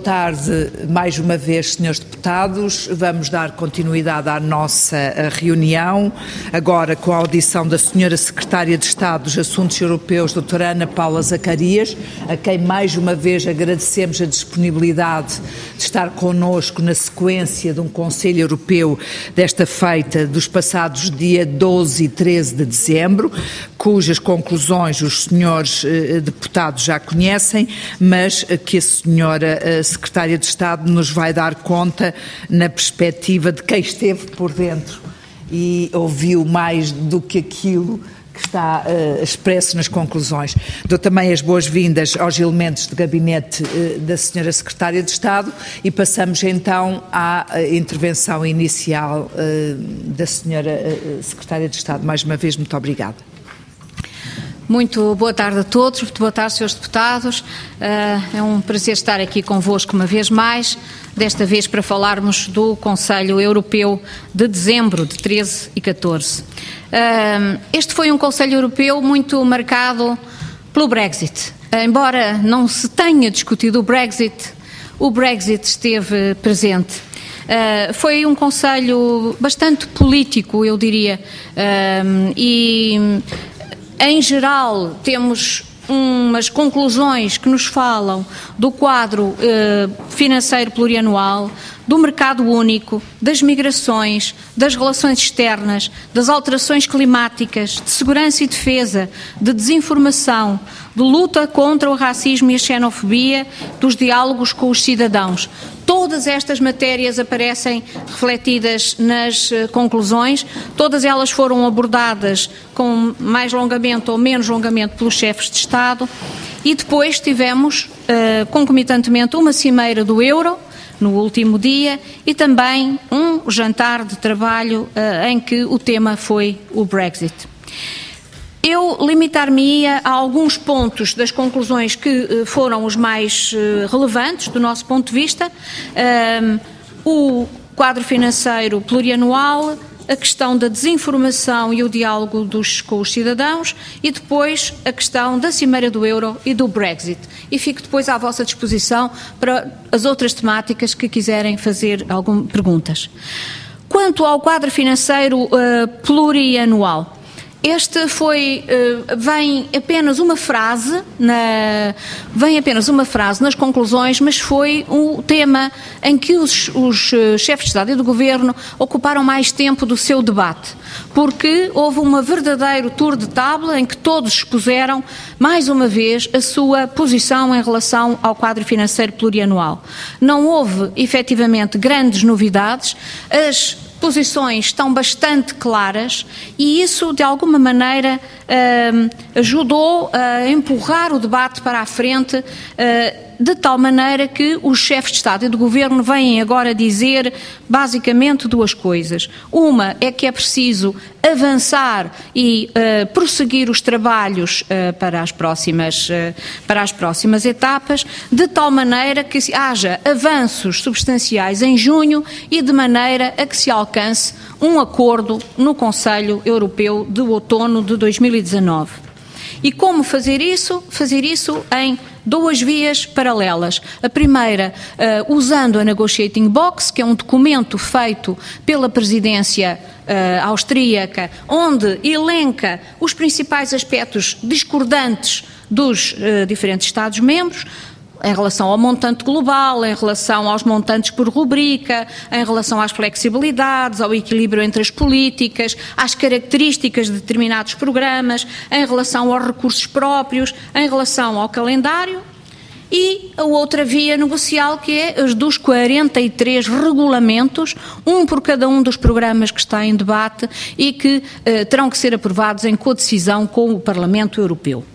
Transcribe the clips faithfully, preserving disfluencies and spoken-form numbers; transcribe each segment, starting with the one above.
Boa tarde, mais uma vez, senhores deputados. Vamos dar continuidade à nossa reunião, agora com a audição da senhora Secretária de Estado dos Assuntos Europeus, doutora Ana Paula Zacarias, a quem mais uma vez agradecemos a disponibilidade de estar connosco na sequência de um Conselho Europeu desta feita dos passados dia doze e treze de dezembro, cujas conclusões os senhores eh, deputados já conhecem, mas eh, que a senhora eh, Secretária de Estado nos vai dar conta na perspectiva de quem esteve por dentro e ouviu mais do que aquilo que está uh, expresso nas conclusões. Dou também as boas-vindas aos elementos de gabinete uh, da senhora Secretária de Estado e passamos então à uh, intervenção inicial uh, da senhora uh, Secretária de Estado. Mais uma vez, muito obrigada. Muito boa tarde a todos, muito boa tarde, senhores deputados. É um prazer estar aqui convosco uma vez mais, desta vez para falarmos do Conselho Europeu de dezembro de treze e catorze. Este foi um Conselho Europeu muito marcado pelo Brexit. Embora não se tenha discutido o Brexit, o Brexit esteve presente. Uh, foi um Conselho bastante político, eu diria, uh, e em geral temos umas conclusões que nos falam do quadro eh, financeiro plurianual, do mercado único, das migrações, das relações externas, das alterações climáticas, de segurança e defesa, de desinformação, de luta contra o racismo e a xenofobia, dos diálogos com os cidadãos. Todas estas matérias aparecem refletidas nas uh, conclusões, todas elas foram abordadas com mais longamente ou menos longamente pelos chefes de Estado e depois tivemos uh, concomitantemente uma cimeira do euro no último dia e também um jantar de trabalho uh, em que o tema foi o Brexit. Eu limitar-me-ia a alguns pontos das conclusões que uh, foram os mais uh, relevantes do nosso ponto de vista, um, o quadro financeiro plurianual, a questão da desinformação e o diálogo dos, com os cidadãos e depois a questão da Cimeira do Euro e do Brexit. E fico depois à vossa disposição para as outras temáticas que quiserem fazer algumas perguntas. Quanto ao quadro financeiro uh, plurianual, este foi, uh, vem apenas uma frase, na, vem apenas uma frase nas conclusões, mas foi um tema em que os, os chefes de Estado e de Governo ocuparam mais tempo do seu debate, porque houve um verdadeiro tour de table em que todos expuseram, mais uma vez, a sua posição em relação ao quadro financeiro plurianual. Não houve, efetivamente, grandes novidades, as posições estão bastante claras e isso, de alguma maneira, uh, ajudou a empurrar o debate para a frente, uh, de tal maneira que os chefes de Estado e de Governo vêm agora dizer basicamente duas coisas. Uma é que é preciso avançar e uh, prosseguir os trabalhos uh, para, as próximas, uh, para as próximas etapas, de tal maneira que haja avanços substanciais em junho e de maneira a que se alcance um acordo no Conselho Europeu de outono de dois mil e dezanove. E como fazer isso? Fazer isso em duas vias paralelas. A primeira, uh, usando a Negotiating Box, que é um documento feito pela presidência uh, austríaca, onde elenca os principais aspectos discordantes dos uh, diferentes Estados-membros, em relação ao montante global, em relação aos montantes por rubrica, em relação às flexibilidades, ao equilíbrio entre as políticas, às características de determinados programas, em relação aos recursos próprios, em relação ao calendário, e a outra via negocial, que é as dos quarenta e três regulamentos, um por cada um dos programas que está em debate e que uh, terão que ser aprovados em codecisão com o Parlamento Europeu.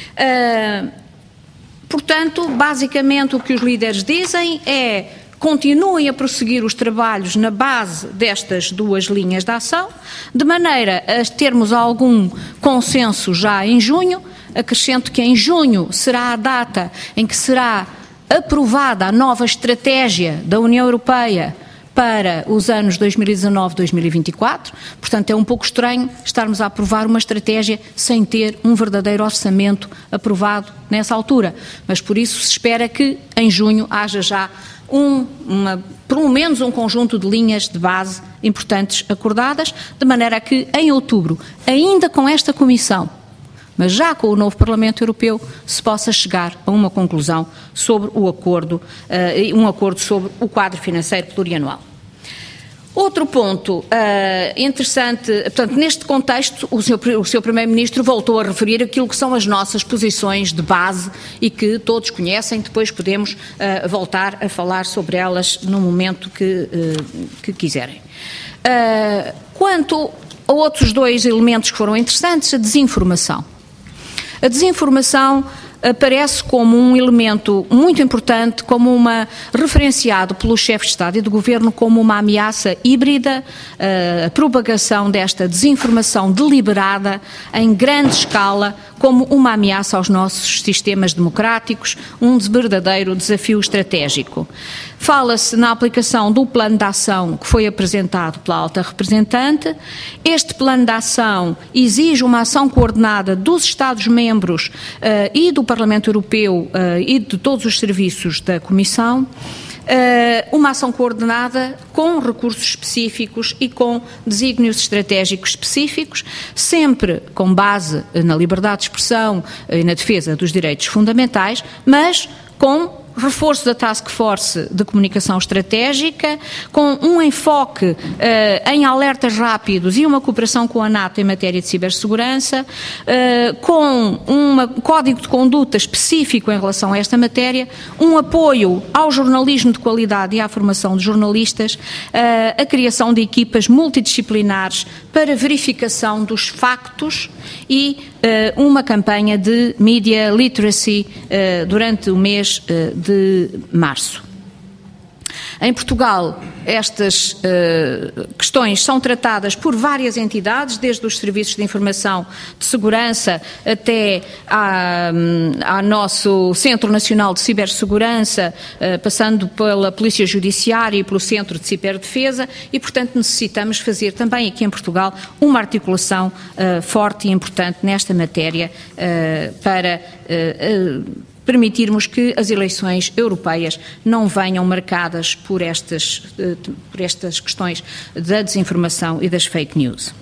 Uh, Portanto, basicamente o que os líderes dizem é: continuem a prosseguir os trabalhos na base destas duas linhas de ação, de maneira a termos algum consenso já em junho. Acrescento que em junho será a data em que será aprovada a nova estratégia da União Europeia para os anos dois mil e dezanove a dois mil e vinte e quatro, portanto é um pouco estranho estarmos a aprovar uma estratégia sem ter um verdadeiro orçamento aprovado nessa altura, mas por isso se espera que em junho haja já um, uma, pelo menos um conjunto de linhas de base importantes acordadas, de maneira a que em outubro, ainda com esta Comissão, mas já com o novo Parlamento Europeu, se possa chegar a uma conclusão sobre o acordo, uh, um acordo sobre o quadro financeiro plurianual. Outro ponto uh, interessante, portanto, neste contexto, o seu, o seu Primeiro-Ministro voltou a referir aquilo que são as nossas posições de base e que todos conhecem, depois podemos uh, voltar a falar sobre elas no momento que, uh, que quiserem. Uh, quanto a outros dois elementos que foram interessantes, a desinformação. A desinformação aparece como um elemento muito importante, como uma, referenciado pelos chefes de Estado e de Governo como uma ameaça híbrida, a propagação desta desinformação deliberada em grande escala, como uma ameaça aos nossos sistemas democráticos, um verdadeiro desafio estratégico. Fala-se na aplicação do plano de ação que foi apresentado pela alta representante. Este plano de ação exige uma ação coordenada dos Estados-membros uh, e do Parlamento Europeu uh, e de todos os serviços da Comissão. Uh, uma ação coordenada com recursos específicos e com desígnios estratégicos específicos, sempre com base na liberdade de expressão e na defesa dos direitos fundamentais, mas com reforço da Task Force de Comunicação Estratégica, com um enfoque uh, em alertas rápidos e uma cooperação com a NATO em matéria de cibersegurança, uh, com um código de conduta específico em relação a esta matéria, um apoio ao jornalismo de qualidade e à formação de jornalistas, uh, a criação de equipas multidisciplinares para verificação dos factos e uh, uma campanha de media literacy uh, durante o mês uh, de março. Em Portugal, estas uh, questões são tratadas por várias entidades, desde os serviços de informação de segurança até ao nosso Centro Nacional de Cibersegurança, uh, passando pela Polícia Judiciária e pelo Centro de Ciberdefesa e, portanto, necessitamos fazer também aqui em Portugal uma articulação uh, forte e importante nesta matéria uh, para uh, uh, permitirmos que as eleições europeias não venham marcadas por estas, por estas questões da desinformação e das fake news.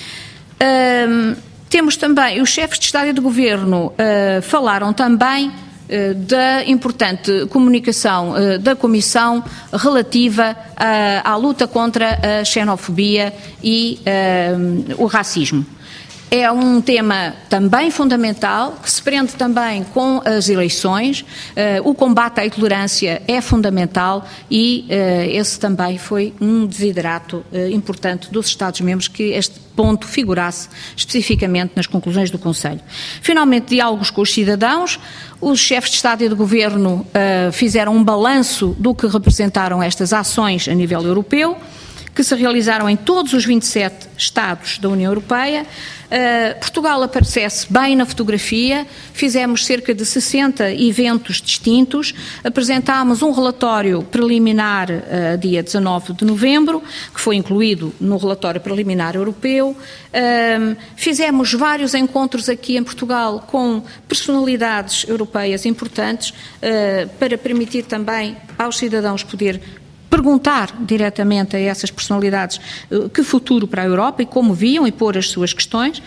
Um, temos também, os chefes de Estado e de Governo uh, falaram também uh, da importante comunicação uh, da Comissão relativa uh, à luta contra a xenofobia e uh, o racismo. É um tema também fundamental, que se prende também com as eleições. Uh, o combate à intolerância é fundamental e uh, esse também foi um desiderato uh, importante dos Estados-membros que este ponto figurasse especificamente nas conclusões do Conselho. Finalmente, diálogos com os cidadãos. Os chefes de Estado e de Governo uh, fizeram um balanço do que representaram estas ações a nível europeu, que se realizaram em todos os vinte e sete Estados da União Europeia. Uh, Portugal aparece bem na fotografia, fizemos cerca de sessenta eventos distintos, apresentámos um relatório preliminar uh, dia dezanove de novembro, que foi incluído no relatório preliminar europeu, uh, fizemos vários encontros aqui em Portugal com personalidades europeias importantes, uh, para permitir também aos cidadãos poder perguntar diretamente a essas personalidades uh, que futuro para a Europa e como viam e pôr as suas questões.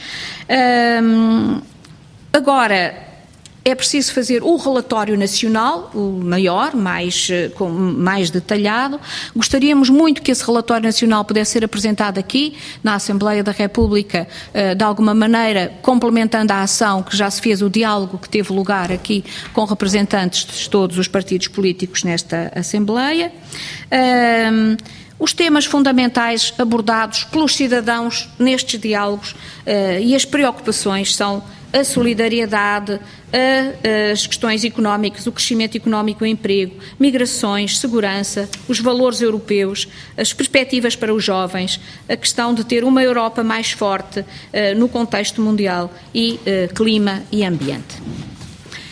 Um, agora, é preciso fazer o relatório nacional, o maior, mais, com, mais detalhado. Gostaríamos muito que esse relatório nacional pudesse ser apresentado aqui, na Assembleia da República, de alguma maneira, complementando a ação que já se fez, o diálogo que teve lugar aqui com representantes de todos os partidos políticos nesta Assembleia. Um, Os temas fundamentais abordados pelos cidadãos nestes diálogos uh, e as preocupações são a solidariedade, a, as questões económicas, o crescimento económico e o emprego, migrações, segurança, os valores europeus, as perspectivas para os jovens, a questão de ter uma Europa mais forte uh, no contexto mundial e uh, clima e ambiente.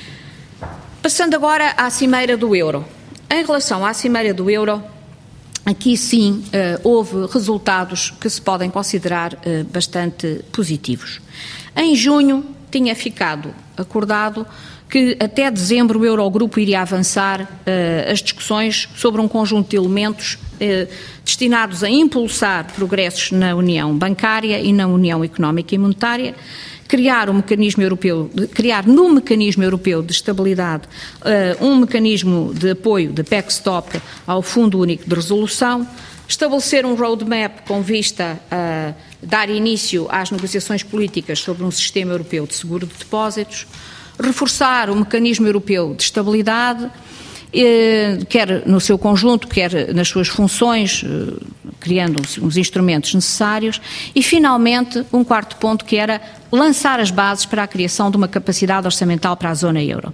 Passando agora à Cimeira do Euro. Em relação à Cimeira do Euro, aqui sim houve resultados que se podem considerar bastante positivos. Em junho tinha ficado acordado que até dezembro o Eurogrupo iria avançar uh, as discussões sobre um conjunto de elementos uh, destinados a impulsar progressos na União Bancária e na União Económica e Monetária, criar um mecanismo europeu, criar no mecanismo europeu de estabilidade uh, um mecanismo de apoio, de backstop ao Fundo Único de Resolução, estabelecer um roadmap com vista a dar início às negociações políticas sobre um sistema europeu de seguro de depósitos, reforçar o mecanismo europeu de estabilidade, eh, quer no seu conjunto, quer nas suas funções, eh, criando os instrumentos necessários, e finalmente um quarto ponto que era lançar as bases para a criação de uma capacidade orçamental para a zona euro.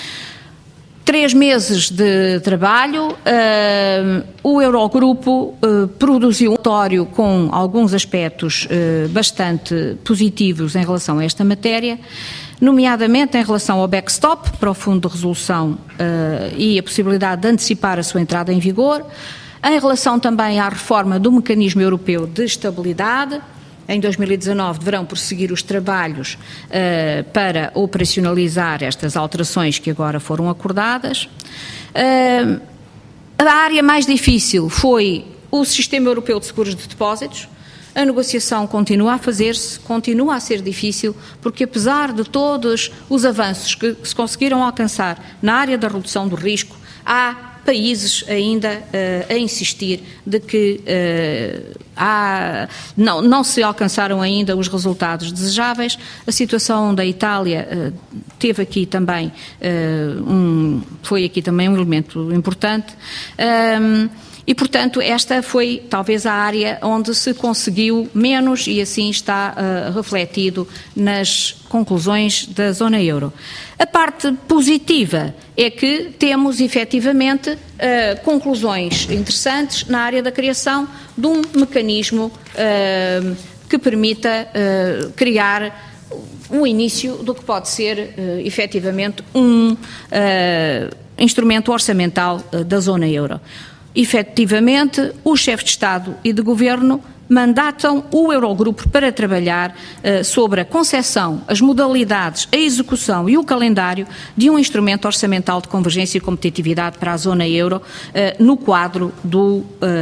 Três meses de trabalho, uh, o Eurogrupo uh, produziu um relatório com alguns aspectos uh, bastante positivos em relação a esta matéria, nomeadamente em relação ao backstop para o Fundo de Resolução uh, e a possibilidade de antecipar a sua entrada em vigor, em relação também à reforma do Mecanismo Europeu de Estabilidade. Em dois mil e dezanove deverão prosseguir os trabalhos uh, para operacionalizar estas alterações que agora foram acordadas. Uh, a área mais difícil foi o Sistema Europeu de Seguros de Depósitos. A negociação continua a fazer-se, continua a ser difícil, porque apesar de todos os avanços que se conseguiram alcançar na área da redução do risco, há países ainda uh, a insistir de que uh, há, não, não se alcançaram ainda os resultados desejáveis. A situação da Itália uh, teve aqui também, uh, um, foi aqui também um elemento importante. Um, E, portanto, esta foi talvez a área onde se conseguiu menos e assim está uh, refletido nas conclusões da zona euro. A parte positiva é que temos efetivamente uh, conclusões interessantes na área da criação de um mecanismo uh, que permita uh, criar o início do que pode ser uh, efetivamente um uh, instrumento orçamental uh, da zona euro. Efetivamente, os chefes de Estado e de Governo mandatam o Eurogrupo para trabalhar uh, sobre a concepção, as modalidades, a execução e o calendário de um instrumento orçamental de convergência e competitividade para a zona euro uh, no quadro do uh,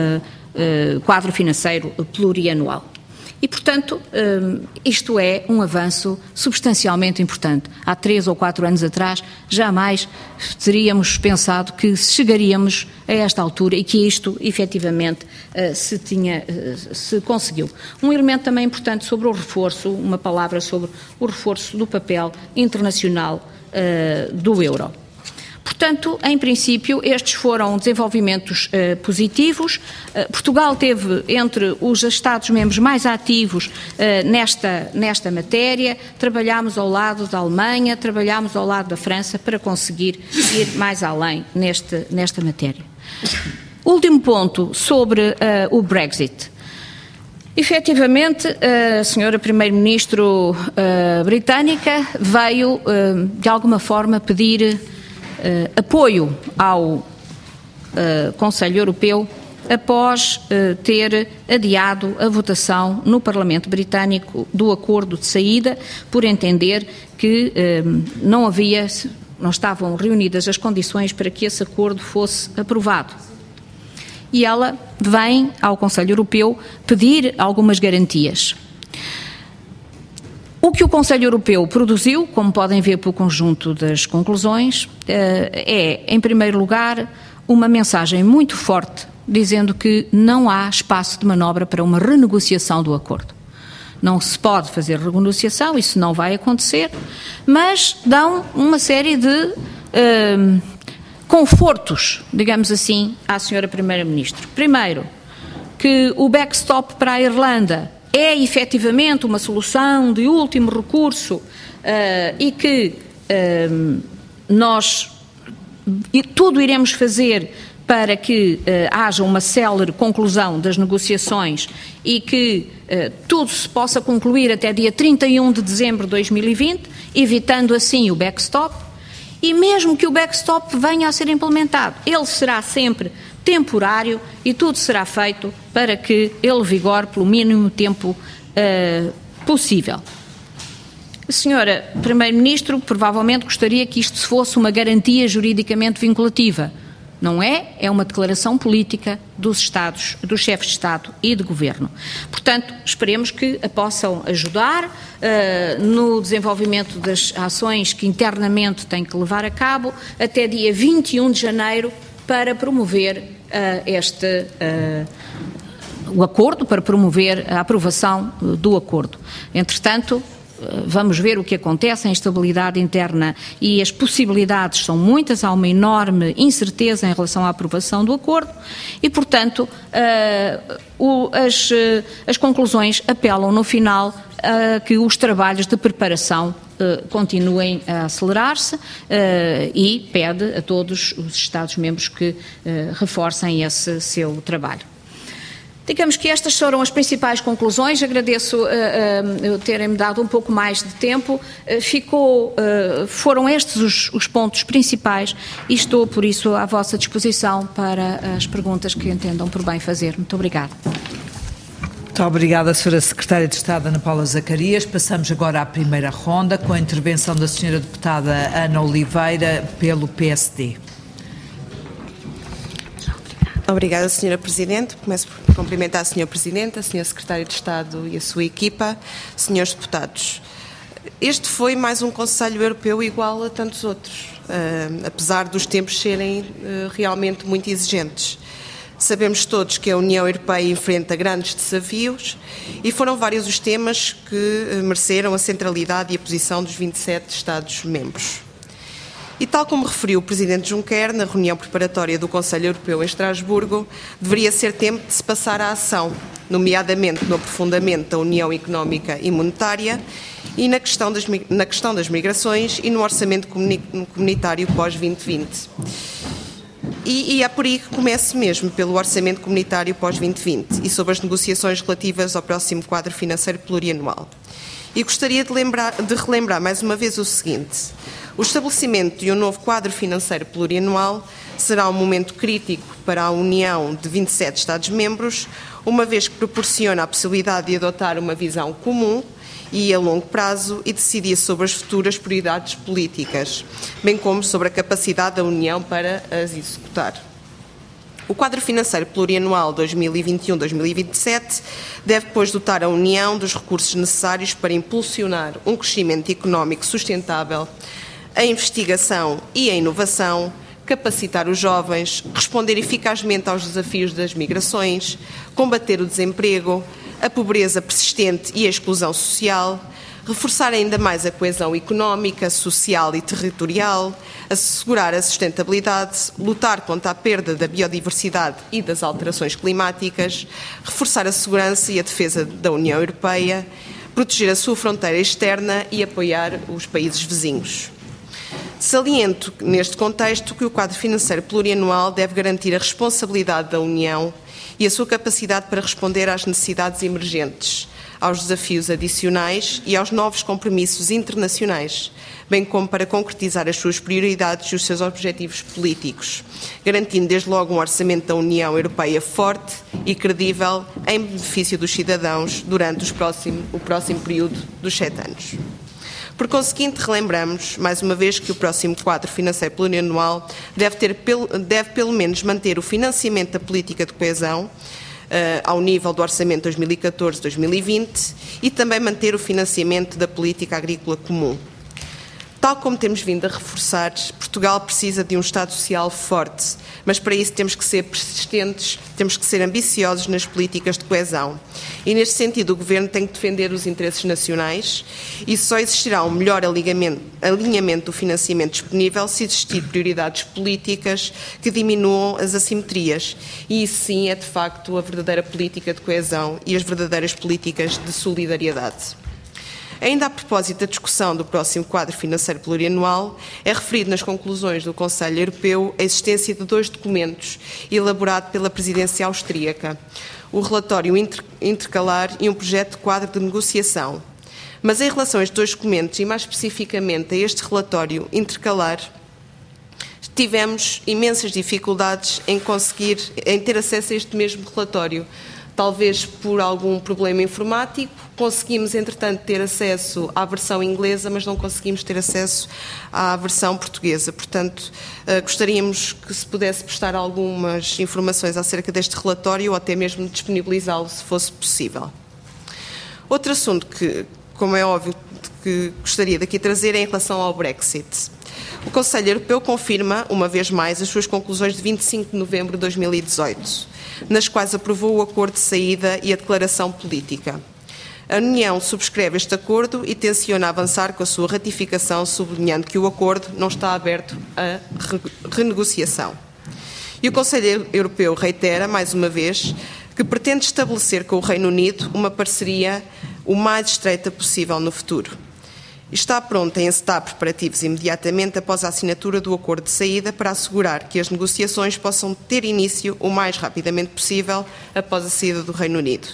uh, quadro financeiro plurianual. E, portanto, isto é um avanço substancialmente importante. Há três ou quatro anos atrás, jamais teríamos pensado que chegaríamos a esta altura e que isto, efetivamente, se tinha, se conseguiu. Um elemento também importante sobre o reforço, uma palavra sobre o reforço do papel internacional do euro. Portanto, em princípio, estes foram desenvolvimentos uh, positivos. Uh, Portugal teve entre os Estados-membros mais ativos uh, nesta, nesta matéria. Trabalhámos ao lado da Alemanha, trabalhámos ao lado da França para conseguir ir mais além neste, nesta matéria. Último ponto sobre uh, o Brexit. Efetivamente, a senhora Primeiro-Ministro uh, britânica veio, uh, de alguma forma, pedir Uh, apoio ao uh, Conselho Europeu após uh, ter adiado a votação no Parlamento Britânico do acordo de saída, por entender que uh, não havia, não estavam reunidas as condições para que esse acordo fosse aprovado. E ela vem ao Conselho Europeu pedir algumas garantias. O que o Conselho Europeu produziu, como podem ver pelo conjunto das conclusões, é, em primeiro lugar, uma mensagem muito forte, dizendo que não há espaço de manobra para uma renegociação do acordo. Não se pode fazer renegociação, isso não vai acontecer, mas dão uma série de uh, confortos, digamos assim, à senhora Primeira-Ministra. Primeiro, que o backstop para a Irlanda é efetivamente uma solução de último recurso uh, e que uh, nós e tudo iremos fazer para que uh, haja uma célere conclusão das negociações e que uh, tudo se possa concluir até dia trinta e um de dezembro de dois mil e vinte, evitando assim o backstop. E mesmo que o backstop venha a ser implementado, ele será sempre temporário e tudo será feito para que ele vigore pelo mínimo tempo uh, possível. A senhora Primeiro-Ministro provavelmente gostaria que isto fosse uma garantia juridicamente vinculativa. Não é, é uma declaração política dos Estados, dos chefes de Estado e de Governo. Portanto, esperemos que a possam ajudar uh, no desenvolvimento das ações que internamente têm que levar a cabo até dia vinte e um de janeiro para promover uh, este, uh, o acordo, para promover a aprovação uh, do acordo. Entretanto, vamos ver o que acontece, a instabilidade interna e as possibilidades são muitas, há uma enorme incerteza em relação à aprovação do acordo e, portanto, uh, o, as, uh, as conclusões apelam no final a que os trabalhos de preparação uh, continuem a acelerar-se uh, e pede a todos os Estados-membros que uh, reforcem esse seu trabalho. Digamos que estas foram as principais conclusões. Agradeço uh, uh, terem-me dado um pouco mais de tempo. Uh, ficou, uh, foram estes os, os pontos principais e estou, por isso, à vossa disposição para as perguntas que entendam por bem fazer. Muito obrigada. Muito obrigada, senhora Secretária de Estado Ana Paula Zacarias. Passamos agora à primeira ronda com a intervenção da senhora Deputada Ana Oliveira pelo P S D. Obrigada, senhora Presidente. Começo por cumprimentar a senhora Presidente, a senhora Secretária de Estado e a sua equipa, senhores deputados. Este foi mais um Conselho Europeu igual a tantos outros, uh, apesar dos tempos serem uh, realmente muito exigentes. Sabemos todos que a União Europeia enfrenta grandes desafios e foram vários os temas que uh, mereceram a centralidade e a posição dos vinte e sete Estados-membros. E tal como referiu o Presidente Juncker na reunião preparatória do Conselho Europeu em Estrasburgo, deveria ser tempo de se passar à ação, nomeadamente no aprofundamento da União Económica e Monetária e na questão das, na questão das migrações e no orçamento comunitário pós vinte vinte. E, e é por aí que começo mesmo pelo orçamento comunitário pós vinte vinte e sobre as negociações relativas ao próximo quadro financeiro plurianual. E gostaria de, lembrar, de relembrar mais uma vez o seguinte: o estabelecimento de um novo quadro financeiro plurianual será um momento crítico para a União de vinte e sete Estados-membros, uma vez que proporciona a possibilidade de adotar uma visão comum e a longo prazo e decidir sobre as futuras prioridades políticas, bem como sobre a capacidade da União para as executar. O quadro financeiro plurianual dois mil e vinte e um a dois mil e vinte e sete deve, depois, dotar a União dos recursos necessários para impulsionar um crescimento económico sustentável, a investigação e a inovação, capacitar os jovens, responder eficazmente aos desafios das migrações, combater o desemprego, a pobreza persistente e a exclusão social, reforçar ainda mais a coesão económica, social e territorial, assegurar a sustentabilidade, lutar contra a perda da biodiversidade e das alterações climáticas, reforçar a segurança e a defesa da União Europeia, proteger a sua fronteira externa e apoiar os países vizinhos. Saliento, neste contexto, que o quadro financeiro plurianual deve garantir a responsabilidade da União e a sua capacidade para responder às necessidades emergentes, aos desafios adicionais e aos novos compromissos internacionais, bem como para concretizar as suas prioridades e os seus objetivos políticos, garantindo desde logo um orçamento da União Europeia forte e credível em benefício dos cidadãos durante os próximo, o próximo período dos sete anos. Por conseguinte, relembramos, mais uma vez, que o próximo quadro financeiro plurianual deve, ter, deve pelo menos manter o financiamento da política de coesão Uh, ao nível do orçamento dois mil e catorze a dois mil e vinte e também manter o financiamento da política agrícola comum. Tal como temos vindo a reforçar, Portugal precisa de um Estado Social forte, mas para isso temos que ser persistentes, temos que ser ambiciosos nas políticas de coesão. E neste sentido o Governo tem que defender os interesses nacionais e só existirá um melhor alinhamento do financiamento disponível se existir prioridades políticas que diminuam as assimetrias. E isso sim é de facto a verdadeira política de coesão e as verdadeiras políticas de solidariedade. Ainda a propósito da discussão do próximo quadro financeiro plurianual, é referido nas conclusões do Conselho Europeu a existência de dois documentos elaborados pela presidência austríaca, o relatório intercalar e um projeto de quadro de negociação. Mas em relação a estes dois documentos, e mais especificamente a este relatório intercalar, tivemos imensas dificuldades em conseguir, em ter acesso a este mesmo relatório. Talvez por algum problema informático, conseguimos, entretanto, ter acesso à versão inglesa, mas não conseguimos ter acesso à versão portuguesa. Portanto, gostaríamos que se pudesse prestar algumas informações acerca deste relatório ou até mesmo disponibilizá-lo, se fosse possível. Outro assunto que, como é óbvio, que gostaria daqui trazer é em relação ao Brexit. O Conselho Europeu confirma, uma vez mais, as suas conclusões de vinte e cinco de novembro de dois mil e dezoito, nas quais aprovou o acordo de saída e a declaração política. A União subscreve este acordo e tenciona avançar com a sua ratificação, sublinhando que o acordo não está aberto a renegociação. E o Conselho Europeu reitera, mais uma vez, que pretende estabelecer com o Reino Unido uma parceria o mais estreita possível no futuro. Está pronta em encetar preparativos imediatamente após a assinatura do acordo de saída para assegurar que as negociações possam ter início o mais rapidamente possível após a saída do Reino Unido.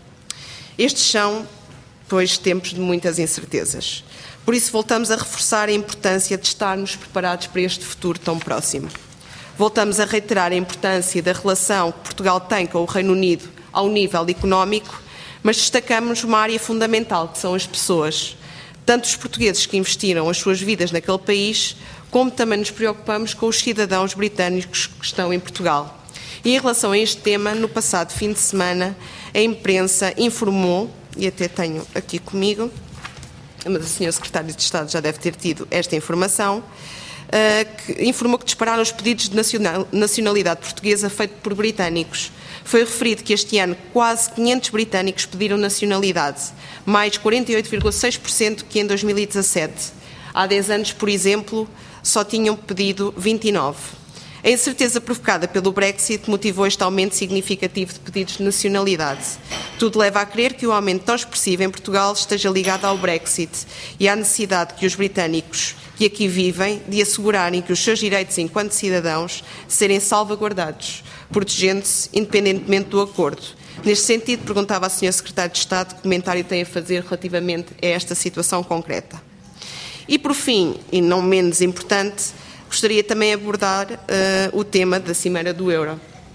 Estes são, pois, tempos de muitas incertezas. Por isso, voltamos a reforçar a importância de estarmos preparados para este futuro tão próximo. Voltamos a reiterar a importância da relação que Portugal tem com o Reino Unido ao nível económico, mas destacamos uma área fundamental, que são as pessoas. Tanto os portugueses que investiram as suas vidas naquele país, como também nos preocupamos com os cidadãos britânicos que estão em Portugal. E em relação a este tema, no passado fim de semana, a imprensa informou, e até tenho aqui comigo, mas a senhora Secretária de Estado já deve ter tido esta informação, que informou que dispararam os pedidos de nacionalidade portuguesa feitos por britânicos. Foi referido que este ano quase quinhentos britânicos pediram nacionalidade, mais quarenta e oito vírgula seis por cento que em dois mil e dezassete. Há dez anos, por exemplo, só tinham pedido vinte e nove. A incerteza provocada pelo Brexit motivou este aumento significativo de pedidos de nacionalidade. Tudo leva a crer que o aumento tão expressivo em Portugal esteja ligado ao Brexit e à necessidade que os britânicos que aqui vivem de assegurarem que os seus direitos enquanto cidadãos serem salvaguardados, protegendo-se independentemente do acordo. Neste sentido, perguntava à senhora Secretária de Estado que comentário tem a fazer relativamente a esta situação concreta. E, por fim, e não menos importante, gostaria também de abordar uh, o tema da Cimeira do Euro.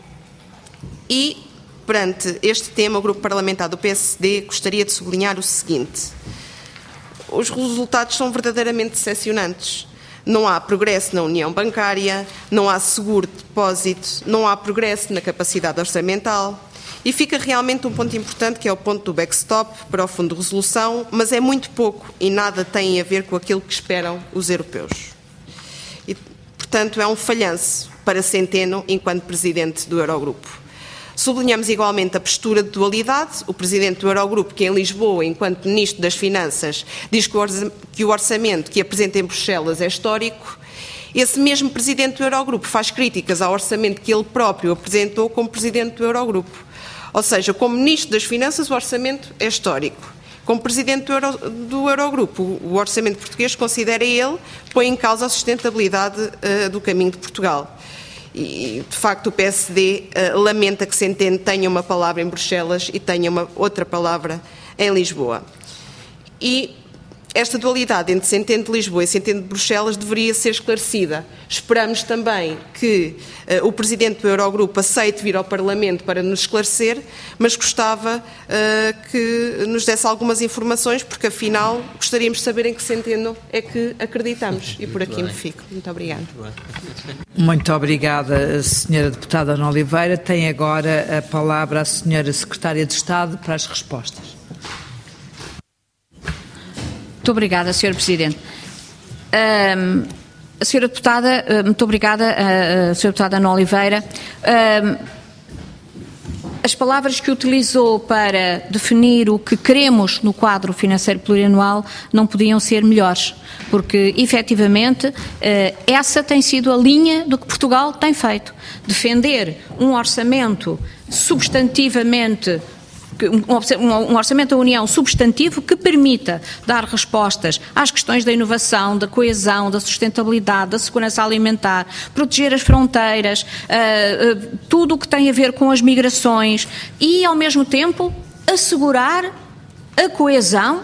E, perante este tema, o Grupo Parlamentar do P S D gostaria de sublinhar o seguinte: os resultados são verdadeiramente decepcionantes. Não há progresso na união bancária, não há seguro de depósito, não há progresso na capacidade orçamental. E fica realmente um ponto importante, que é o ponto do backstop para o Fundo de Resolução, mas é muito pouco e nada tem a ver com aquilo que esperam os europeus. E, portanto, é um falhanço para Centeno enquanto Presidente do Eurogrupo. Sublinhamos igualmente a postura de dualidade. O Presidente do Eurogrupo, que em Lisboa, enquanto Ministro das Finanças, diz que o orçamento que apresenta em Bruxelas é histórico. Esse mesmo Presidente do Eurogrupo faz críticas ao orçamento que ele próprio apresentou como Presidente do Eurogrupo. Ou seja, como Ministro das Finanças, o orçamento é histórico. Como Presidente do, Euro, do Eurogrupo, o orçamento português, considera ele, põe em causa a sustentabilidade uh, do caminho de Portugal. E, de facto, o P S D uh, lamenta que Centeno tenha uma palavra em Bruxelas e tenha uma outra palavra em Lisboa. E esta dualidade entre Centeno de Lisboa e Centeno de Bruxelas deveria ser esclarecida. Esperamos também que uh, o Presidente do Eurogrupo aceite vir ao Parlamento para nos esclarecer, mas gostava uh, que nos desse algumas informações, porque, afinal, gostaríamos de saber em que Centeno é que acreditamos. E por aqui me fico. Muito obrigada. Muito obrigada, senhora Deputada Ana Oliveira. Tem agora a palavra a senhora Secretária de Estado para as respostas. Muito obrigada, senhora Presidente. Um, a senhora Deputada, uh, muito obrigada, uh, a senhora Deputada Ana Oliveira. Um, as palavras que utilizou para definir o que queremos no quadro financeiro plurianual não podiam ser melhores, porque, efetivamente, uh, essa tem sido a linha do que Portugal tem feito. Defender um orçamento substantivamente um orçamento da União substantivo que permita dar respostas às questões da inovação, da coesão, da sustentabilidade, da segurança alimentar, proteger as fronteiras, uh, uh, tudo o que tem a ver com as migrações e, ao mesmo tempo, assegurar a coesão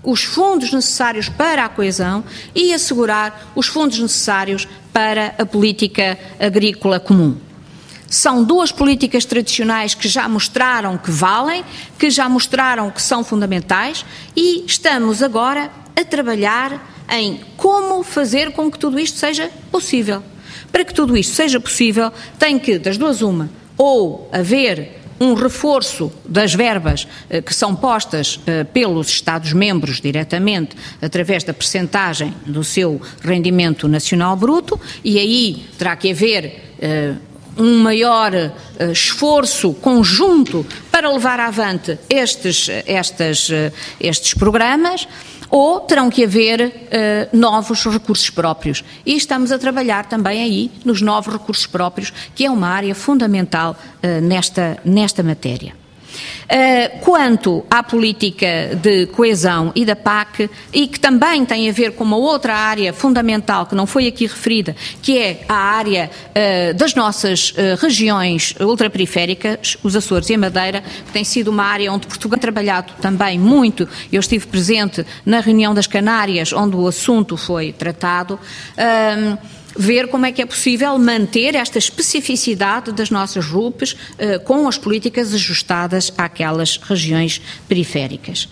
os fundos necessários para a coesão e assegurar os fundos necessários para a política agrícola comum. São duas políticas tradicionais que já mostraram que valem, que já mostraram que são fundamentais e estamos agora a trabalhar em como fazer com que tudo isto seja possível. Para que tudo isto seja possível, tem que, das duas uma, ou haver um reforço das verbas eh, que são postas eh, pelos Estados-membros diretamente através da percentagem do seu rendimento nacional bruto, e aí terá que haver eh, um maior uh, esforço conjunto para levar avante estes, estas, uh, estes programas, ou terão que haver uh, novos recursos próprios. E estamos a trabalhar também aí nos novos recursos próprios, que é uma área fundamental uh, nesta, nesta matéria. Uh, quanto à política de coesão e da P A C, e que também tem a ver com uma outra área fundamental que não foi aqui referida, que é a área uh, das nossas uh, regiões ultraperiféricas, os Açores e a Madeira, que tem sido uma área onde Portugal tem trabalhado também muito. Eu estive presente na reunião das Canárias, onde o assunto foi tratado. Um, ver como é que é possível manter esta especificidade das nossas R U Ps uh, com as políticas ajustadas àquelas regiões periféricas.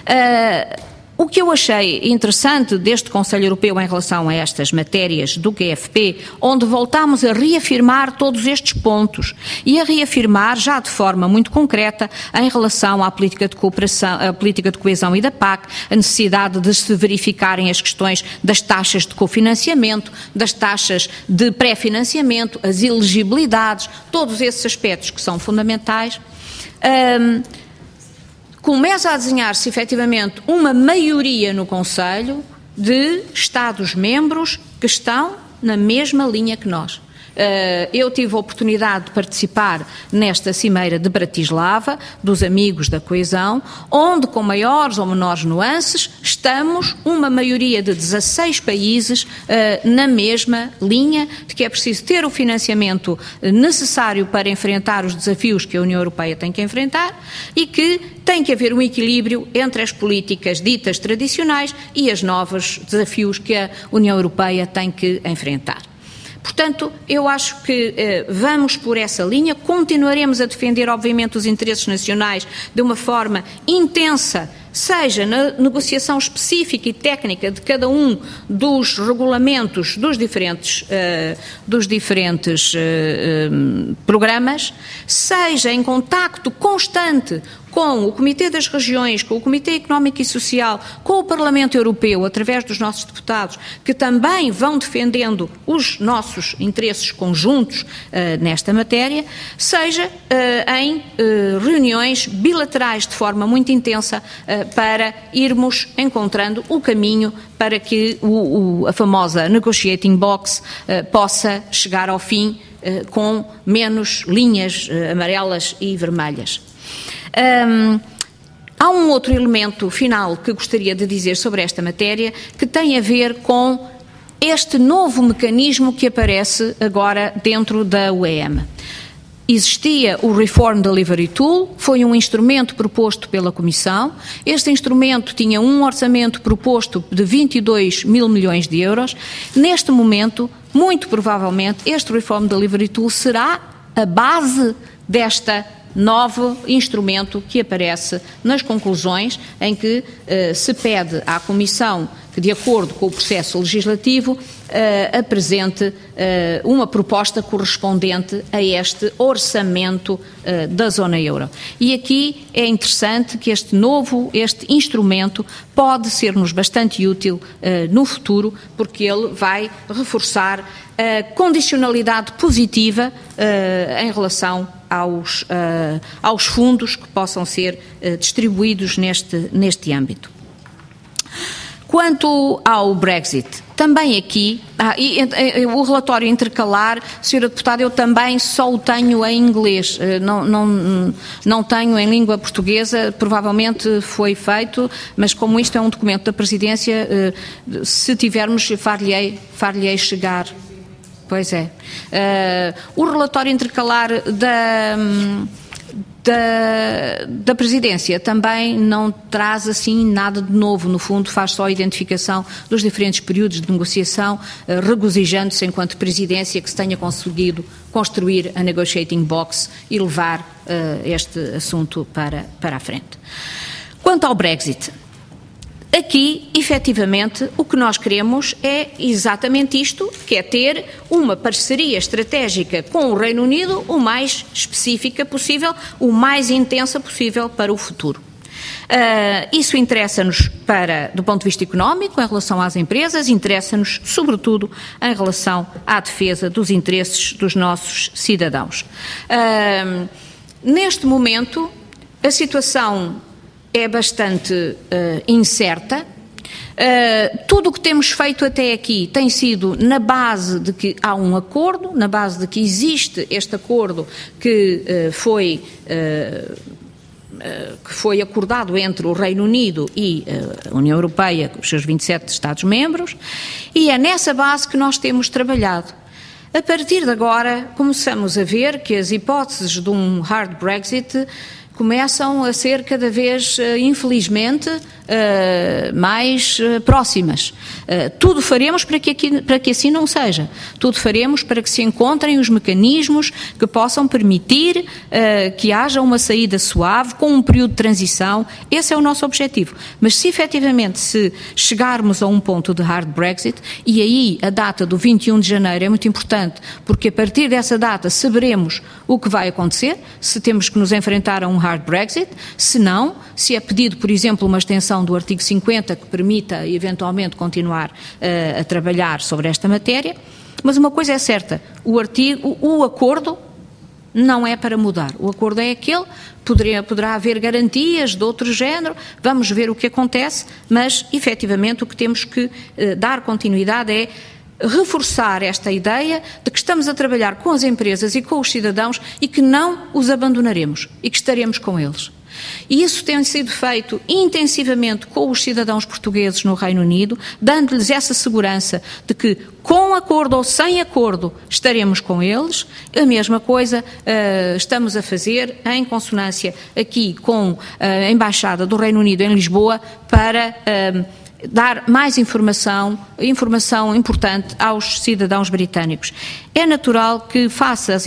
Uh, O que eu achei interessante deste Conselho Europeu em relação a estas matérias do Q F P, onde voltámos a reafirmar todos estes pontos e a reafirmar já de forma muito concreta em relação à política de cooperação, à política de coesão e da P A C, a necessidade de se verificarem as questões das taxas de cofinanciamento, das taxas de pré-financiamento, as elegibilidades, todos esses aspectos que são fundamentais. Um, Começa a desenhar-se, efetivamente, uma maioria no Conselho de Estados-membros que estão na mesma linha que nós. Eu tive a oportunidade de participar nesta cimeira de Bratislava, dos Amigos da Coesão, onde, com maiores ou menores nuances, estamos uma maioria de dezasseis países na mesma linha de que é preciso ter o financiamento necessário para enfrentar os desafios que a União Europeia tem que enfrentar e que tem que haver um equilíbrio entre as políticas ditas tradicionais e os novos desafios que a União Europeia tem que enfrentar. Portanto, eu acho que eh, vamos por essa linha, continuaremos a defender, obviamente, os interesses nacionais de uma forma intensa, seja na negociação específica e técnica de cada um dos regulamentos dos diferentes, uh, dos diferentes uh, um, programas, seja em contacto constante com o Comitê das Regiões, com o Comitê Económico e Social, com o Parlamento Europeu, através dos nossos deputados, que também vão defendendo os nossos interesses conjuntos uh, nesta matéria, seja uh, em uh, reuniões bilaterais de forma muito intensa uh, para irmos encontrando o caminho para que o, o, a famosa negotiating box uh, possa chegar ao fim uh, com menos linhas uh, amarelas e vermelhas. Um, há um outro elemento final que gostaria de dizer sobre esta matéria que tem a ver com este novo mecanismo que aparece agora dentro da U E M. Existia o Reform Delivery Tool, foi um instrumento proposto pela Comissão. Este instrumento tinha um orçamento proposto de vinte e dois mil milhões de euros. Neste momento, muito provavelmente, este Reform Delivery Tool será a base desta novo instrumento que aparece nas conclusões, em que uh, se pede à Comissão que, de acordo com o processo legislativo, uh, apresente uh, uma proposta correspondente a este orçamento uh, da zona euro. E aqui é interessante que este novo, este instrumento pode ser-nos bastante útil uh, no futuro, porque ele vai reforçar a condicionalidade positiva uh, em relação aos, uh, aos fundos que possam ser uh, distribuídos neste, neste âmbito. Quanto ao Brexit, também aqui, ah, e, e, o relatório intercalar, senhora Deputada, eu também só o tenho em inglês, não, não, não tenho em língua portuguesa, provavelmente foi feito, mas como isto é um documento da Presidência, se tivermos, far-lhe-ei, far-lhe-ei chegar. Pois é. Uh, o relatório intercalar da... Da, da Presidência também não traz assim nada de novo, no fundo faz só a identificação dos diferentes períodos de negociação, uh, regozijando-se enquanto Presidência que se tenha conseguido construir a negotiating box e levar uh, este assunto para, para a frente. Quanto ao Brexit, aqui, efetivamente, o que nós queremos é exatamente isto, que é ter uma parceria estratégica com o Reino Unido o mais específica possível, o mais intensa possível para o futuro. Uh, isso interessa-nos para, do ponto de vista económico, em relação às empresas, interessa-nos, sobretudo, em relação à defesa dos interesses dos nossos cidadãos. Uh, neste momento, a situação é bastante uh, incerta. Uh, tudo o que temos feito até aqui tem sido na base de que há um acordo, na base de que existe este acordo que uh, foi... Uh, que foi acordado entre o Reino Unido e a União Europeia, os seus vinte e sete Estados-membros, e é nessa base que nós temos trabalhado. A partir de agora, começamos a ver que as hipóteses de um hard Brexit começam a ser cada vez, infelizmente, mais próximas. Tudo faremos para que, aqui, para que assim não seja. Tudo faremos para que se encontrem os mecanismos que possam permitir que haja uma saída suave, com um período de transição. Esse é o nosso objetivo. Mas se efetivamente se chegarmos a um ponto de hard Brexit, e aí a data do vinte e um de janeiro é muito importante, porque a partir dessa data saberemos o que vai acontecer, se temos que nos enfrentar a um hard Brexit, se não, se é pedido, por exemplo, uma extensão do artigo cinquenta que permita eventualmente continuar uh, a trabalhar sobre esta matéria, mas uma coisa é certa, o artigo, o, o acordo não é para mudar, o acordo é aquele, poderia, poderá haver garantias de outro género, vamos ver o que acontece, mas efetivamente o que temos que uh, dar continuidade é reforçar esta ideia de que estamos a trabalhar com as empresas e com os cidadãos e que não os abandonaremos e que estaremos com eles. E isso tem sido feito intensivamente com os cidadãos portugueses no Reino Unido, dando-lhes essa segurança de que, com acordo ou sem acordo, estaremos com eles. A mesma coisa uh, estamos a fazer em consonância aqui com a Embaixada do Reino Unido em Lisboa para Uh, dar mais informação, informação importante aos cidadãos britânicos. É natural que, face às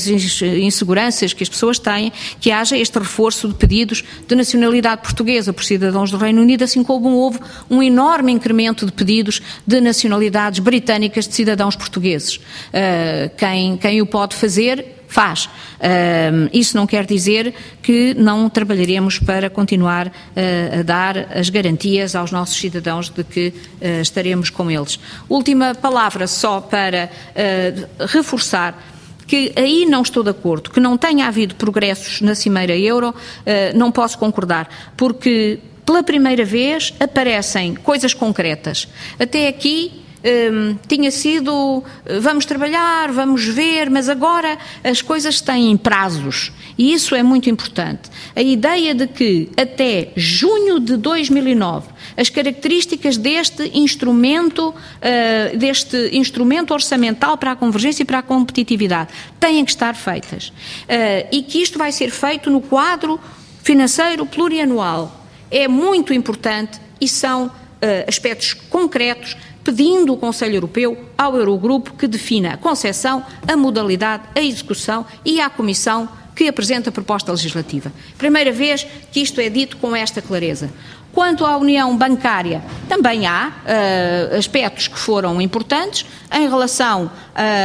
inseguranças que as pessoas têm, que haja este reforço de pedidos de nacionalidade portuguesa por cidadãos do Reino Unido, assim como houve um enorme incremento de pedidos de nacionalidades britânicas de cidadãos portugueses. Uh, quem, quem o pode fazer, faz. Uh, isso não quer dizer que não trabalharemos para continuar uh, a dar as garantias aos nossos cidadãos de que uh, estaremos com eles. Última palavra só para uh, reforçar que aí não estou de acordo, que não tenha havido progressos na Cimeira Euro, uh, não posso concordar, porque pela primeira vez aparecem coisas concretas. Até aqui Um, tinha sido, vamos trabalhar, vamos ver, mas agora as coisas têm prazos e isso é muito importante. A ideia de que até junho de dois mil e nove as características deste instrumento, uh, deste instrumento orçamental para a convergência e para a competitividade têm que estar feitas uh, e que isto vai ser feito no quadro financeiro plurianual é muito importante e são uh, aspectos concretos, pedindo o Conselho Europeu ao Eurogrupo que defina a concepção, a modalidade, a execução e à Comissão que apresenta a proposta legislativa. Primeira vez que isto é dito com esta clareza. Quanto à União Bancária, também há uh, aspectos que foram importantes em relação uh,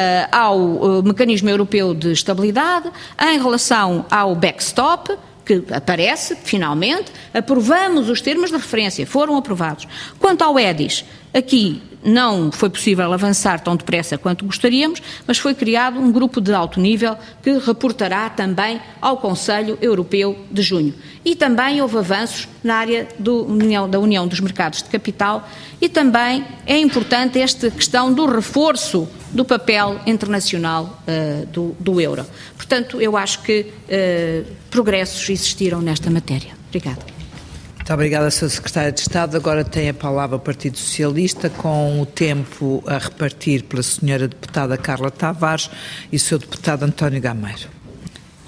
ao uh, Mecanismo Europeu de Estabilidade, em relação ao backstop, que aparece, finalmente, aprovamos os termos de referência, foram aprovados. Quanto ao EDIS, aqui não foi possível avançar tão depressa quanto gostaríamos, mas foi criado um grupo de alto nível que reportará também ao Conselho Europeu de junho. E também houve avanços na área do União, da União dos Mercados de Capital e também é importante esta questão do reforço do papel internacional uh, do, do euro. Portanto, eu acho que uh, progressos existiram nesta matéria. Obrigada. Muito obrigada, senhora Secretária de Estado. Agora tem a palavra o Partido Socialista, com o tempo a repartir pela senhora Deputada Carla Tavares e o seu Deputado António Gameiro.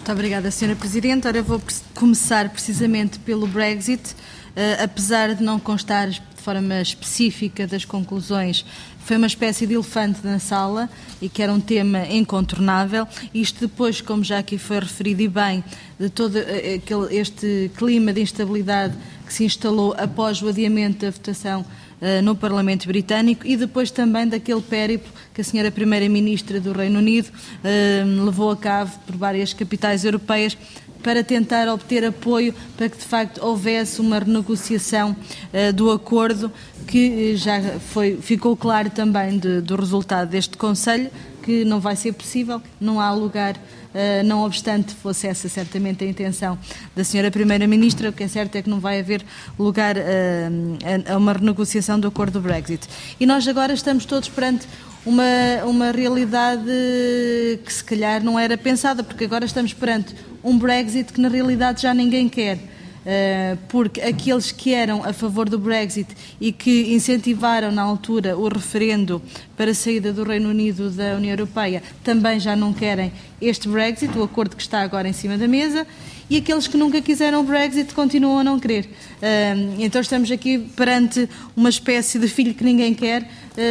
Muito obrigada, senhora Presidente. Ora, eu vou começar precisamente pelo Brexit, uh, apesar de não constar de forma específica das conclusões. Foi uma espécie de elefante na sala e que era um tema incontornável. Isto depois, como já aqui foi referido e bem, de todo aquele, este clima de instabilidade que se instalou após o adiamento da votação uh, no Parlamento Britânico e depois também daquele périplo que a senhora Primeira-Ministra do Reino Unido uh, levou a cabo por várias capitais europeias para tentar obter apoio para que de facto houvesse uma renegociação uh, do acordo, que já foi, ficou claro também de, do resultado deste Conselho, que não vai ser possível, não há lugar, uh, não obstante fosse essa certamente a intenção da senhora Primeira-Ministra. O que é certo é que não vai haver lugar uh, a, a uma renegociação do acordo do Brexit. E nós agora estamos todos perante uma, uma realidade que se calhar não era pensada, porque agora estamos perante um Brexit que na realidade já ninguém quer, porque aqueles que eram a favor do Brexit e que incentivaram na altura o referendo para a saída do Reino Unido da União Europeia também já não querem este Brexit, o acordo que está agora em cima da mesa, e aqueles que nunca quiseram o Brexit continuam a não querer. Então estamos aqui perante uma espécie de filho que ninguém quer,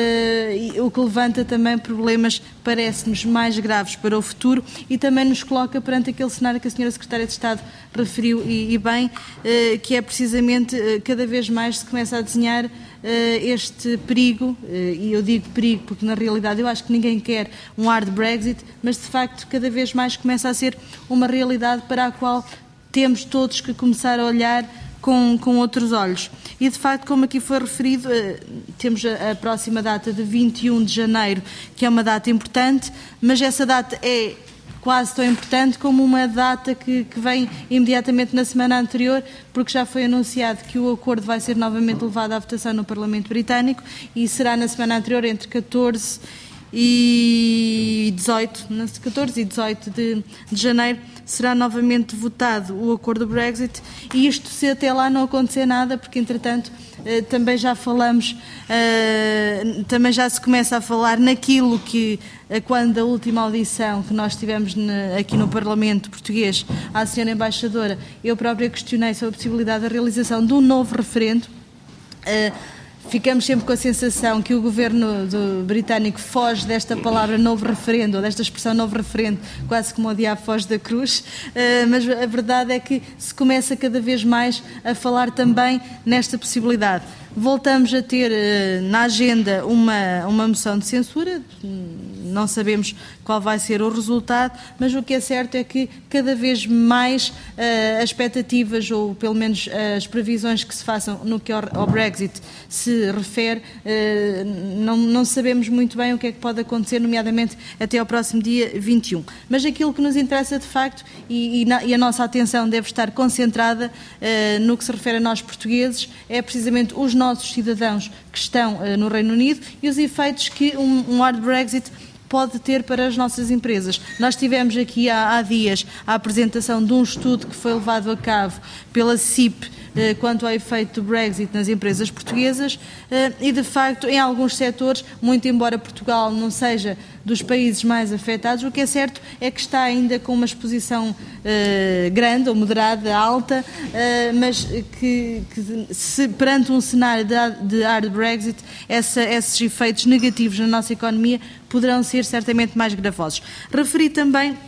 o que levanta também problemas, parece-nos, mais graves para o futuro e também nos coloca perante aquele cenário que a senhora Secretária de Estado referiu e, e bem, que é precisamente cada vez mais se começa a desenhar este perigo, e eu digo perigo porque na realidade eu acho que ninguém quer um hard Brexit, mas de facto cada vez mais começa a ser uma realidade para a qual temos todos que começar a olhar com, com outros olhos. E de facto, como aqui foi referido, temos a, a próxima data de vinte e um de janeiro, que é uma data importante, mas essa data é quase tão importante como uma data que, que vem imediatamente na semana anterior, porque já foi anunciado que o acordo vai ser novamente levado à votação no Parlamento Britânico e será na semana anterior, entre catorze e dezoito, catorze e dezoito de, de janeiro, será novamente votado o acordo do Brexit, e isto se até lá não acontecer nada, porque entretanto eh, também já falamos, eh, também já se começa a falar naquilo que, eh, quando a última audição que nós tivemos na, aqui no Parlamento português à senhora Embaixadora, eu própria questionei sobre a possibilidade da realização de um novo referendo. Eh, Ficamos sempre com a sensação que o governo do britânico foge desta palavra novo referendo, ou desta expressão novo referendo, quase como o diabo foge da cruz, uh, mas a verdade é que se começa cada vez mais a falar também nesta possibilidade. Voltamos a ter uh, na agenda uma, uma moção de censura, não sabemos qual vai ser o resultado, mas o que é certo é que cada vez mais uh, as expectativas, ou pelo menos uh, as previsões que se façam no que ao, ao Brexit se refere, uh, não, não sabemos muito bem o que é que pode acontecer, nomeadamente até ao próximo dia vinte e um. Mas aquilo que nos interessa de facto, e, e, na, e a nossa atenção deve estar concentrada uh, no que se refere a nós portugueses, é precisamente os nossos cidadãos que estão uh, no Reino Unido e os efeitos que um, um hard Brexit pode ter para as nossas empresas. Nós tivemos aqui há, há dias a apresentação de um estudo que foi levado a cabo pela C I P eh, quanto ao efeito do Brexit nas empresas portuguesas eh, e, de facto, em alguns setores, muito embora Portugal não seja dos países mais afetados, o que é certo é que está ainda com uma exposição eh, grande ou moderada, alta, eh, mas que, que se, perante um cenário de, de hard Brexit, essa, esses efeitos negativos na nossa economia poderão ser certamente mais gravosos. Referi também uh,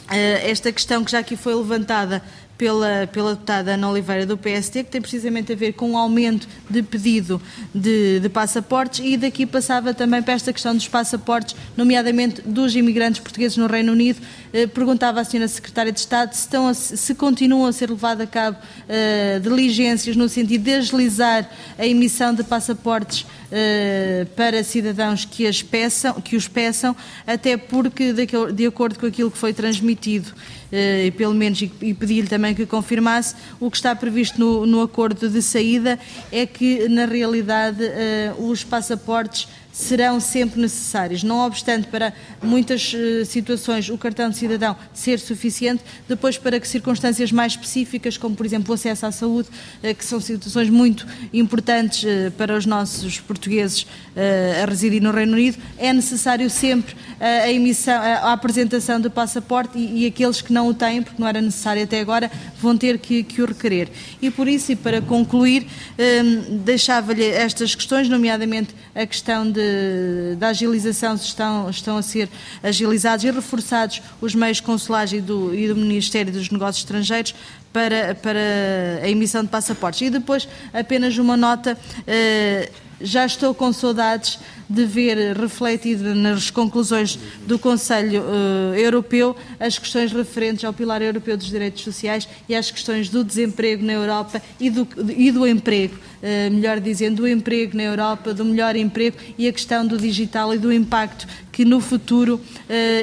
esta questão que já aqui foi levantada pela, pela deputada Ana Oliveira do P S T, que tem precisamente a ver com o aumento de pedido de, de passaportes, e daqui passava também para esta questão dos passaportes, nomeadamente dos imigrantes portugueses no Reino Unido. Uh, perguntava à senhora Secretária de Estado se, estão a, se continuam a ser levadas a cabo uh, diligências no sentido de agilizar a emissão de passaportes Uh, para cidadãos que, as peçam, que os peçam, até porque, de, de acordo com aquilo que foi transmitido, uh, e pelo menos, e, e pedi-lhe também que confirmasse, o que está previsto no, no acordo de saída é que, na realidade, uh, os passaportes serão sempre necessários. Não obstante, para muitas uh, situações, o cartão de cidadão ser suficiente, depois para que circunstâncias mais específicas, como por exemplo o acesso à saúde, uh, que são situações muito importantes uh, para os nossos portugueses uh, a residir no Reino Unido, é necessário sempre uh, a emissão, a, a apresentação do passaporte e, e aqueles que não o têm, porque não era necessário até agora, vão ter que, que o requerer. E por isso, e para concluir, um, deixava-lhe estas questões, nomeadamente a questão de, da agilização, se estão, estão a ser agilizados e reforçados os meios consulares e do, e do Ministério dos Negócios Estrangeiros para, para a emissão de passaportes. E depois, apenas uma nota, uh, já estou com saudades de ver refletido nas conclusões do Conselho uh, Europeu as questões referentes ao Pilar Europeu dos Direitos Sociais e às questões do desemprego na Europa e do, e do emprego, uh, melhor dizendo, do emprego na Europa, do melhor emprego e a questão do digital e do impacto que no futuro uh,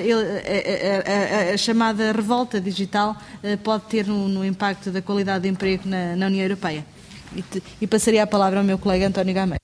a, a, a, a chamada revolta digital uh, pode ter no, no impacto da qualidade de emprego na, na União Europeia. E, te, e passaria a palavra ao meu colega António Gameiro.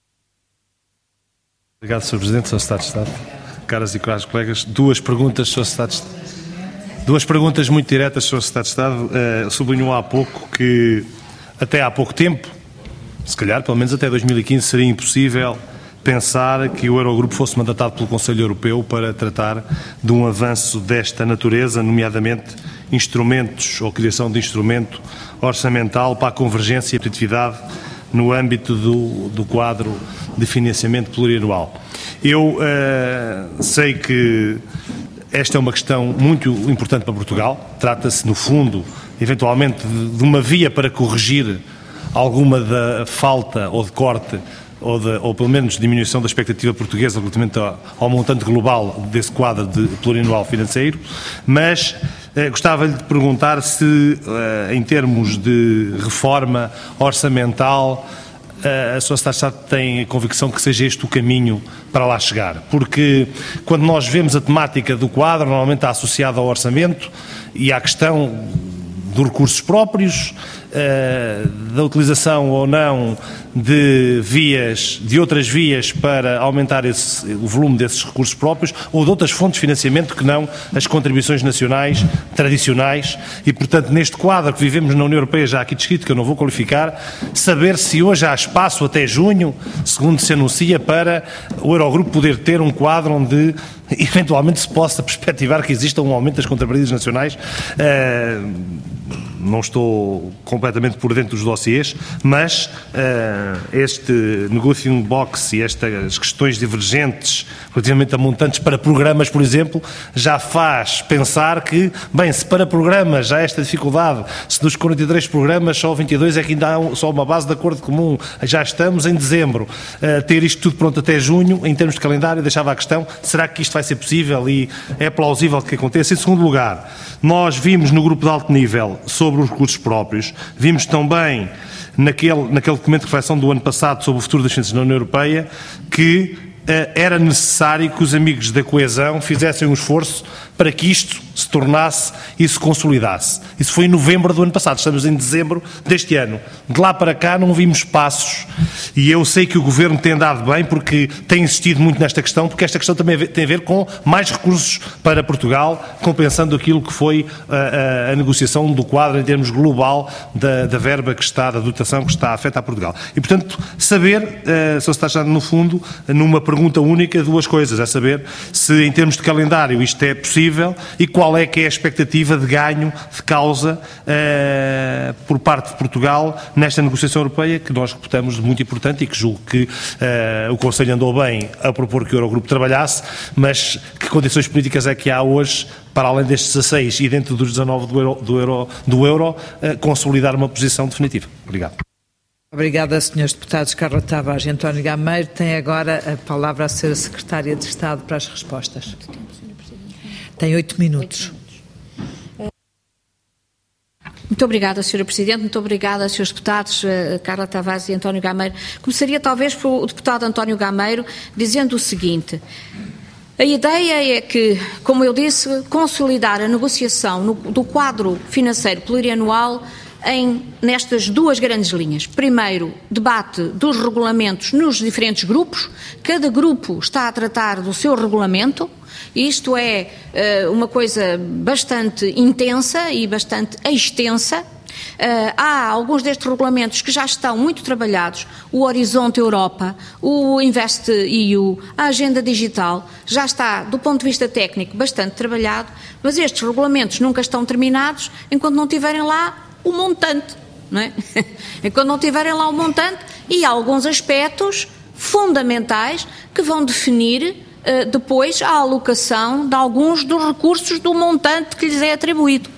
Obrigado, senhor Presidente, senhor Secretário de Estado. Caras e caros colegas, duas perguntas, senhor Secretário de Estado. Duas perguntas muito diretas, senhor Secretário de Estado. Uh, sublinhou há pouco que, até há pouco tempo, se calhar, pelo menos até dois mil e quinze, seria impossível pensar que o Eurogrupo fosse mandatado pelo Conselho Europeu para tratar de um avanço desta natureza, nomeadamente instrumentos ou criação de instrumento orçamental para a convergência e a competitividade no âmbito do, do quadro de financiamento plurianual. Eu uh, sei que esta é uma questão muito importante para Portugal. Trata-se, no fundo, eventualmente, de, de uma via para corrigir alguma da falta ou de corte ou, de, ou pelo menos diminuição da expectativa portuguesa relativamente ao, ao montante global desse quadro de plurianual financeiro, mas eh, gostava-lhe de perguntar se, eh, em termos de reforma orçamental, eh, a sua Secretaria de Estado tem a convicção que seja este o caminho para lá chegar, porque quando nós vemos a temática do quadro, normalmente está associada ao orçamento e à questão dos recursos próprios, da utilização ou não de vias, de outras vias para aumentar esse, o volume desses recursos próprios ou de outras fontes de financiamento que não as contribuições nacionais tradicionais e, portanto, neste quadro que vivemos na União Europeia, já aqui descrito, que eu não vou qualificar, saber se hoje há espaço até junho, segundo se anuncia, para o Eurogrupo poder ter um quadro onde eventualmente se possa perspectivar que exista um aumento das contrapartidas nacionais. Uh, não estou completamente por dentro dos dossiês, mas uh, este negotiating box e estas questões divergentes relativamente a montantes para programas, por exemplo, já faz pensar que, bem, se para programas já há esta dificuldade, se dos quarenta e três programas só vinte e dois é que ainda há só uma base de acordo comum, já estamos em dezembro, uh, ter isto tudo pronto até junho, em termos de calendário, deixava a questão, será que isto vai ser possível e é plausível que aconteça? Em segundo lugar, nós vimos no grupo de alto nível sobre os recursos próprios, vimos também naquele, naquele documento de reflexão do ano passado sobre o futuro das finanças na União Europeia que uh, era necessário que os amigos da coesão fizessem um esforço para que isto se tornasse e se consolidasse. Isso foi em novembro do ano passado, estamos em dezembro deste ano. De lá para cá não vimos passos e eu sei que o Governo tem andado bem porque tem insistido muito nesta questão, porque esta questão também tem a ver com mais recursos para Portugal, compensando aquilo que foi a, a, a negociação do quadro em termos global da, da verba que está, da dotação que está a afetar Portugal. E, portanto, saber, uh, se está já no fundo, numa pergunta única, duas coisas, é saber se em termos de calendário isto é possível e qual é que é a expectativa de ganho de causa uh, por parte de Portugal nesta negociação europeia que nós reputamos de muito importante e que julgo que uh, o Conselho andou bem a propor que o Eurogrupo trabalhasse, mas que condições políticas é que há hoje para além destes dezasseis e dentro dos dezanove do Euro, do Euro, do Euro uh, consolidar uma posição definitiva. Obrigado. Obrigada, senhores deputados Carla Tavares e António Gameiro. Tem agora a palavra a senhora Secretária de Estado para as respostas. Tem oito minutos. Muito obrigada, senhora Presidente, muito obrigada, senhores deputados Carla Tavares e António Gameiro. Começaria talvez pelo deputado António Gameiro dizendo o seguinte: a ideia é que, como eu disse, consolidar a negociação no, do quadro financeiro plurianual em, nestas duas grandes linhas. Primeiro, debate dos regulamentos nos diferentes grupos. Cada grupo está a tratar do seu regulamento. Isto é uh, uma coisa bastante intensa e bastante extensa. Uh, há alguns destes regulamentos que já estão muito trabalhados, o Horizonte Europa, o Invest E U, a Agenda Digital, já está, do ponto de vista técnico, bastante trabalhado, mas estes regulamentos nunca estão terminados enquanto não tiverem lá o montante, não é? Enquanto não tiverem lá o montante e há alguns aspectos fundamentais que vão definir uh, depois a alocação de alguns dos recursos do montante que lhes é atribuído.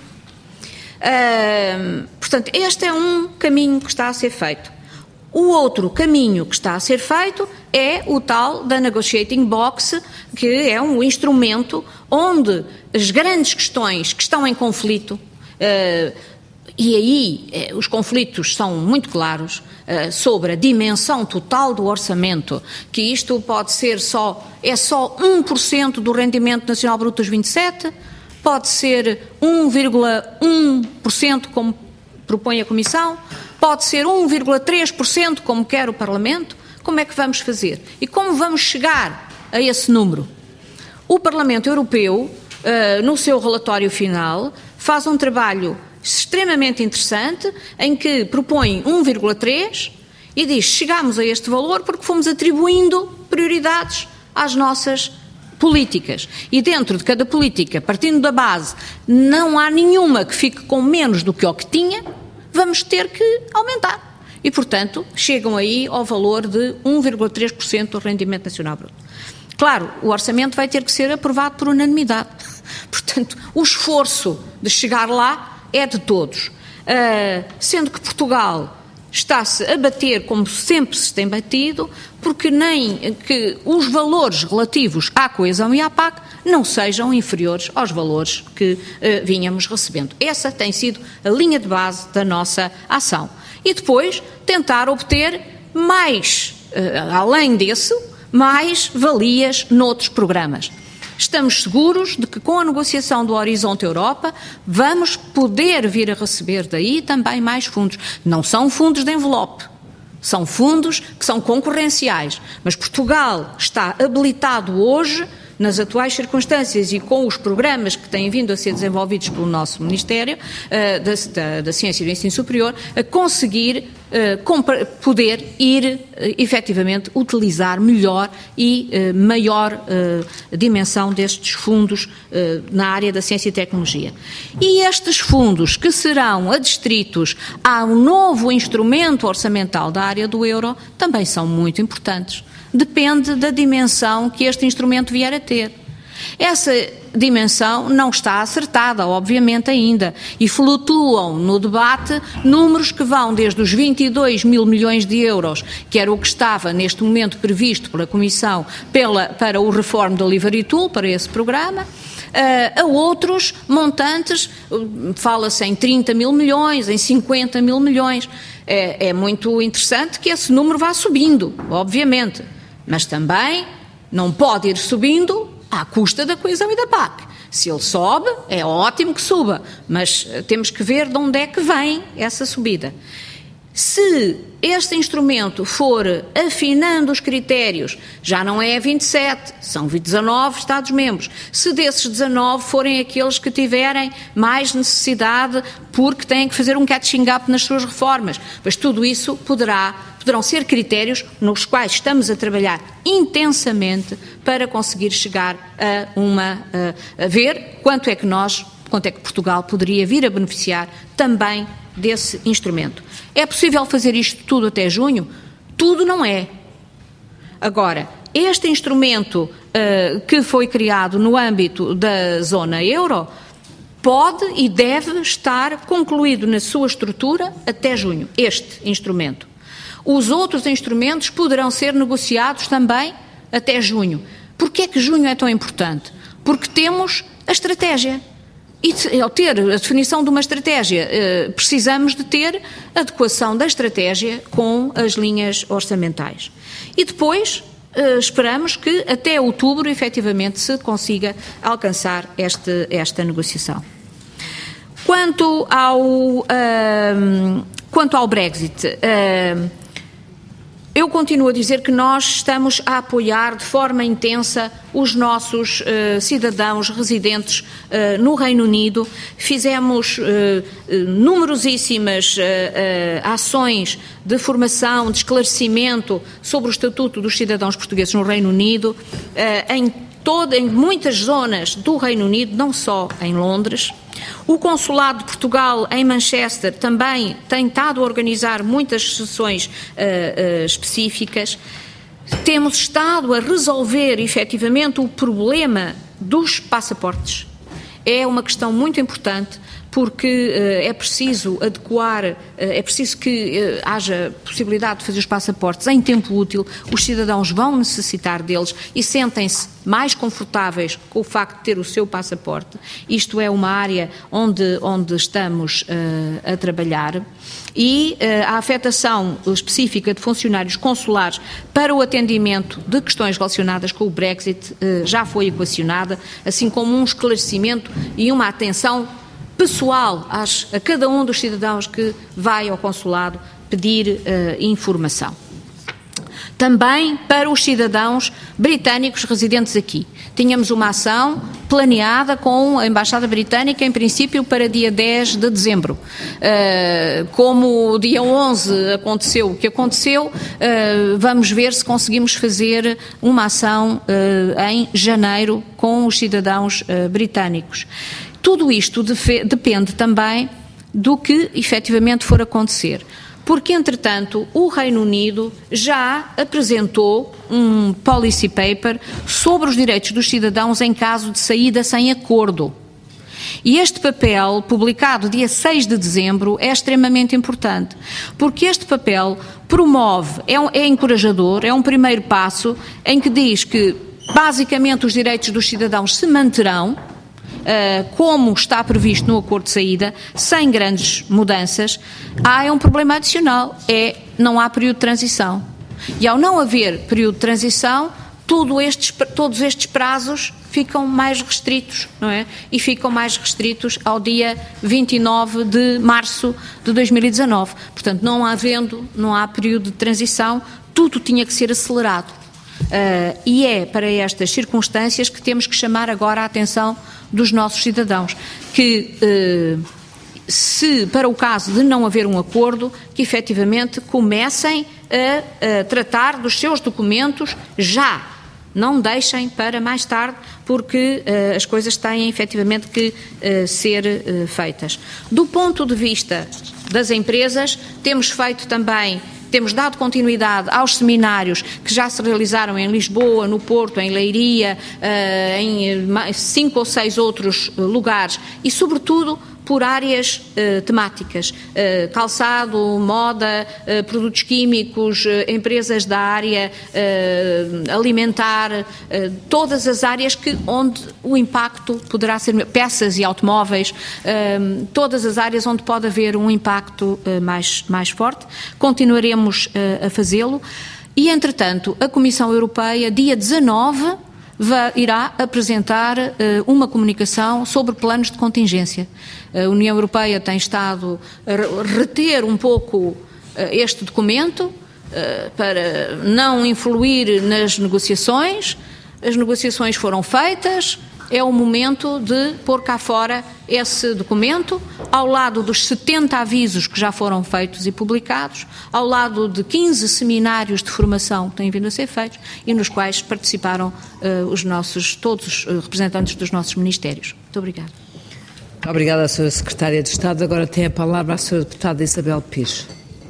Uh, portanto, este é um caminho que está a ser feito. O outro caminho que está a ser feito é o tal da Negotiating Box, que é um instrumento onde as grandes questões que estão em conflito, uh, e aí eh, os conflitos são muito claros, uh, sobre a dimensão total do orçamento, que isto pode ser só, é só um por cento do rendimento nacional bruto dos vinte e sete, pode ser um vírgula um por cento, como propõe a Comissão, pode ser um vírgula três por cento, como quer o Parlamento. Como é que vamos fazer? E como vamos chegar a esse número? O Parlamento Europeu, uh, no seu relatório final, faz um trabalho extremamente interessante, em que propõe um vírgula três e diz: chegamos a este valor porque fomos atribuindo prioridades às nossas políticas. E dentro de cada política, partindo da base, não há nenhuma que fique com menos do que o que tinha, vamos ter que aumentar. E, portanto, chegam aí ao valor de um vírgula três por cento do rendimento nacional bruto. Claro, o orçamento vai ter que ser aprovado por unanimidade. Portanto, o esforço de chegar lá é de todos. Uh, sendo que Portugal está-se a bater como sempre se tem batido, porque nem que os valores relativos à coesão e à P A C não sejam inferiores aos valores que uh, vínhamos recebendo. Essa tem sido a linha de base da nossa ação. E depois tentar obter mais, uh, além desse, mais valias noutros programas. Estamos seguros de que com a negociação do Horizonte Europa vamos poder vir a receber daí também mais fundos. Não são fundos de envelope, são fundos que são concorrenciais, mas Portugal está habilitado hoje, nas atuais circunstâncias e com os programas que têm vindo a ser desenvolvidos pelo nosso Ministério uh, da, da, da Ciência e do Ensino Superior, a conseguir uh, poder ir, uh, efetivamente, utilizar melhor e uh, maior uh, dimensão destes fundos uh, na área da ciência e tecnologia. E estes fundos que serão adstritos ao novo instrumento orçamental da área do euro também são muito importantes. Depende da dimensão que este instrumento vier a ter. Essa dimensão não está acertada, obviamente, ainda, e flutuam no debate números que vão desde os vinte e dois mil milhões de euros, que era o que estava neste momento previsto pela Comissão pela, para o Reform Delivery Tool, para esse programa, Uh, a outros montantes, uh, fala-se em trinta mil milhões, em cinquenta mil milhões. É, é muito interessante que esse número vá subindo, obviamente, mas também não pode ir subindo à custa da coesão e da P A C. Se ele sobe, é ótimo que suba, mas uh, temos que ver de onde é que vem essa subida. Se este instrumento for afinando os critérios, já não é vinte e sete, são dezanove Estados-membros. Se desses dezanove forem aqueles que tiverem mais necessidade porque têm que fazer um catching up nas suas reformas, mas tudo isso poderá, poderão ser critérios nos quais estamos a trabalhar intensamente para conseguir chegar a uma, a, a ver quanto é que nós, quanto é que Portugal poderia vir a beneficiar também desse instrumento. É possível fazer isto tudo até junho? Tudo não é. Agora, este instrumento uh, que foi criado no âmbito da zona euro pode e deve estar concluído na sua estrutura até junho, este instrumento. Os outros instrumentos poderão ser negociados também até junho. Porquê é que junho é tão importante? Porque temos a estratégia. E ao ter a definição de uma estratégia, precisamos de ter a adequação da estratégia com as linhas orçamentais. E depois esperamos que até outubro, efetivamente, se consiga alcançar este, esta negociação. Quanto ao, uh, quanto ao Brexit, uh, eu continuo a dizer que nós estamos a apoiar de forma intensa os nossos uh, cidadãos residentes uh, no Reino Unido. Fizemos uh, uh, numerosíssimas uh, uh, ações de formação, de esclarecimento sobre o Estatuto dos Cidadãos Portugueses no Reino Unido, uh, em, toda, em muitas zonas do Reino Unido, não só em Londres. O Consulado de Portugal em Manchester também tem estado a organizar muitas sessões uh, uh, específicas. Temos estado a resolver efetivamente o problema dos passaportes. É uma questão muito importante, porque uh, é preciso adequar, uh, é preciso que uh, haja possibilidade de fazer os passaportes em tempo útil. Os cidadãos vão necessitar deles e sentem-se mais confortáveis com o facto de ter o seu passaporte. Isto é uma área onde, onde estamos uh, a trabalhar. E uh, a afetação específica de funcionários consulares para o atendimento de questões relacionadas com o Brexit uh, já foi equacionada, assim como um esclarecimento e uma atenção pessoal às, a cada um dos cidadãos que vai ao consulado pedir uh, informação. Também para os cidadãos britânicos residentes aqui. Tínhamos uma ação planeada com a Embaixada Britânica, em princípio, para dia dez de dezembro. Uh, como dia onze aconteceu o que aconteceu, uh, vamos ver se conseguimos fazer uma ação uh, em janeiro com os cidadãos uh, britânicos. Tudo isto depende também do que efetivamente for acontecer. Porque, entretanto, o Reino Unido já apresentou um policy paper sobre os direitos dos cidadãos em caso de saída sem acordo. E este papel, publicado dia seis de dezembro, é extremamente importante, porque este papel promove, é, um, é encorajador, é um primeiro passo em que diz que, basicamente, os direitos dos cidadãos se manterão, Uh, como está previsto no acordo de saída, sem grandes mudanças. Há é um problema adicional, é não há período de transição. E ao não haver período de transição, tudo estes, todos estes prazos ficam mais restritos, não é? E ficam mais restritos ao dia vinte e nove de março de dois mil e dezanove. Portanto, não havendo, não há período de transição, tudo tinha que ser acelerado. Uh, e é para estas circunstâncias que temos que chamar agora a atenção dos nossos cidadãos, que uh, se para o caso de não haver um acordo, que efetivamente comecem a, a tratar dos seus documentos já, não deixem para mais tarde, porque uh, as coisas têm efetivamente que uh, ser uh, feitas. Do ponto de vista das empresas, temos feito também Temos dado continuidade aos seminários que já se realizaram em Lisboa, no Porto, em Leiria, em cinco ou seis outros lugares e, sobretudo, por áreas uh, temáticas, uh, calçado, moda, uh, produtos químicos, uh, empresas da área uh, alimentar, uh, todas as áreas que, onde o impacto poderá ser, peças e automóveis, uh, todas as áreas onde pode haver um impacto uh, mais, mais forte. Continuaremos uh, a fazê-lo e, entretanto, a Comissão Europeia, dia dezanove, irá apresentar uh, uma comunicação sobre planos de contingência. A União Europeia tem estado a reter um pouco uh, este documento uh, para não influir nas negociações. As negociações foram feitas, é o momento de pôr cá fora esse documento, ao lado dos setenta avisos que já foram feitos e publicados, ao lado de quinze seminários de formação que têm vindo a ser feitos e nos quais participaram uh, os nossos, todos os uh, representantes dos nossos ministérios. Muito obrigada. Obrigada, senhora Secretária de Estado. Agora tem a palavra a senhora Deputada Isabel Pires.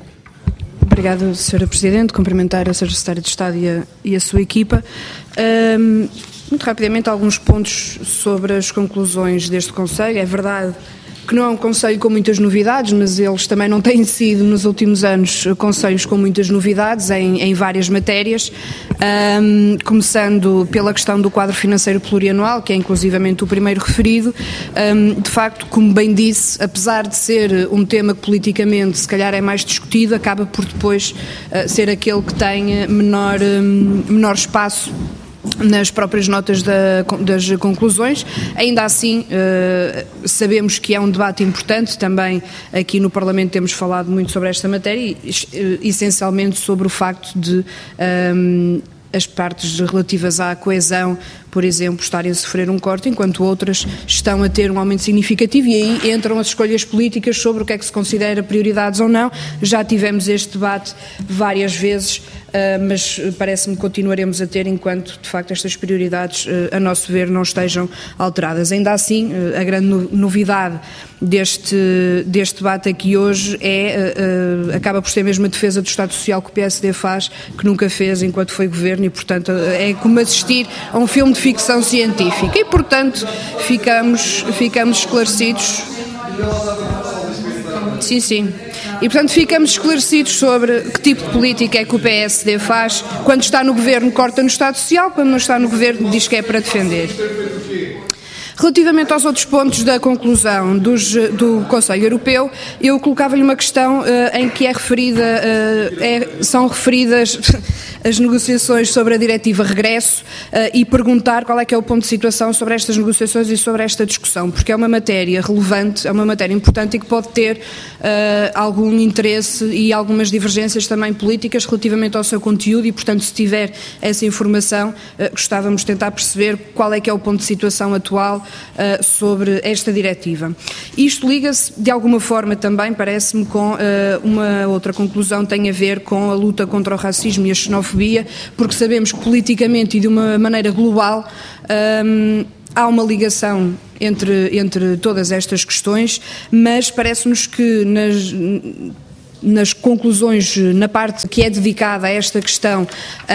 Obrigada, senhora Presidente. Cumprimentar a senhora Secretária de Estado e a, e a sua equipa. Um, Muito rapidamente, alguns pontos sobre as conclusões deste Conselho. É verdade que não é um Conselho com muitas novidades, mas eles também não têm sido, nos últimos anos, conselhos com muitas novidades em, em várias matérias, um, começando pela questão do quadro financeiro plurianual, que é inclusivamente o primeiro referido. Um, de facto, como bem disse, apesar de ser um tema que politicamente se calhar é mais discutido, acaba por depois uh, ser aquele que tem menor, um, menor espaço nas próprias notas da, das conclusões. Ainda assim, eh, sabemos que é um debate importante, também aqui no Parlamento temos falado muito sobre esta matéria, e, eh, essencialmente sobre o facto de eh, as partes relativas à coesão, por exemplo, estarem a sofrer um corte, enquanto outras estão a ter um aumento significativo, e aí entram as escolhas políticas sobre o que é que se considera prioridades ou não. Já tivemos este debate várias vezes, mas parece-me que continuaremos a ter enquanto, de facto, estas prioridades, a nosso ver, não estejam alteradas. Ainda assim, a grande novidade deste, deste debate aqui hoje é, acaba por ser mesmo a defesa do Estado Social que o P S D faz, que nunca fez enquanto foi governo, e, portanto, é como assistir a um filme de ficção científica, e, portanto, ficamos, ficamos esclarecidos. Sim, sim. E, portanto, ficamos esclarecidos sobre que tipo de política é que o P S D faz. Quando está no governo, corta no Estado Social; quando não está no governo, diz que é para defender. Relativamente aos outros pontos da conclusão dos, do Conselho Europeu, eu colocava-lhe uma questão uh, em que é referida, uh, é, são referidas as negociações sobre a diretiva regresso, uh, e perguntar qual é que é o ponto de situação sobre estas negociações e sobre esta discussão, porque é uma matéria relevante, é uma matéria importante e que pode ter uh, algum interesse e algumas divergências também políticas relativamente ao seu conteúdo, e, portanto, se tiver essa informação, uh, gostávamos de tentar perceber qual é que é o ponto de situação atual Uh, sobre esta diretiva. Isto liga-se de alguma forma também, parece-me, com uh, uma outra conclusão, tem a ver com a luta contra o racismo e a xenofobia, porque sabemos que politicamente e de uma maneira global um, há uma ligação entre, entre todas estas questões, mas parece-nos que nas nas conclusões, na parte que é dedicada a esta questão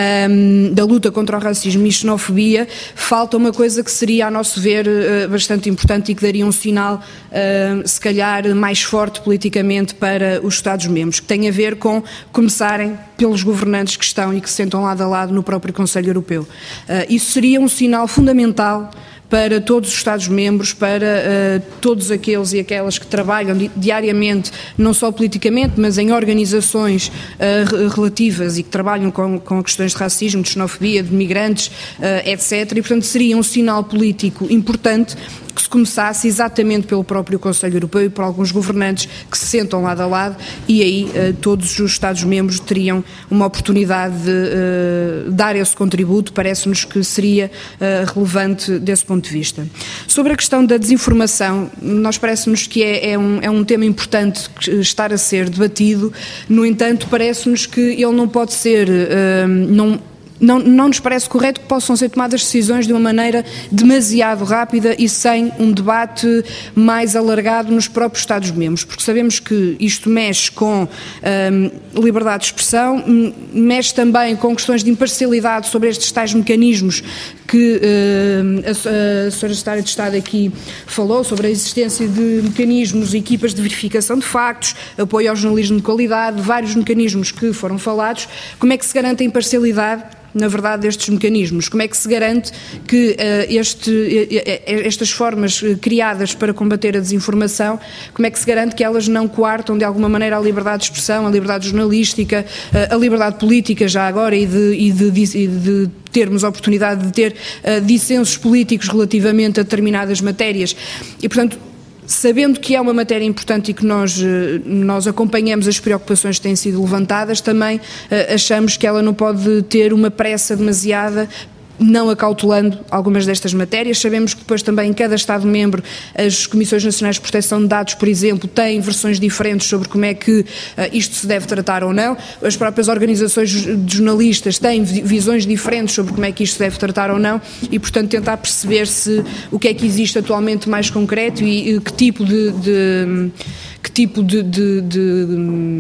um, da luta contra o racismo e xenofobia, falta uma coisa que seria, a nosso ver, uh, bastante importante e que daria um sinal, uh, se calhar, mais forte politicamente para os Estados-membros, que tem a ver com começarem pelos governantes que estão e que se sentam lado a lado no próprio Conselho Europeu. Uh, isso seria um sinal fundamental para todos os Estados-membros, para uh, todos aqueles e aquelas que trabalham di diariamente, não só politicamente, mas em organizações uh, relativas e que trabalham com, com questões de racismo, de xenofobia, de migrantes, uh, etcétera. E, portanto, seria um sinal político importante que se começasse exatamente pelo próprio Conselho Europeu e por alguns governantes que se sentam lado a lado, e aí uh, todos os Estados-membros teriam uma oportunidade de uh, dar esse contributo. Parece-nos que seria uh, relevante desse ponto de vista. Sobre a questão da desinformação, nós parece-nos que é, é, um, é um tema importante estar a ser debatido. No entanto, parece-nos que ele não pode ser, uh, não Não, não nos parece correto que possam ser tomadas decisões de uma maneira demasiado rápida e sem um debate mais alargado nos próprios Estados-membros, porque sabemos que isto mexe com hum, liberdade de expressão, mexe também com questões de imparcialidade sobre estes tais mecanismos que hum, a, a senhora Secretária de Estado aqui falou, sobre a existência de mecanismos e equipas de verificação de factos, apoio ao jornalismo de qualidade, vários mecanismos que foram falados. Como é que se garante a imparcialidade, na verdade, destes mecanismos? Como é que se garante que uh, este, uh, estas formas criadas para combater a desinformação, como é que se garante que elas não coartam de alguma maneira a liberdade de expressão, a liberdade jornalística, uh, a liberdade política já agora, e de, e de, de, de termos a oportunidade de ter uh, dissensos políticos relativamente a determinadas matérias? E, portanto, sabendo que é uma matéria importante e que nós, nós acompanhamos as preocupações que têm sido levantadas, também uh, achamos que ela não pode ter uma pressa demasiada, não acautelando algumas destas matérias. Sabemos que depois também em cada Estado-membro as Comissões Nacionais de Proteção de Dados, por exemplo, têm versões diferentes sobre como é que uh, isto se deve tratar ou não. As próprias organizações de jornalistas têm visões diferentes sobre como é que isto se deve tratar ou não, e, portanto, tentar perceber se o que é que existe atualmente mais concreto e, e que tipo de, de que tipo de, de, de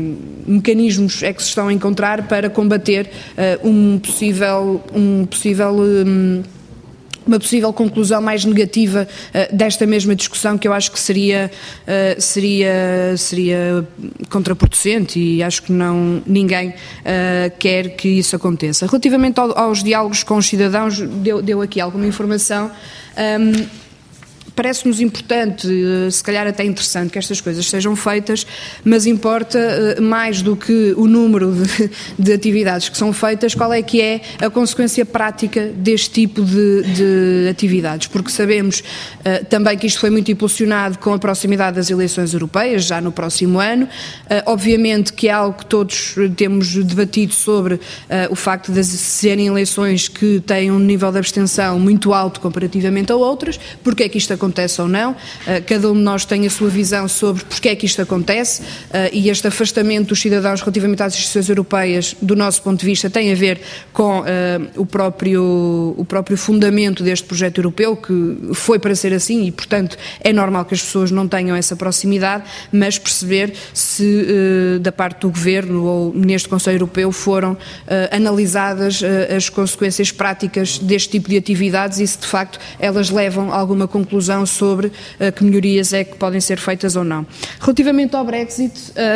mecanismos é que se estão a encontrar para combater uh, um possível, um possível um, uma possível conclusão mais negativa uh, desta mesma discussão, que eu acho que seria, uh, seria, seria contraproducente, e acho que não, ninguém uh, quer que isso aconteça. Relativamente ao, aos diálogos com os cidadãos, deu, deu aqui alguma informação. Um, parece-nos importante, se calhar até interessante, que estas coisas sejam feitas, mas importa mais do que o número de, de atividades que são feitas, qual é que é a consequência prática deste tipo de, de atividades, porque sabemos uh, também que isto foi muito impulsionado com a proximidade das eleições europeias, já no próximo ano. Uh, obviamente que é algo que todos temos debatido sobre uh, o facto de serem eleições que têm um nível de abstenção muito alto comparativamente a outras, porque é que isto acontece ou não. Uh, cada um de nós tem a sua visão sobre porque é que isto acontece, uh, e este afastamento dos cidadãos relativamente às instituições europeias, do nosso ponto de vista, tem a ver com uh, o, próprio, o próprio fundamento deste projeto europeu, que foi para ser assim e, portanto, é normal que as pessoas não tenham essa proximidade, mas perceber se uh, da parte do Governo ou neste Conselho Europeu foram uh, analisadas uh, as consequências práticas deste tipo de atividades e se de facto elas levam a alguma conclusão sobre uh, que melhorias é que podem ser feitas ou não. Relativamente ao Brexit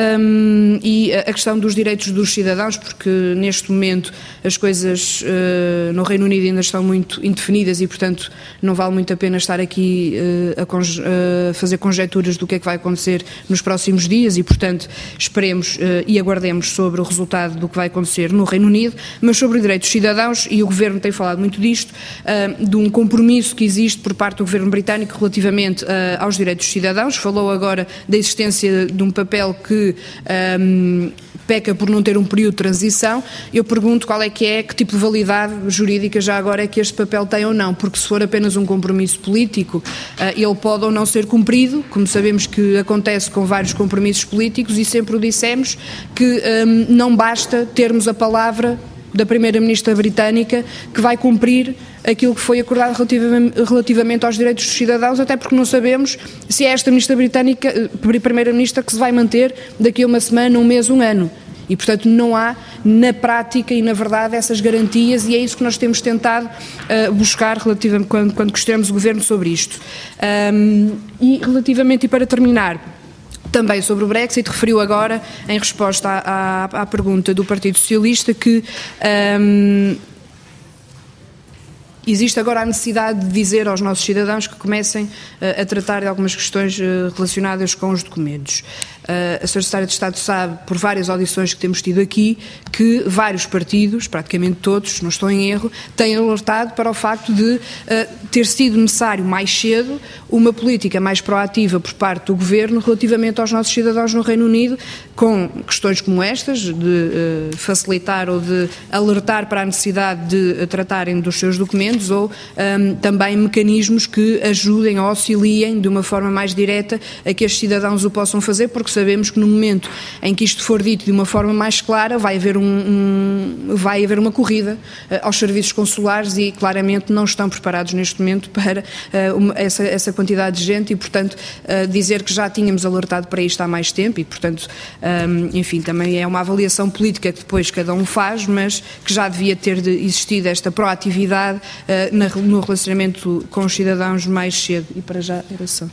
um, e a questão dos direitos dos cidadãos, porque neste momento as coisas uh, no Reino Unido ainda estão muito indefinidas e, portanto, não vale muito a pena estar aqui uh, a conje- uh, fazer conjecturas do que é que vai acontecer nos próximos dias e, portanto, esperemos uh, e aguardemos sobre o resultado do que vai acontecer no Reino Unido, mas sobre os direitos dos cidadãos, e o Governo tem falado muito disto, uh, de um compromisso que existe por parte do Governo britânico relativamente uh, aos direitos dos cidadãos. Falou agora da existência de um papel que um, peca por não ter um período de transição. Eu pergunto qual é que é, que tipo de validade jurídica já agora é que este papel tem ou não, porque se for apenas um compromisso político, ele pode ou não ser cumprido, como sabemos que acontece com vários compromissos políticos, e sempre o dissemos que um, não basta termos a palavra da Primeira-Ministra britânica que vai cumprir aquilo que foi acordado relativamente, relativamente aos direitos dos cidadãos, até porque não sabemos se é esta Ministra britânica, Primeira-Ministra, que se vai manter daqui a uma semana, um mês, um ano. E, portanto, não há na prática e na verdade essas garantias, e é isso que nós temos tentado uh, buscar relativamente, quando, quando questionamos o Governo sobre isto. Um, e relativamente, e para terminar, também sobre o Brexit, referiu agora, em resposta à, à, à pergunta do Partido Socialista, que um, existe agora a necessidade de dizer aos nossos cidadãos que comecem uh, a tratar de algumas questões uh, relacionadas com os documentos. Uh, a senhora Secretária de Estado sabe, por várias audições que temos tido aqui, que vários partidos, praticamente todos, não estou em erro, têm alertado para o facto de uh, ter sido necessário mais cedo uma política mais proativa por parte do Governo relativamente aos nossos cidadãos no Reino Unido, com questões como estas, de uh, facilitar ou de alertar para a necessidade de uh, tratarem dos seus documentos, ou um, também mecanismos que ajudem ou auxiliem de uma forma mais direta a que estes cidadãos o possam fazer, porque sabemos que no momento em que isto for dito de uma forma mais clara, vai haver, um, um, vai haver uma corrida uh, aos serviços consulares e claramente não estão preparados neste momento para uh, uma, essa, essa quantidade de gente e, portanto, uh, dizer que já tínhamos alertado para isto há mais tempo e, portanto, um, enfim, também é uma avaliação política que depois cada um faz, mas que já devia ter de existido esta proatividade uh, na, no relacionamento com os cidadãos mais cedo. E para já era só.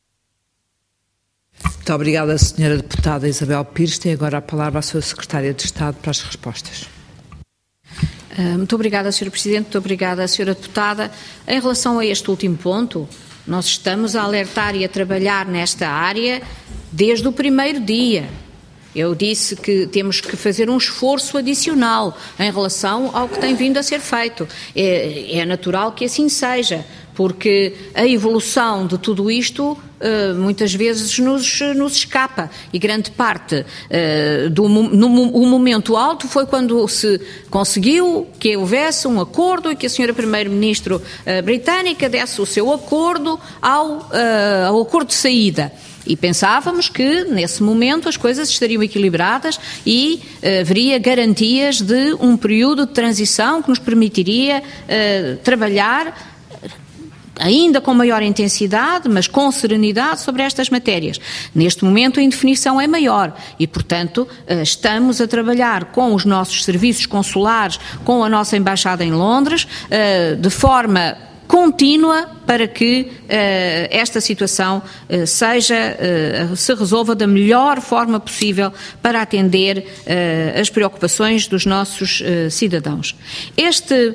Muito obrigada, senhora Deputada Isabel Pires. Tem agora a palavra a sua Secretária de Estado para as respostas. Muito obrigada, senhora Presidente. Muito obrigada, senhora Deputada. Em relação a este último ponto, nós estamos a alertar e a trabalhar nesta área desde o primeiro dia. Eu disse que temos que fazer um esforço adicional em relação ao que tem vindo a ser feito. É, é natural que assim seja, porque a evolução de tudo isto uh, muitas vezes nos, nos escapa, e grande parte uh, do no, o momento alto foi quando se conseguiu que houvesse um acordo e que a senhora Primeira-Ministra uh, britânica desse o seu acordo ao, uh, ao acordo de saída. E pensávamos que, nesse momento, as coisas estariam equilibradas e uh, haveria garantias de um período de transição que nos permitiria uh, trabalhar ainda com maior intensidade, mas com serenidade sobre estas matérias. Neste momento a indefinição é maior e, portanto, estamos a trabalhar com os nossos serviços consulares, com a nossa Embaixada em Londres, de forma contínua para que uh, esta situação uh, seja, uh, se resolva da melhor forma possível para atender uh, as preocupações dos nossos uh, cidadãos. Este uh,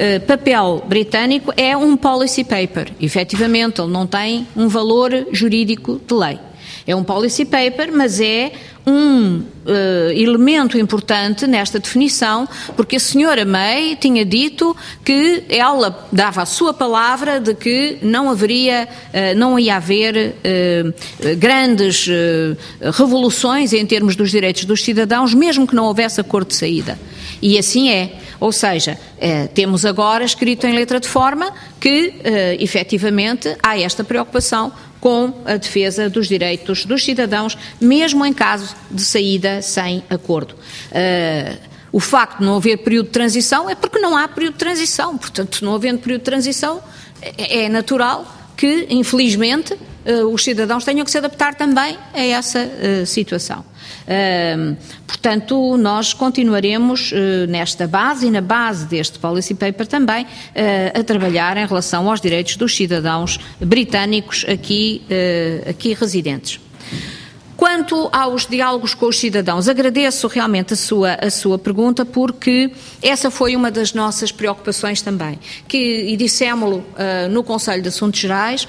papel britânico é um policy paper, efetivamente, ele não tem um valor jurídico de lei. É um policy paper, mas é um uh, elemento importante nesta definição, porque a senhora May tinha dito que ela dava a sua palavra de que não haveria, uh, não ia haver uh, grandes uh, revoluções em termos dos direitos dos cidadãos, mesmo que não houvesse acordo de saída. E assim é. Ou seja, eh, temos agora escrito em letra de forma que, eh, efetivamente, há esta preocupação com a defesa dos direitos dos cidadãos, mesmo em caso de saída sem acordo. Uh, o facto de não haver período de transição é porque não há período de transição. Portanto, não havendo período de transição, é, é natural que, infelizmente, uh, os cidadãos tenham que se adaptar também a essa uh, situação. Uh, portanto, nós continuaremos uh, nesta base e na base deste policy paper também uh, a trabalhar em relação aos direitos dos cidadãos britânicos aqui, uh, aqui residentes. Quanto aos diálogos com os cidadãos, agradeço realmente a sua, a sua pergunta, porque essa foi uma das nossas preocupações também, que, e dissemos-lo uh, no Conselho de Assuntos Gerais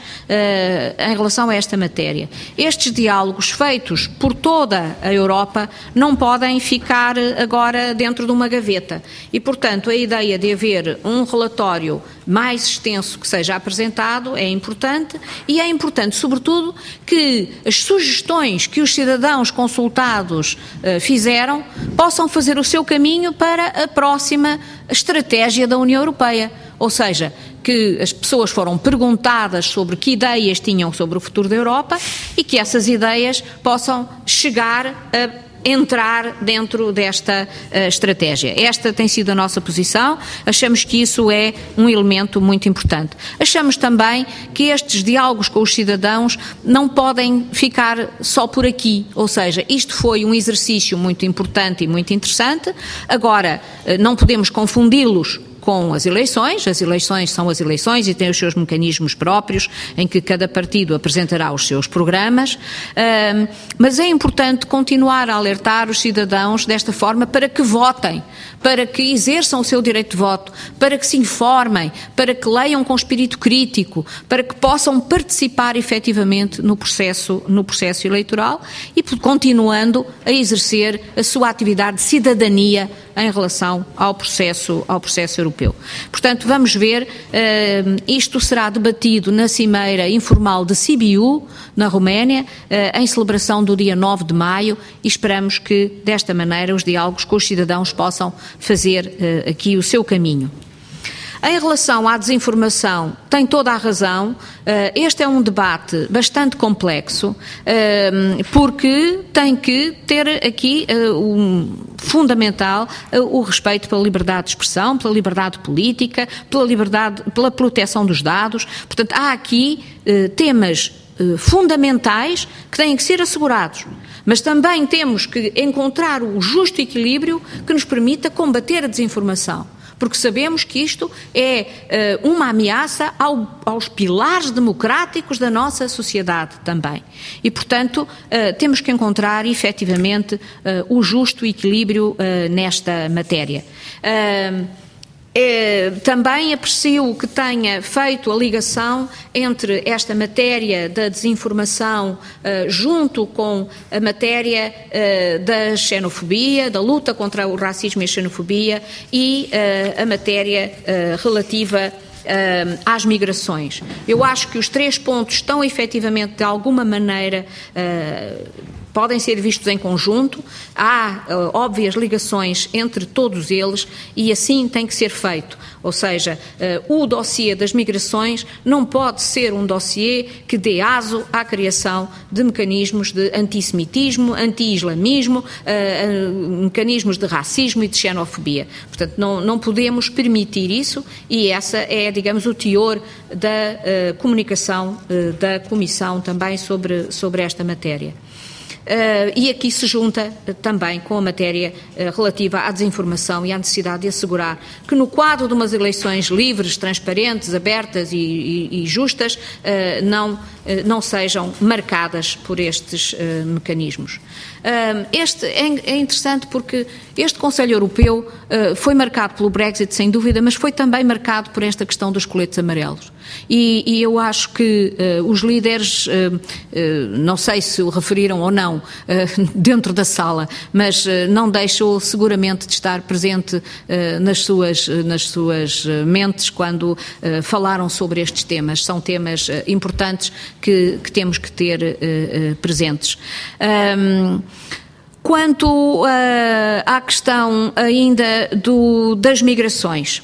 uh, em relação a esta matéria. Estes diálogos feitos por toda a Europa não podem ficar agora dentro de uma gaveta e, portanto, a ideia de haver um relatório mais extenso que seja apresentado é importante, e é importante, sobretudo, que as sugestões que os cidadãos consultados uh, fizeram possam fazer o seu caminho para a próxima estratégia da União Europeia. Ou seja, que as pessoas foram perguntadas sobre que ideias tinham sobre o futuro da Europa e que essas ideias possam chegar a entrar dentro desta uh, estratégia. Esta tem sido a nossa posição, achamos que isso é um elemento muito importante. Achamos também que estes diálogos com os cidadãos não podem ficar só por aqui, ou seja, isto foi um exercício muito importante e muito interessante, agora uh, não podemos confundi-los com as eleições. As eleições são as eleições e têm os seus mecanismos próprios em que cada partido apresentará os seus programas, uh, mas é importante continuar a alertar os cidadãos desta forma para que votem, para que exerçam o seu direito de voto, para que se informem, para que leiam com espírito crítico, para que possam participar efetivamente no processo, no processo eleitoral e continuando a exercer a sua atividade de cidadania em relação ao processo, ao processo europeu. Portanto, vamos ver, uh, isto será debatido na Cimeira Informal de Sibiu, na Roménia, uh, em celebração do dia nove de maio, e esperamos que, desta maneira, os diálogos com os cidadãos possam fazer uh, aqui o seu caminho. Em relação à desinformação, tem toda a razão, este é um debate bastante complexo, porque tem que ter aqui um fundamental o respeito pela liberdade de expressão, pela liberdade política, pela liberdade, pela proteção dos dados. Portanto, há aqui temas fundamentais que têm que ser assegurados. Mas também temos que encontrar o justo equilíbrio que nos permita combater a desinformação, porque sabemos que isto é uh, uma ameaça ao, aos pilares democráticos da nossa sociedade também. E, portanto, uh, temos que encontrar, efetivamente, uh, o justo equilíbrio uh, nesta matéria. Uh, É, também aprecio que tenha feito a ligação entre esta matéria da desinformação uh, junto com a matéria uh, da xenofobia, da luta contra o racismo e a xenofobia e uh, a matéria uh, relativa uh, às migrações. Eu acho que os três pontos estão efetivamente, de alguma maneira, uh, podem ser vistos em conjunto, há uh, óbvias ligações entre todos eles e assim tem que ser feito. Ou seja, uh, o dossiê das migrações não pode ser um dossiê que dê aso à criação de mecanismos de antissemitismo, anti-islamismo, uh, uh, mecanismos de racismo e de xenofobia. Portanto, não, não podemos permitir isso e essa é, digamos, o teor da uh, comunicação uh, da Comissão também sobre, sobre esta matéria. e aqui se junta também com a matéria relativa à desinformação e à necessidade de assegurar que no quadro de umas eleições livres, transparentes, abertas e, e, e justas, não, não sejam marcadas por estes mecanismos. Este é interessante porque este Conselho Europeu foi marcado pelo Brexit, sem dúvida, mas foi também marcado por esta questão dos coletes amarelos. E, e eu acho que uh, os líderes, uh, uh, não sei se o referiram ou não, uh, dentro da sala, mas uh, não deixou seguramente de estar presente uh, nas suas, uh, nas suas mentes quando uh, falaram sobre estes temas. São temas uh, importantes que, que temos que ter uh, uh, presentes. Um, Quanto uh, à questão ainda do, das migrações,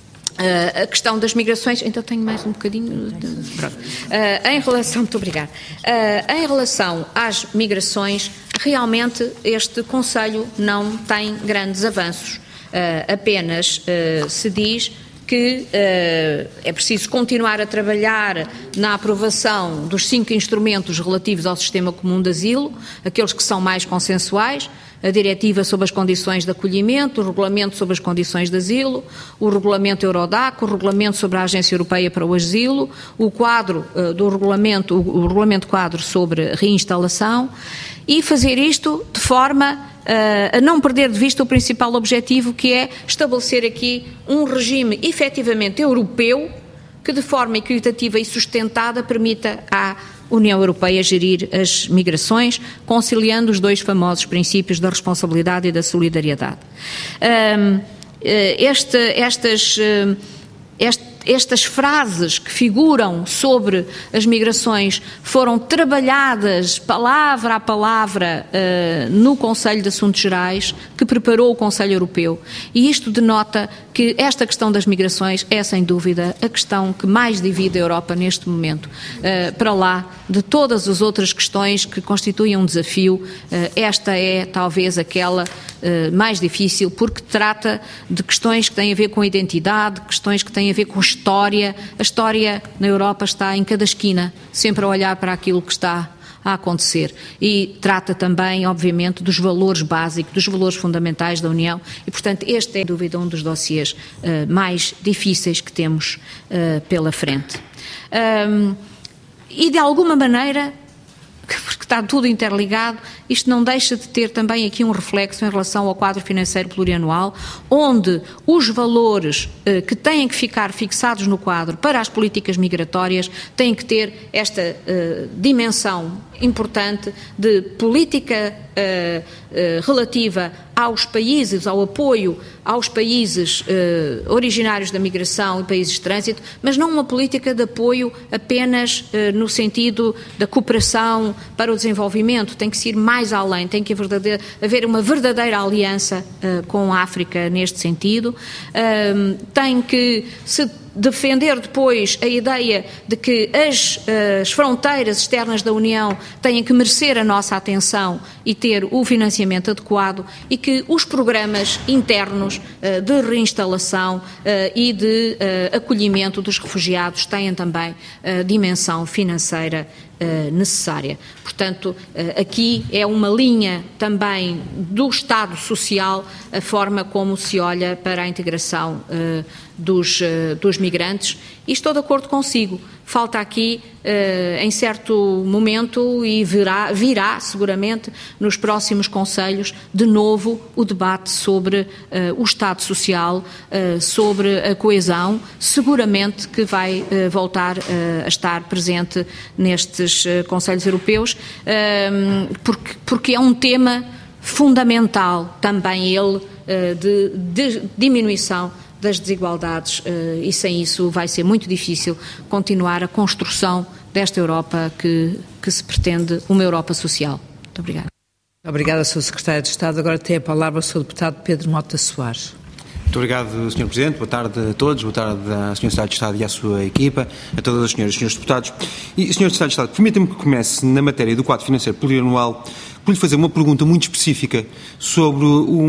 Uh, a questão das migrações, então tenho mais um bocadinho, de, uh, em relação, muito obrigada, uh, em relação às migrações, realmente este Conselho não tem grandes avanços, uh, apenas uh, se diz que uh, é preciso continuar a trabalhar na aprovação dos cinco instrumentos relativos ao Sistema Comum de Asilo, aqueles que são mais consensuais, a Diretiva sobre as Condições de Acolhimento, o Regulamento sobre as Condições de Asilo, o Regulamento Eurodac, o Regulamento sobre a Agência Europeia para o Asilo, o quadro uh, do Regulamento, o, o Regulamento Quadro sobre Reinstalação, e fazer isto de forma uh, a não perder de vista o principal objetivo, que é estabelecer aqui um regime efetivamente europeu que de forma equitativa e sustentada permita à União Europeia gerir as migrações, conciliando os dois famosos princípios da responsabilidade e da solidariedade. Um, este, estas, este, estas frases que figuram sobre as migrações foram trabalhadas palavra a palavra uh, no Conselho de Assuntos Gerais, que preparou o Conselho Europeu, e isto denota que esta questão das migrações é, sem dúvida, a questão que mais divide a Europa neste momento, uh, para lá de todas as outras questões que constituem um desafio. Uh, esta é, talvez, aquela uh, mais difícil, porque trata de questões que têm a ver com a identidade, questões que têm a ver com história. A história na Europa está em cada esquina, sempre a olhar para aquilo que está a acontecer, e trata também, obviamente, dos valores básicos, dos valores fundamentais da União, e, portanto, este é, sem dúvida, um dos dossiês uh, mais difíceis que temos uh, pela frente. Um, e, de alguma maneira, porque está tudo interligado, isto não deixa de ter também aqui um reflexo em relação ao quadro financeiro plurianual, onde os valores eh, que têm que ficar fixados no quadro para as políticas migratórias têm que ter esta eh, dimensão importante de política eh, eh, relativa aos países, ao apoio aos países eh, originários da migração e países de trânsito, mas não uma política de apoio apenas eh, no sentido da cooperação para o desenvolvimento. Tem que ir mais além, tem que haver uma verdadeira aliança uh, com a África neste sentido. Uh, tem que se defender depois a ideia de que as, as fronteiras externas da União têm que merecer a nossa atenção e ter o financiamento adequado, e que os programas internos uh, de reinstalação uh, e de uh, acolhimento dos refugiados tenham também uh, dimensão financeira Uh, necessária. Portanto, uh, aqui é uma linha também do Estado Social, a forma como se olha para a integração uh, dos, uh, dos migrantes, e estou de acordo consigo. Falta aqui, uh, em certo momento, e virá, virá seguramente nos próximos conselhos, de novo o debate sobre uh, o Estado Social, uh, sobre a coesão, seguramente que vai uh, voltar uh, a estar presente nestes uh, conselhos europeus, uh, porque, porque é um tema fundamental também ele uh, de, de diminuição das desigualdades, e sem isso vai ser muito difícil continuar a construção desta Europa que, que se pretende uma Europa social. Muito obrigada. Obrigada, senhor Secretário de Estado. Agora tem a palavra o senhor Deputado Pedro Mota Soares. Muito obrigado, senhor Presidente. Boa tarde a todos. Boa tarde à senhora Secretária de Estado e à sua equipa, a todas as senhoras e senhores deputados. E, senhor Secretário de Estado, permita-me que comece na matéria do quadro financeiro plurianual por lhe fazer uma pergunta muito específica sobre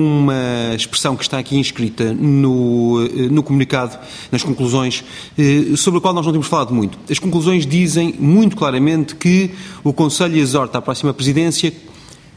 uma expressão que está aqui inscrita no, no comunicado, nas conclusões, sobre a qual nós não temos falado muito. As conclusões dizem muito claramente que o Conselho exorta a próxima Presidência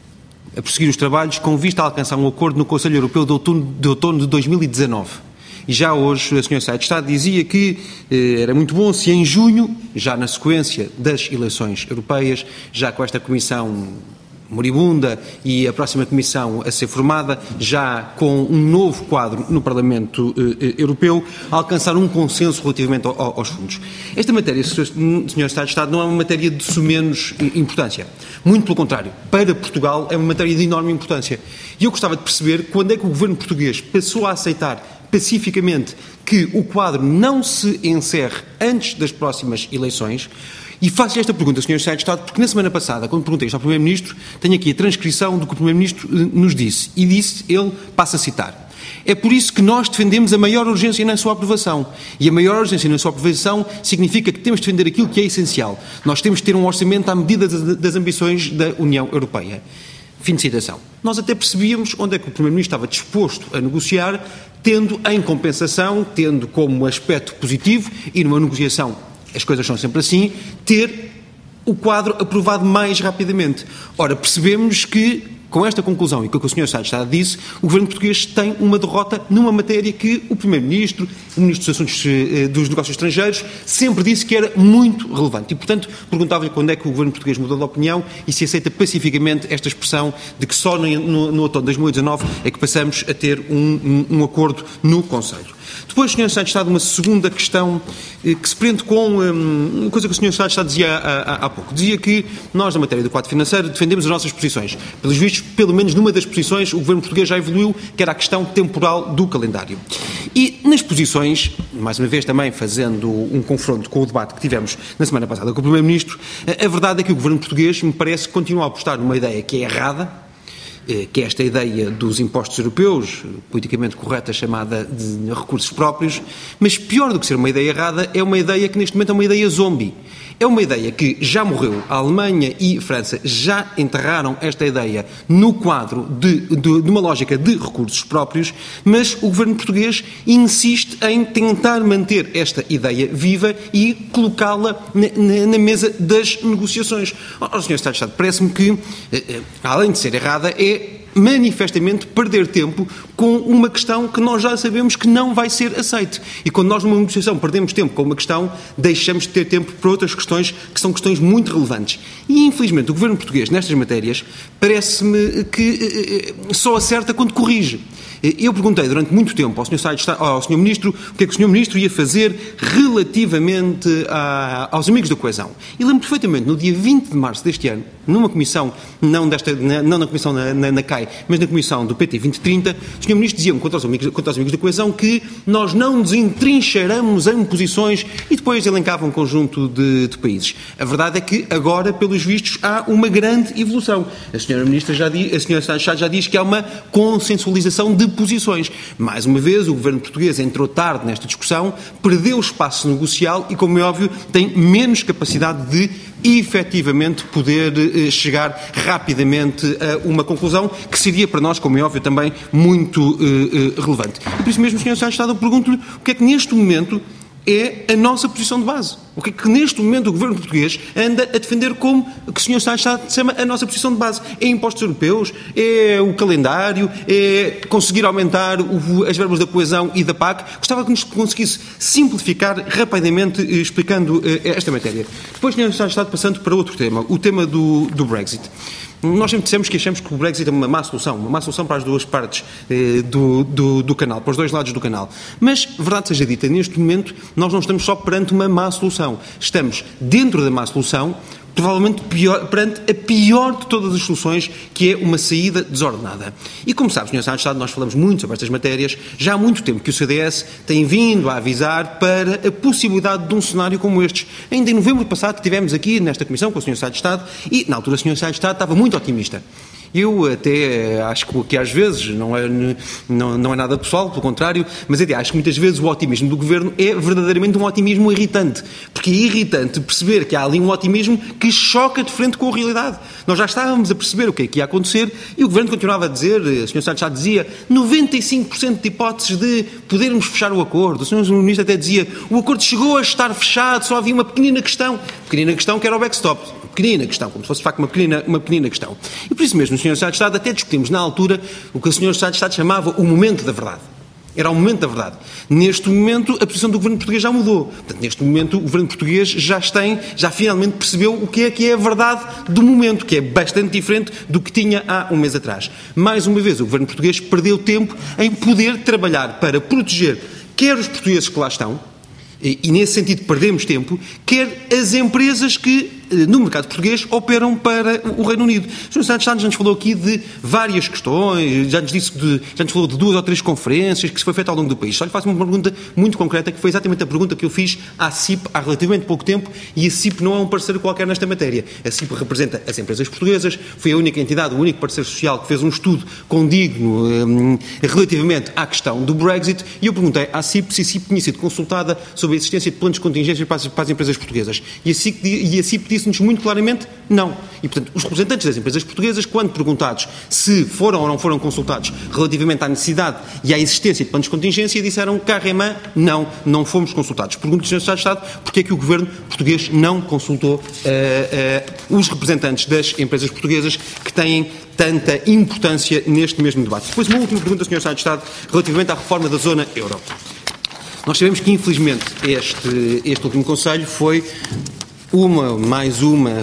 a prosseguir os trabalhos com vista a alcançar um acordo no Conselho Europeu de outono de, outono de dois mil e dezanove. E já hoje a senhora Secretária de Estado dizia que eh, era muito bom se em junho, já na sequência das eleições europeias, já com esta Comissão moribunda e a próxima Comissão a ser formada, já com um novo quadro no Parlamento eh, Europeu, a alcançar um consenso relativamente ao, aos fundos. Esta matéria, senhor Secretário de Estado, não é uma matéria de sumenos importância. Muito pelo contrário. Para Portugal é uma matéria de enorme importância. E eu gostava de perceber quando é que o governo português passou a aceitar pacificamente que o quadro não se encerre antes das próximas eleições. E faço-lhe esta pergunta, senhor Secretário de Estado, porque na semana passada, quando perguntei isto ao Primeiro-Ministro, tenho aqui a transcrição do que o Primeiro-Ministro nos disse. E disse, ele, passa a citar: é por isso que nós defendemos a maior urgência na sua aprovação. E a maior urgência na sua aprovação significa que temos de defender aquilo que é essencial. Nós temos de ter um orçamento à medida das ambições da União Europeia. Fim de citação. Nós até percebíamos onde é que o Primeiro-Ministro estava disposto a negociar, tendo em compensação, tendo como aspecto positivo, e numa negociação as coisas são sempre assim, ter o quadro aprovado mais rapidamente. Ora, percebemos que, com esta conclusão e com o que o senhor Secretário de Estado disse, o governo português tem uma derrota numa matéria que o Primeiro-Ministro, o Ministro dos Assuntos eh, dos Negócios Estrangeiros, sempre disse que era muito relevante. E, portanto, perguntava-lhe quando é que o governo português mudou de opinião e se aceita pacificamente esta expressão de que só no, no, no outono de dois mil e dezanove é que passamos a ter um, um, um acordo no Conselho. Depois, senhor Secretário de Estado, uma segunda questão eh, que se prende com um, uma coisa que o senhor Secretário de Estado dizia há, há, há pouco. Dizia que nós, na matéria do quadro financeiro, defendemos as nossas posições. Pelos vistos, pelo menos numa das posições, o governo português já evoluiu, que era a questão temporal do calendário. E nas posições, mais uma vez também fazendo um confronto com o debate que tivemos na semana passada com o Primeiro-Ministro, a, a verdade é que o governo português, me parece, continua a apostar numa ideia que é errada, que é esta ideia dos impostos europeus, politicamente correta, chamada de recursos próprios, mas pior do que ser uma ideia errada, é uma ideia que neste momento é uma ideia zombie. É uma ideia que já morreu. A Alemanha e a França já enterraram esta ideia no quadro de, de, de uma lógica de recursos próprios, mas o governo português insiste em tentar manter esta ideia viva e colocá-la na, na, na mesa das negociações. Ora, senhor Secretário de Estado, parece-me que, além de ser errada, é manifestamente perder tempo com uma questão que nós já sabemos que não vai ser aceite. E quando nós numa negociação perdemos tempo com uma questão, deixamos de ter tempo para outras questões que são questões muito relevantes. E, infelizmente, o governo português, nestas matérias, parece-me que eh, só acerta quando corrige. Eu perguntei durante muito tempo ao senhor ao senhor Ministro o que é que o senhor Ministro ia fazer relativamente a, aos amigos da coesão. E lembro perfeitamente, no dia vinte de março deste ano, numa comissão, não, desta, não na comissão na, na, na C A I, mas na comissão do P T vinte trinta, o senhor Ministro dizia-me contra os, amigos, contra os amigos da coesão que nós não nos entrincheiramos em posições e depois elencava um conjunto de, de países. A verdade é que agora, pelos vistos, há uma grande evolução. A senhora Ministra já diz, a senhora Secretária já diz que há uma consensualização de posições. Mais uma vez, o governo português entrou tarde nesta discussão, perdeu o espaço negocial e, como é óbvio, tem menos capacidade de efetivamente poder eh, chegar rapidamente a uma conclusão que seria para nós, como é óbvio, também muito eh, eh, relevante. E por isso mesmo, senhor Secretário de Estado, eu pergunto-lhe o que é que neste momento é a nossa posição de base. O que é que neste momento o governo português anda a defender como que o senhor Secretário de Estado chama a nossa posição de base? É impostos europeus? É o calendário? É conseguir aumentar o, as verbas da coesão e da P A C? Gostava que nos conseguisse simplificar rapidamente explicando uh, esta matéria. Depois, senhor Secretário de Estado, passando para outro tema, o tema do, do Brexit. Nós sempre dissemos que achamos que o Brexit é uma má solução, uma má solução para as duas partes eh, do, do, do canal, para os dois lados do canal. Mas, verdade seja dita, neste momento nós não estamos só perante uma má solução. Estamos dentro da má solução, provavelmente pior, perante a pior de todas as soluções, que é uma saída desordenada. E como sabe, senhor Secretário de Estado, nós falamos muito sobre estas matérias, já há muito tempo que o C D S tem vindo a avisar para a possibilidade de um cenário como estes. Ainda em novembro passado que tivemos aqui nesta comissão com o senhor Secretário de Estado e, na altura, o senhor Secretário de Estado estava muito otimista. Eu até acho que às vezes, não é, não, não é nada pessoal, pelo contrário, mas até acho que muitas vezes o otimismo do Governo é verdadeiramente um otimismo irritante. Porque é irritante perceber que há ali um otimismo que choca de frente com a realidade. Nós já estávamos a perceber o que é que ia acontecer e o Governo continuava a dizer, o senhor Secretário já dizia, noventa e cinco por cento de hipóteses de podermos fechar o acordo. O senhor Ministro até dizia, o acordo chegou a estar fechado, só havia uma pequenina questão, pequenina questão que era o backstop. pequenina questão, como se fosse de facto uma pequenina, uma pequenina questão. E por isso mesmo, senhor Secretário de Estado, até discutimos na altura o que o senhor Secretário de Estado chamava o momento da verdade. Era o momento da verdade. Neste momento, a posição do governo português já mudou. Portanto, neste momento, o governo português já tem, já finalmente percebeu o que é que é a verdade do momento, que é bastante diferente do que tinha há um mês atrás. Mais uma vez, o governo português perdeu tempo em poder trabalhar para proteger quer os portugueses que lá estão, e, e nesse sentido perdemos tempo, quer as empresas que no mercado português operam para o Reino Unido. O senhor Secretário de Estado já nos falou aqui de várias questões, já nos disse de, já nos falou de duas ou três conferências que se foi feita ao longo do país. Só lhe faço uma pergunta muito concreta, que foi exatamente a pergunta que eu fiz à C I P há relativamente pouco tempo, e a C I P não é um parceiro qualquer nesta matéria. A C I P representa as empresas portuguesas, foi a única entidade, o único parceiro social que fez um estudo condigno um, relativamente à questão do Brexit, e eu perguntei à C I P se a C I P tinha sido consultada sobre a existência de planos de contingência para as, para as empresas portuguesas. E a C I P, e a C I P disse-nos muito claramente não. E, portanto, os representantes das empresas portuguesas, quando perguntados se foram ou não foram consultados relativamente à necessidade e à existência de planos de contingência, disseram carrément não, não fomos consultados. Pergunto ao senhor Secretário de Estado porque é que o governo português não consultou uh, uh, os representantes das empresas portuguesas que têm tanta importância neste mesmo debate. Depois, uma última pergunta, senhor Secretário de Estado, relativamente à reforma da zona euro. Nós sabemos que, infelizmente, este, este último Conselho foi uma, mais uma,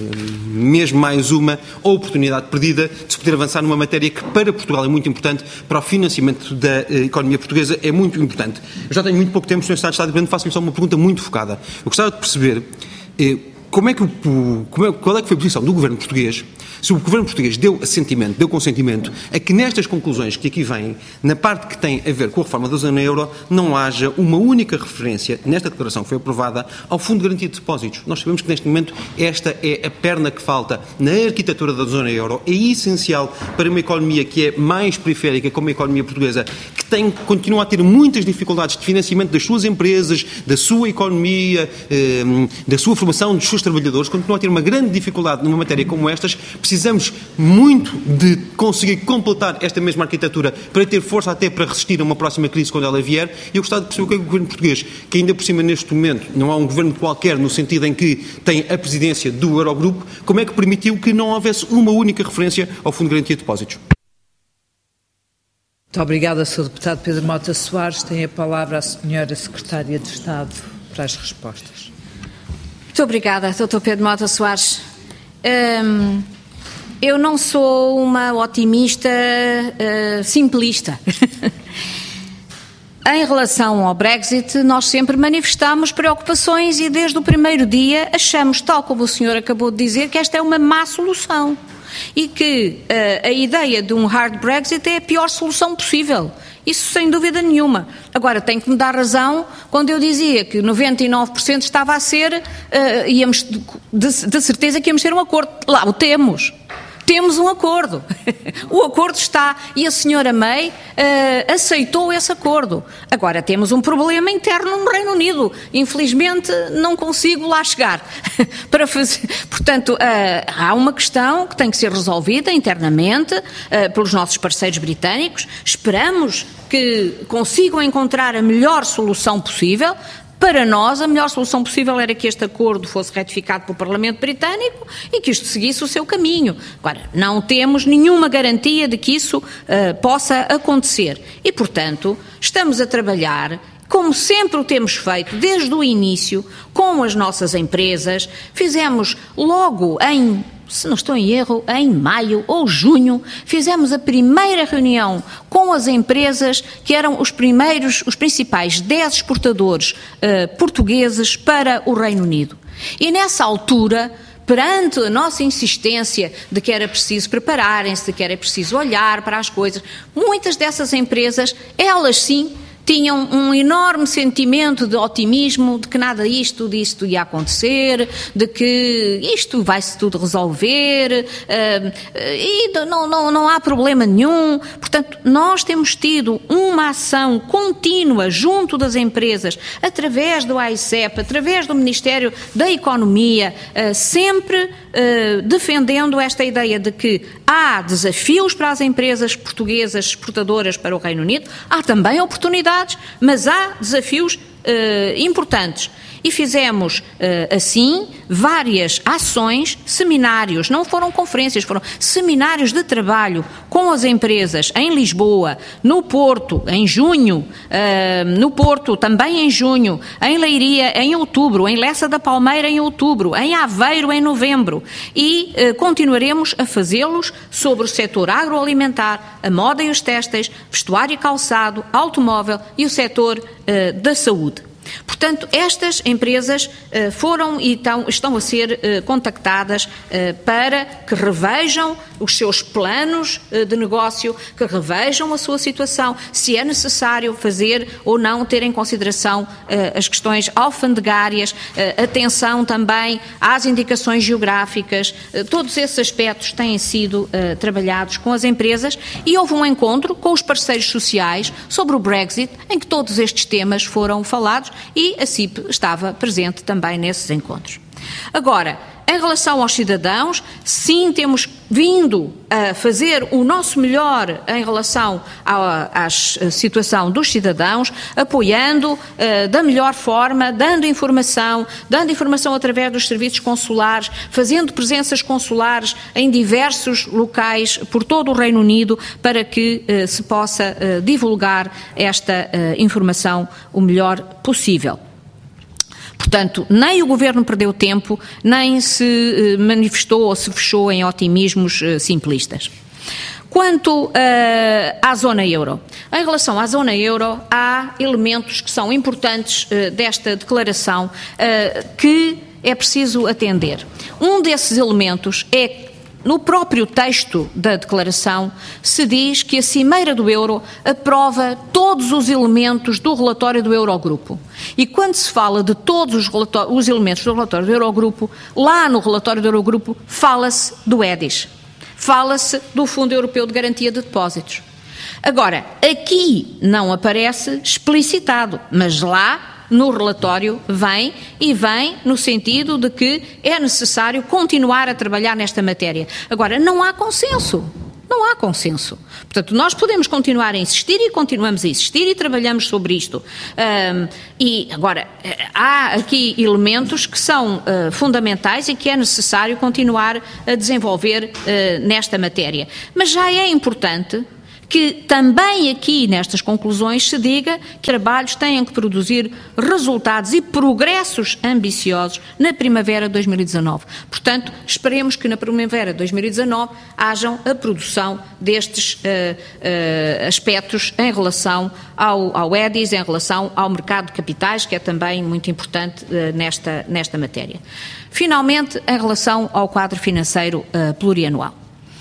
mesmo mais uma oportunidade perdida de se poder avançar numa matéria que para Portugal é muito importante, para o financiamento da eh, economia portuguesa é muito importante. Eu já tenho muito pouco tempo, senhor Secretário de Estado, e portanto faço-lhe só uma pergunta muito focada. Eu gostava de perceber eh, como é que o, como é, qual é que foi a posição do governo português, se o governo português deu assentimento, deu consentimento a que nestas conclusões que aqui vêm, na parte que tem a ver com a reforma da zona euro, não haja uma única referência, nesta declaração que foi aprovada, ao Fundo de Garantia de Depósitos. Nós sabemos que neste momento esta é a perna que falta na arquitetura da zona euro, é essencial para uma economia que é mais periférica, como a economia portuguesa, que tem, continua a ter muitas dificuldades de financiamento das suas empresas, da sua economia, eh, da sua formação, dos seus trabalhadores, continua a ter uma grande dificuldade numa matéria como estas. Precisamos muito de conseguir completar esta mesma arquitetura para ter força até para resistir a uma próxima crise quando ela vier. E eu gostava de perceber o que é que o governo português, que ainda por cima neste momento não há um governo qualquer no sentido em que tem a presidência do Eurogrupo, como é que permitiu que não houvesse uma única referência ao Fundo de Garantia de Depósitos? Muito obrigada, senhor Deputado Pedro Mota Soares. Tem a palavra a senhora Secretária de Estado para as respostas. Muito obrigada, doutor Pedro Mota Soares. Hum, eu não sou uma otimista uh, simplista. Em relação ao Brexit, nós sempre manifestámos preocupações e desde o primeiro dia achamos, tal como o senhor acabou de dizer, que esta é uma má solução e que uh, a ideia de um hard Brexit é a pior solução possível. Isso sem dúvida nenhuma. Agora, tem que me dar razão quando eu dizia que noventa e nove por cento estava a ser, uh, íamos, de, de certeza que íamos ter um acordo. Lá o temos. Temos um acordo. O acordo está e a senhora May uh, aceitou esse acordo. Agora temos um problema interno no Reino Unido. Infelizmente não consigo lá chegar. Para fazer... Portanto, uh, há uma questão que tem que ser resolvida internamente uh, pelos nossos parceiros britânicos. Esperamos que consigam encontrar a melhor solução possível. Para nós, a melhor solução possível era que este acordo fosse ratificado pelo Parlamento Britânico e que isto seguisse o seu caminho. Agora, não temos nenhuma garantia de que isso uh, possa acontecer. E, portanto, estamos a trabalhar, como sempre o temos feito, desde o início, com as nossas empresas. Fizemos logo em... se não estou em erro, em maio ou junho, fizemos a primeira reunião com as empresas que eram os primeiros, os principais dez exportadores uh, portugueses para o Reino Unido. E nessa altura, perante a nossa insistência de que era preciso prepararem-se, de que era preciso olhar para as coisas, muitas dessas empresas, elas sim, tinham um enorme sentimento de otimismo, de que nada isto, disto ia acontecer, de que isto vai-se tudo resolver, uh, e não, não, não há problema nenhum. Portanto, nós temos tido uma ação contínua junto das empresas, através do A I C E P, através do Ministério da Economia, uh, sempre uh, defendendo esta ideia de que há desafios para as empresas portuguesas exportadoras para o Reino Unido, há também oportunidades, mas há desafios eh, importantes. E fizemos, assim, várias ações, seminários, não foram conferências, foram seminários de trabalho com as empresas em Lisboa, no Porto, em junho, no Porto também em junho, em Leiria em outubro, em Lessa da Palmeira em outubro, em Aveiro em novembro, e continuaremos a fazê-los sobre o setor agroalimentar, a moda e os têxteis, vestuário e calçado, automóvel e o setor da saúde. Portanto, estas empresas uh, foram e estão, estão a ser uh, contactadas uh, para que revejam os seus planos uh, de negócio, que revejam a sua situação, se é necessário fazer ou não ter em consideração uh, as questões alfandegárias, uh, atenção também às indicações geográficas, uh, todos esses aspectos têm sido uh, trabalhados com as empresas e houve um encontro com os parceiros sociais sobre o Brexit, em que todos estes temas foram falados e a C I P estava presente também nesses encontros. Agora, em relação aos cidadãos, sim, temos vindo a fazer o nosso melhor em relação à, à situação dos cidadãos, apoiando uh, da melhor forma, dando informação, dando informação através dos serviços consulares, fazendo presenças consulares em diversos locais por todo o Reino Unido para que uh, se possa uh, divulgar esta uh, informação o melhor possível. Portanto, nem o Governo perdeu tempo, nem se manifestou ou se fechou em otimismos simplistas. Quanto uh, à zona euro, em relação à zona euro, há elementos que são importantes uh, desta declaração uh, que é preciso atender. Um desses elementos é no próprio texto da declaração se diz que a Cimeira do Euro aprova todos os elementos do relatório do Eurogrupo. E quando se fala de todos os, os elementos do relatório do Eurogrupo, lá no relatório do Eurogrupo fala-se do EDIS, fala-se do Fundo Europeu de Garantia de Depósitos. Agora, aqui não aparece explicitado, mas lá no relatório vem, e vem no sentido de que é necessário continuar a trabalhar nesta matéria. Agora, não há consenso. Não há consenso. Portanto, nós podemos continuar a insistir e continuamos a insistir e trabalhamos sobre isto. Um, e, agora, há aqui elementos que são uh, fundamentais e que é necessário continuar a desenvolver uh, nesta matéria. Mas já é importante que também aqui nestas conclusões se diga que trabalhos têm que produzir resultados e progressos ambiciosos na primavera de dois mil e dezanove. Portanto, esperemos que na primavera de dois mil e dezanove hajam a produção destes uh, uh, aspectos em relação ao, ao EDIS, em relação ao mercado de capitais, que é também muito importante uh, nesta, nesta matéria. Finalmente, em relação ao quadro financeiro uh, plurianual.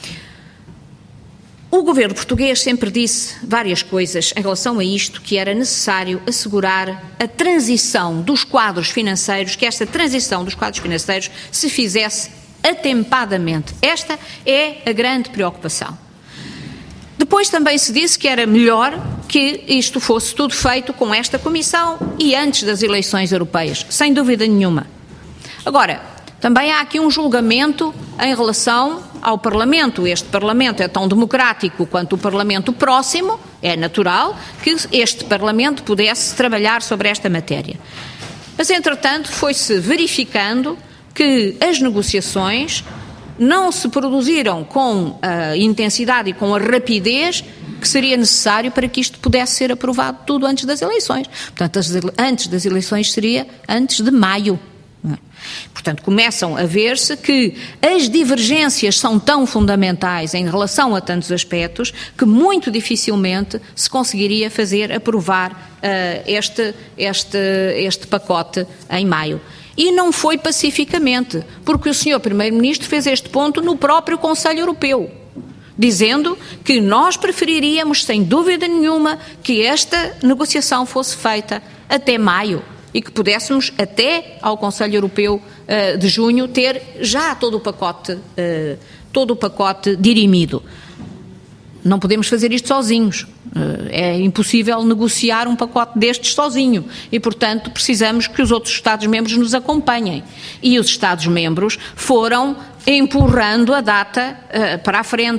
O governo português sempre disse várias coisas em relação a isto, que era necessário assegurar a transição dos quadros financeiros, que esta transição dos quadros financeiros se fizesse atempadamente. Esta é a grande preocupação. Depois também se disse que era melhor que isto fosse tudo feito com esta Comissão e antes das eleições europeias, sem dúvida nenhuma. Agora, também há aqui um julgamento em relação ao Parlamento. Este Parlamento é tão democrático quanto o Parlamento próximo, é natural que este Parlamento pudesse trabalhar sobre esta matéria. Mas, entretanto, foi-se verificando que as negociações não se produziram com a intensidade e com a rapidez que seria necessário para que isto pudesse ser aprovado tudo antes das eleições. Portanto, antes das eleições seria antes de maio. Portanto, começam a ver-se que as divergências são tão fundamentais em relação a tantos aspectos que muito dificilmente se conseguiria fazer aprovar uh, este, este, este pacote em maio. E não foi pacificamente, porque o senhor Primeiro-Ministro fez este ponto no próprio Conselho Europeu, dizendo que nós preferiríamos, sem dúvida nenhuma, que esta negociação fosse feita até maio. E que pudéssemos, até ao Conselho Europeu uh, de junho, ter já todo o pacote, uh, todo o pacote dirimido. Não podemos fazer isto sozinhos. Uh, é impossível negociar um pacote destes sozinho. E, portanto, precisamos que os outros Estados-membros nos acompanhem. E os Estados-membros foram empurrando a data uh, para a frente.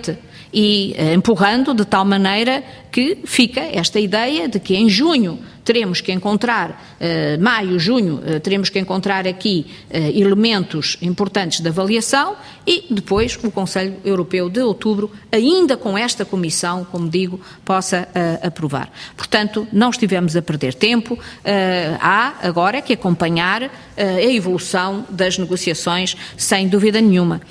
e uh, empurrando de tal maneira que fica esta ideia de que em junho teremos que encontrar, uh, maio, junho, uh, teremos que encontrar aqui uh, elementos importantes de avaliação e depois o Conselho Europeu de outubro, ainda com esta Comissão, como digo, possa uh, aprovar. Portanto, não estivemos a perder tempo, uh, há agora que acompanhar uh, a evolução das negociações, sem dúvida nenhuma.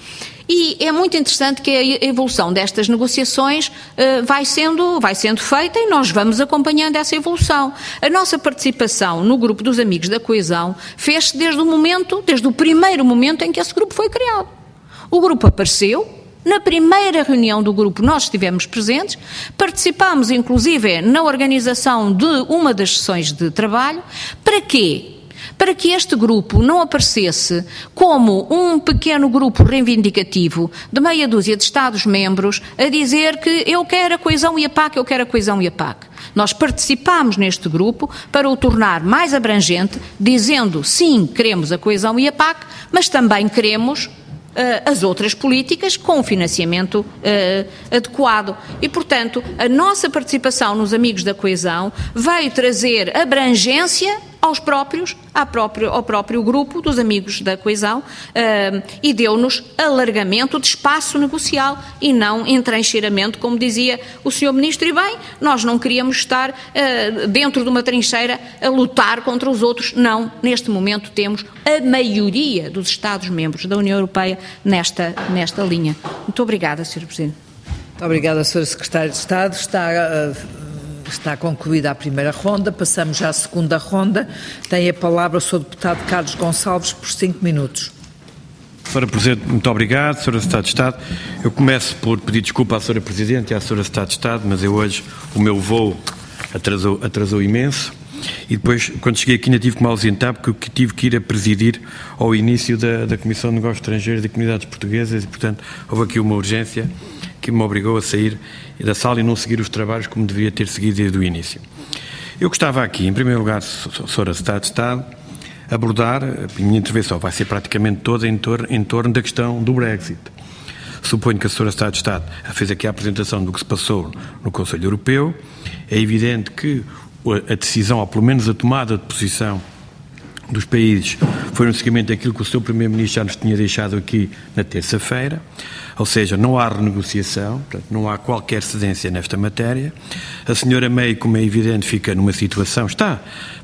E é muito interessante que a evolução destas negociações uh, vai sendo, vai sendo feita e nós vamos acompanhando essa evolução. A nossa participação no grupo dos Amigos da Coesão fez-se desde o momento, desde o primeiro momento em que esse grupo foi criado. O grupo apareceu, na primeira reunião do grupo nós estivemos presentes, participámos inclusive na organização de uma das sessões de trabalho. Para quê? Para que este grupo não aparecesse como um pequeno grupo reivindicativo de meia dúzia de Estados-membros a dizer que eu quero a coesão e a P A C, eu quero a coesão e a P A C. Nós participámos neste grupo para o tornar mais abrangente, dizendo sim, queremos a coesão e a P A C, mas também queremos Uh, as outras políticas com o financiamento uh, adequado. E, portanto, a nossa participação nos Amigos da Coesão veio trazer abrangência aos próprios, à próprio, ao próprio grupo dos Amigos da Coesão uh, e deu-nos alargamento de espaço negocial e não entrincheiramento, como dizia o senhor Ministro, e bem, nós não queríamos estar uh, dentro de uma trincheira a lutar contra os outros, não, neste momento temos a maioria dos Estados-membros da União Europeia nesta, nesta linha. Muito obrigada, senhor Presidente. Muito obrigada, senhora Secretária de Estado. Está... Uh... Está concluída a primeira ronda, passamos já à segunda ronda. Tem a palavra o senhor Deputado Carlos Gonçalves por cinco minutos. senhora Presidente, muito obrigado. senhora Secretária de Estado, eu começo por pedir desculpa à senhora Presidente e à senhora Secretária de Estado, mas eu hoje, o meu voo atrasou, atrasou imenso e depois, quando cheguei aqui, ainda tive que me ausentar porque tive que ir a presidir ao início da, da Comissão de Negócios Estrangeiros e Comunidades Portuguesas e, portanto, houve aqui uma urgência que me obrigou a sair da sala e não seguir os trabalhos como deveria ter seguido desde o início. Eu gostava aqui, em primeiro lugar, senhora Secretária de Estado, abordar, a minha intervenção vai ser praticamente toda em torno, em torno da questão do Brexit. Suponho que a senhora Secretária de Estado fez aqui a apresentação do que se passou no Conselho Europeu. É evidente que a decisão, ou pelo menos a tomada de posição dos países, foi no seguimento daquilo que o seu Primeiro-Ministro já nos tinha deixado aqui na terça-feira, ou seja, não há renegociação, portanto, não há qualquer cedência nesta matéria. A senhora May, como é evidente, fica numa situação, está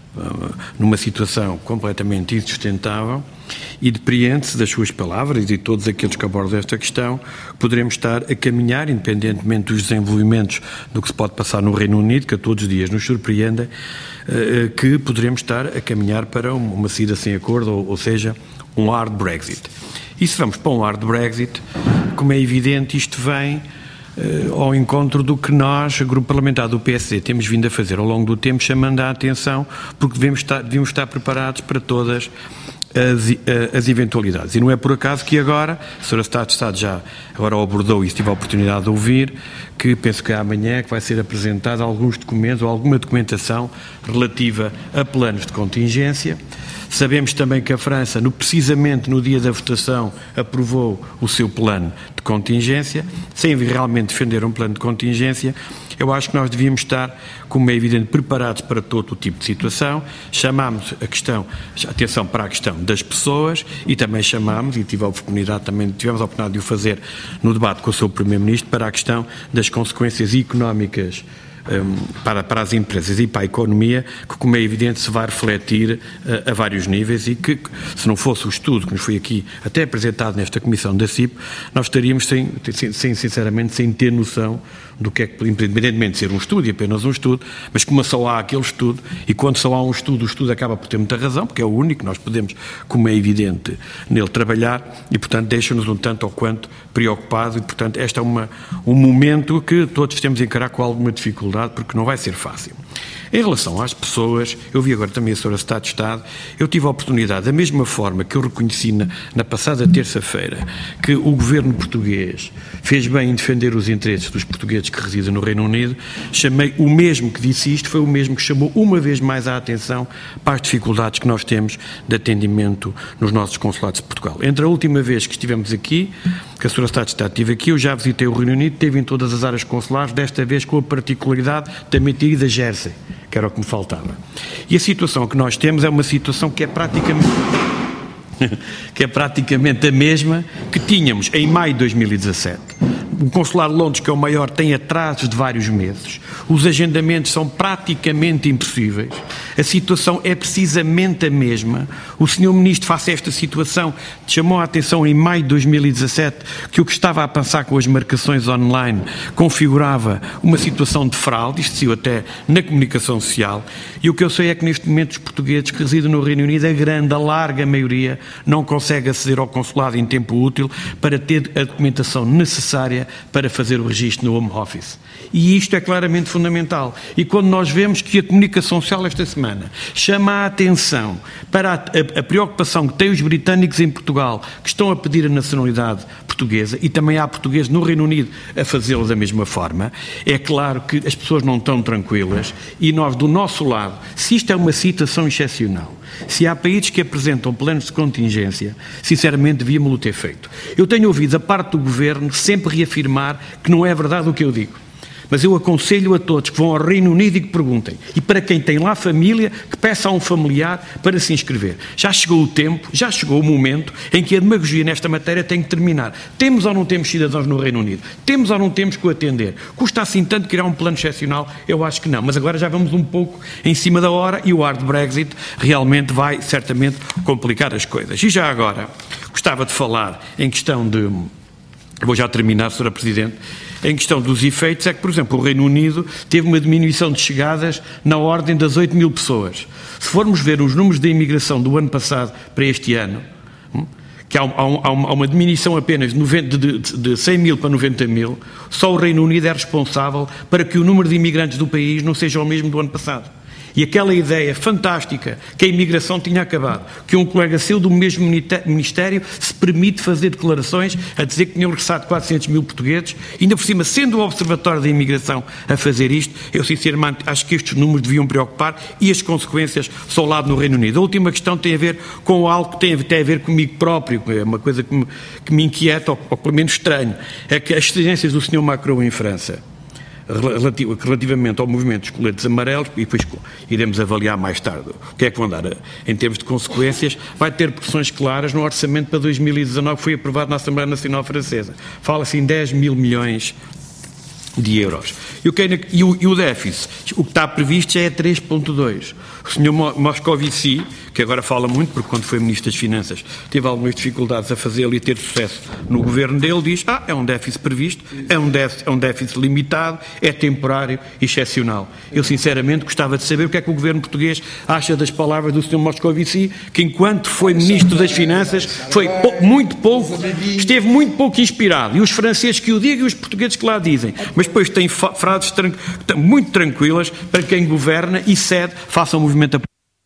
numa situação completamente insustentável e depreende-se das suas palavras e de todos aqueles que abordam esta questão, poderemos estar a caminhar, independentemente dos desenvolvimentos do que se pode passar no Reino Unido, que a todos os dias nos surpreenda, que poderemos estar a caminhar para uma saída sem acordo, ou, ou seja, um hard Brexit. E se vamos para um hard Brexit, como é evidente, isto vem uh, ao encontro do que nós, Grupo Parlamentar do P S D, temos vindo a fazer ao longo do tempo, chamando a atenção, porque devemos estar, devemos estar preparados para todas as, as eventualidades. E não é por acaso que agora, a senhora Secretária de Estado já agora o abordou e tive a oportunidade de ouvir, que penso que amanhã que vai ser apresentado alguns documentos ou alguma documentação relativa a planos de contingência. Sabemos também que a França, no, precisamente no dia da votação, aprovou o seu plano de contingência, sem realmente defender um plano de contingência. Eu acho que nós devíamos estar, como é evidente, preparados para todo o tipo de situação. Chamámos a questão, atenção para a questão das pessoas e também chamámos, e tive a oportunidade, também tivemos a oportunidade de o fazer no debate com o seu Primeiro-Ministro, para a questão das consequências económicas Um, para, para as empresas e para a economia, que, como é evidente, se vai refletir uh, a vários níveis e que, se não fosse o estudo que nos foi aqui até apresentado nesta Comissão da C I P, nós estaríamos, sem, sem, sinceramente, sem ter noção do que é que, independentemente de ser um estudo e apenas um estudo, mas como só há aquele estudo, e quando só há um estudo, o estudo acaba por ter muita razão, porque é o único, nós podemos, como é evidente, nele trabalhar, e, portanto, deixa-nos um tanto ou quanto preocupados, e, portanto, este é uma, um momento que todos temos a encarar com alguma dificuldade, porque não vai ser fácil. Em relação às pessoas, eu vi agora também a senhora Secretária de Estado, eu tive a oportunidade, da mesma forma que eu reconheci na, na passada terça-feira, que o governo português fez bem em defender os interesses dos portugueses que residem no Reino Unido, chamei o mesmo que disse isto, foi o mesmo que chamou uma vez mais a atenção para as dificuldades que nós temos de atendimento nos nossos consulados de Portugal. Entre a última vez que estivemos aqui, que a senhora Secretária de Estado esteve aqui, eu já visitei o Reino Unido, esteve em todas as áreas consulares, desta vez com a particularidade também ter ido a Jersey, que era o que me faltava. E a situação que nós temos é uma situação que é praticamente... que é praticamente a mesma que tínhamos em maio de dois mil e dezassete. O Consulado de Londres, que é o maior, tem atrasos de vários meses. Os agendamentos são praticamente impossíveis. A situação é precisamente a mesma. O senhor Ministro, face a esta situação, chamou a atenção em maio de dois mil e dezassete que o que estava a passar com as marcações online configurava uma situação de fraude. Isto saiu até na comunicação social. E o que eu sei é que neste momento os portugueses que residem no Reino Unido, a grande, a larga maioria, não consegue aceder ao consulado em tempo útil para ter a documentação necessária para fazer o registro no Home Office. E isto é claramente fundamental. E quando nós vemos que a comunicação social esta semana chama a atenção para a, a, a preocupação que têm os britânicos em Portugal, que estão a pedir a nacionalidade portuguesa, e também há portugueses no Reino Unido a fazê-lo da mesma forma, é claro que as pessoas não estão tranquilas e nós, do nosso lado, se isto é uma situação excepcional, se há países que apresentam planos de contingência, sinceramente devíamos-lo ter feito. Eu tenho ouvido a parte do Governo sempre reafirmar que não é verdade o que eu digo. Mas eu aconselho a todos que vão ao Reino Unido e que perguntem. E para quem tem lá família, que peça a um familiar para se inscrever. Já chegou o tempo, já chegou o momento em que a demagogia nesta matéria tem que terminar. Temos ou não temos cidadãos no Reino Unido? Temos ou não temos que o atender? Custa assim tanto criar um plano excepcional? Eu acho que não. Mas agora já vamos um pouco em cima da hora e o hard Brexit realmente vai certamente complicar as coisas. E já agora, gostava de falar em questão de... Vou já terminar, senhora Presidente. Em questão dos efeitos, é que, por exemplo, o Reino Unido teve uma diminuição de chegadas na ordem das oito mil pessoas. Se formos ver os números da imigração do ano passado para este ano, que há, há, há uma diminuição apenas de, noventa, de, de cem mil para noventa mil, só o Reino Unido é responsável para que o número de imigrantes do país não seja o mesmo do ano passado. E aquela ideia fantástica que a imigração tinha acabado, que um colega seu do mesmo Ministério se permite fazer declarações a dizer que tinham regressado quatrocentos mil portugueses, ainda por cima, sendo o Observatório da Imigração a fazer isto, eu sinceramente acho que estes números deviam preocupar e as consequências são ao lado no Reino Unido. A última questão tem a ver com algo que tem, tem a ver comigo próprio, é uma coisa que me, que me inquieta, ou, ou pelo menos estranho, é que as exigências do senhor Macron em França, relativamente ao movimento dos coletes amarelos, e depois iremos avaliar mais tarde o que é que vão dar em termos de consequências, vai ter pressões claras no orçamento para dois mil e dezanove que foi aprovado na Assembleia Nacional Francesa. Fala-se em dez mil milhões de euros. E o, que é, e, o, e o déficit, o que está previsto já é três vírgula dois. O senhor Moscovici, que agora fala muito, porque quando foi Ministro das Finanças teve algumas dificuldades a fazê-lo e a ter sucesso no governo dele, diz, ah, é um déficit previsto, é um déficit, é um déficit limitado, é temporário e excepcional. Eu, sinceramente, gostava de saber o que é que o governo português acha das palavras do senhor Moscovici, que enquanto foi Ministro das Finanças foi muito pouco, esteve muito pouco inspirado. E os franceses que o digam e os portugueses que lá dizem. Mas depois tem frases tran- muito tranquilas para quem governa e cede, faça um movimento a...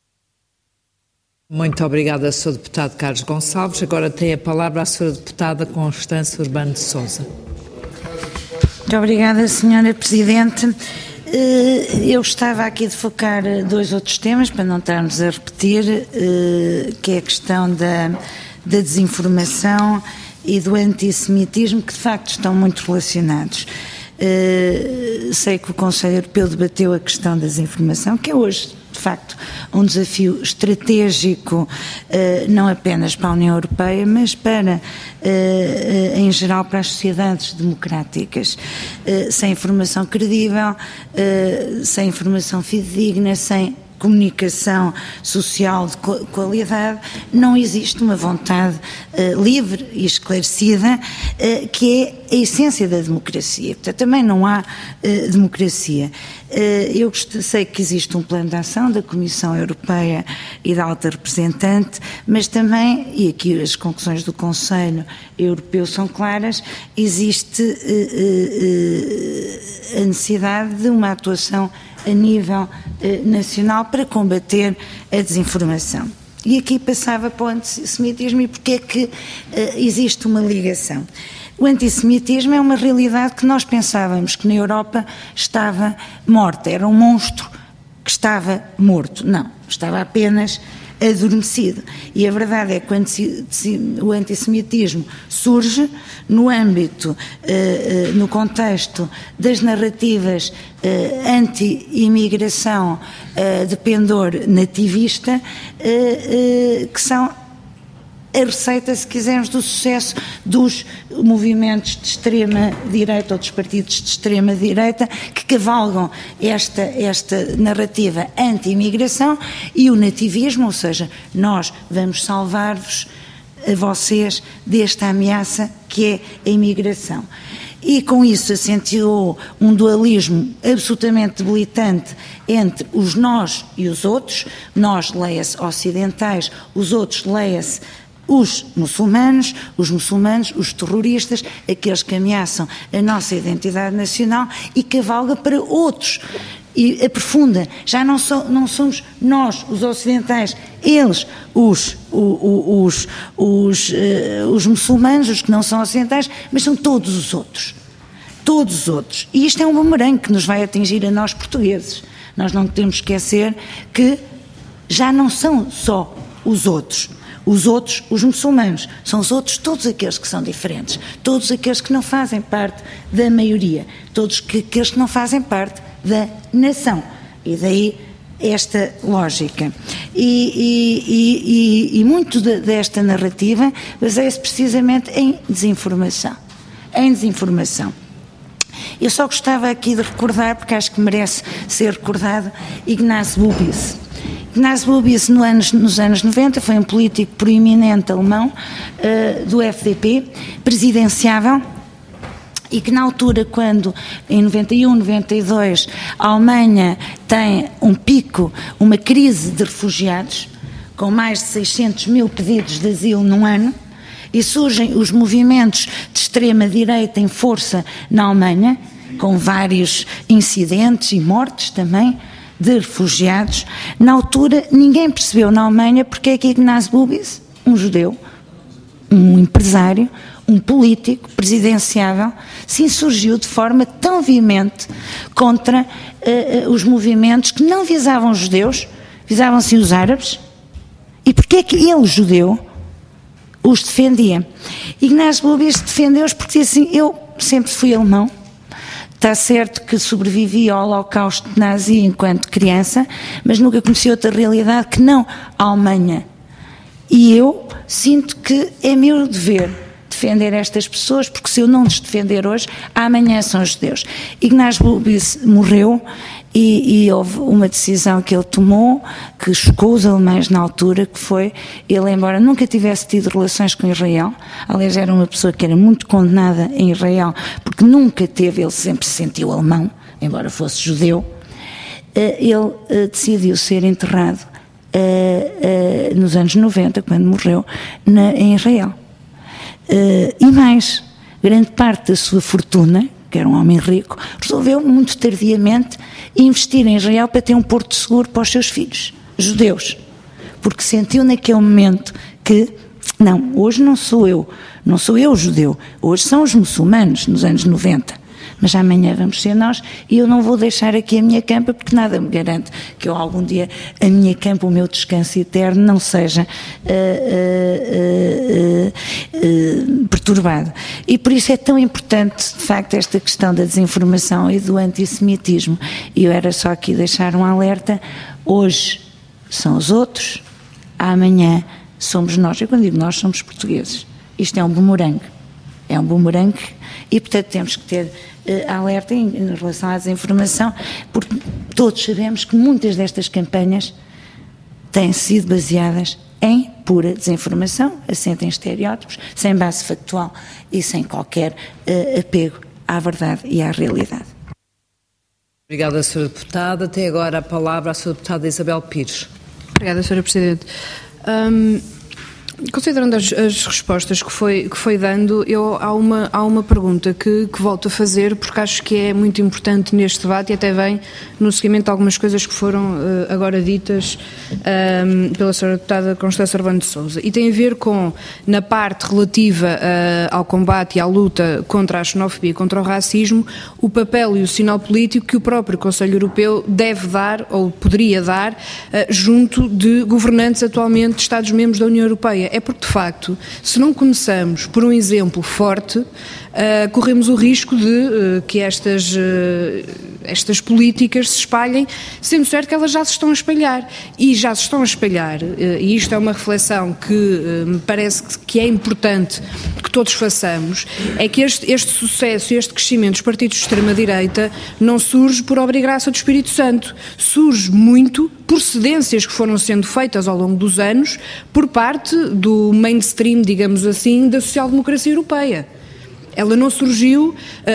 Muito obrigada, senhor Deputado Carlos Gonçalves. Agora tem a palavra a senhora Deputada Constância Urbano de Sousa. Muito obrigada, senhora Presidente. Eu estava aqui de focar dois outros temas, para não estarmos a repetir, que é a questão da, da desinformação e do antissemitismo, que de facto estão muito relacionados. Uh, sei que o Conselho Europeu debateu a questão da desinformação, que é hoje, de facto, um desafio estratégico, uh, não apenas para a União Europeia, mas para, uh, uh, em geral, para as sociedades democráticas. Uh, sem informação credível, uh, sem informação fidedigna, sem comunicação social de qualidade, não existe uma vontade uh, livre e esclarecida, uh, que é a essência da democracia. Portanto, também não há uh, democracia. Uh, eu sei que existe um plano de ação da Comissão Europeia e da Alta Representante, mas também, e aqui as conclusões do Conselho Europeu são claras, existe uh, uh, uh, a necessidade de uma atuação a nível uh, nacional para combater a desinformação. E aqui passava para o antissemitismo e porque é que uh, existe uma ligação. O antissemitismo é uma realidade que nós pensávamos que na Europa estava morta, era um monstro que estava morto. Não, estava apenas adormecido. E a verdade é que o antissemitismo surge no âmbito, no contexto das narrativas anti-imigração de pendor nativista, que são a receita, se quisermos, do sucesso dos movimentos de extrema-direita ou dos partidos de extrema-direita que cavalgam esta, esta narrativa anti-imigração e o nativismo, ou seja, nós vamos salvar-vos a vocês desta ameaça que é a imigração. E com isso acentuou um dualismo absolutamente debilitante entre os nós e os outros, nós, leia-se ocidentais, os outros, leia-se os muçulmanos, os muçulmanos, os terroristas, aqueles que ameaçam a nossa identidade nacional e cavalga para outros. E aprofunda, já não, so, não somos nós, os ocidentais, eles, os, os, os, os, uh, os muçulmanos, os que não são ocidentais, mas são todos os outros. Todos os outros. E isto é um bumerangue que nos vai atingir a nós portugueses. Nós não podemos esquecer que já não são só os outros. Os outros, os muçulmanos, são os outros, todos aqueles que são diferentes, todos aqueles que não fazem parte da maioria, todos que, aqueles que não fazem parte da nação. E daí esta lógica. E, e, e, e, e muito de, desta narrativa baseia-se precisamente em desinformação. Em desinformação. Eu só gostava aqui de recordar, porque acho que merece ser recordado, Ignaz Bubis. Ignaz Bubis, no anos, nos anos noventa, foi um político proeminente alemão uh, do F D P, presidenciável, e que na altura, quando em noventa e um, noventa e dois, a Alemanha tem um pico, uma crise de refugiados, com mais de seiscentos mil pedidos de asilo num ano, e surgem os movimentos de extrema-direita em força na Alemanha, com vários incidentes e mortes também, de refugiados. Na altura, ninguém percebeu na Alemanha porque é que Ignaz Bubis, um judeu, um empresário, um político presidenciável, se insurgiu de forma tão veemente contra uh, os movimentos que não visavam os judeus, visavam sim os árabes. E porque é que ele, judeu, os defendia? Ignaz Bubis defendeu-os porque disse assim: eu sempre fui alemão. Está certo que sobrevivi ao Holocausto nazi enquanto criança, mas nunca conheci outra realidade que não a Alemanha. E eu sinto que é meu dever defender estas pessoas, porque se eu não os defender hoje, amanhã são os judeus. Ignaz Bubis morreu e, e houve uma decisão que ele tomou que chocou os alemães na altura, que foi, ele, embora nunca tivesse tido relações com Israel, aliás era uma pessoa que era muito condenada em Israel, porque nunca teve, ele sempre se sentiu alemão, embora fosse judeu, ele decidiu ser enterrado nos anos noventa, quando morreu, na, em Israel. E mais, grande parte da sua fortuna, que era um homem rico, resolveu muito tardiamente investir em Israel para ter um porto seguro para os seus filhos, judeus, porque sentiu naquele momento que, não, hoje não sou eu, não sou eu judeu, hoje são os muçulmanos, nos anos noventa, mas amanhã vamos ser nós, e eu não vou deixar aqui a minha campa, porque nada me garante que eu algum dia, a minha campa, o meu descanso eterno, não seja uh, uh, uh, uh, perturbado. E por isso é tão importante, de facto, esta questão da desinformação e do antissemitismo. E eu era só aqui deixar um alerta: hoje são os outros, amanhã somos nós. E quando digo nós, somos portugueses. Isto é um bumerangue. É um bumerangue e, portanto, temos que ter uh, alerta em, em relação à desinformação, porque todos sabemos que muitas destas campanhas têm sido baseadas em pura desinformação, assente em estereótipos, sem base factual e sem qualquer uh, apego à verdade e à realidade. Obrigada, senhora Deputada. Até agora a palavra à senhora Deputada Isabel Pires. Obrigada, senhora Presidente. Um... Considerando as, as respostas que foi, que foi dando, eu, há, uma, há uma pergunta que, que volto a fazer, porque acho que é muito importante neste debate e até vem no seguimento de algumas coisas que foram uh, agora ditas um, pela senhora deputada Constância Urbano de Sousa. E tem a ver com, na parte relativa uh, ao combate e à luta contra a xenofobia e contra o racismo, o papel e o sinal político que o próprio Conselho Europeu deve dar, ou poderia dar, uh, junto de governantes atualmente de Estados-membros da União Europeia. É porque, de facto, se não começamos por um exemplo forte, uh, corremos o risco de uh, que estas, uh, estas políticas se espalhem, sendo certo que elas já se estão a espalhar. E já se estão a espalhar, uh, e isto é uma reflexão que uh, me parece que, que é importante que todos façamos, é que este, este sucesso e este crescimento dos partidos de extrema-direita não surge por obra e graça do Espírito Santo, surge muito por cedências que foram sendo feitas ao longo dos anos por parte do mainstream, digamos assim, da social-democracia europeia. Ela não surgiu,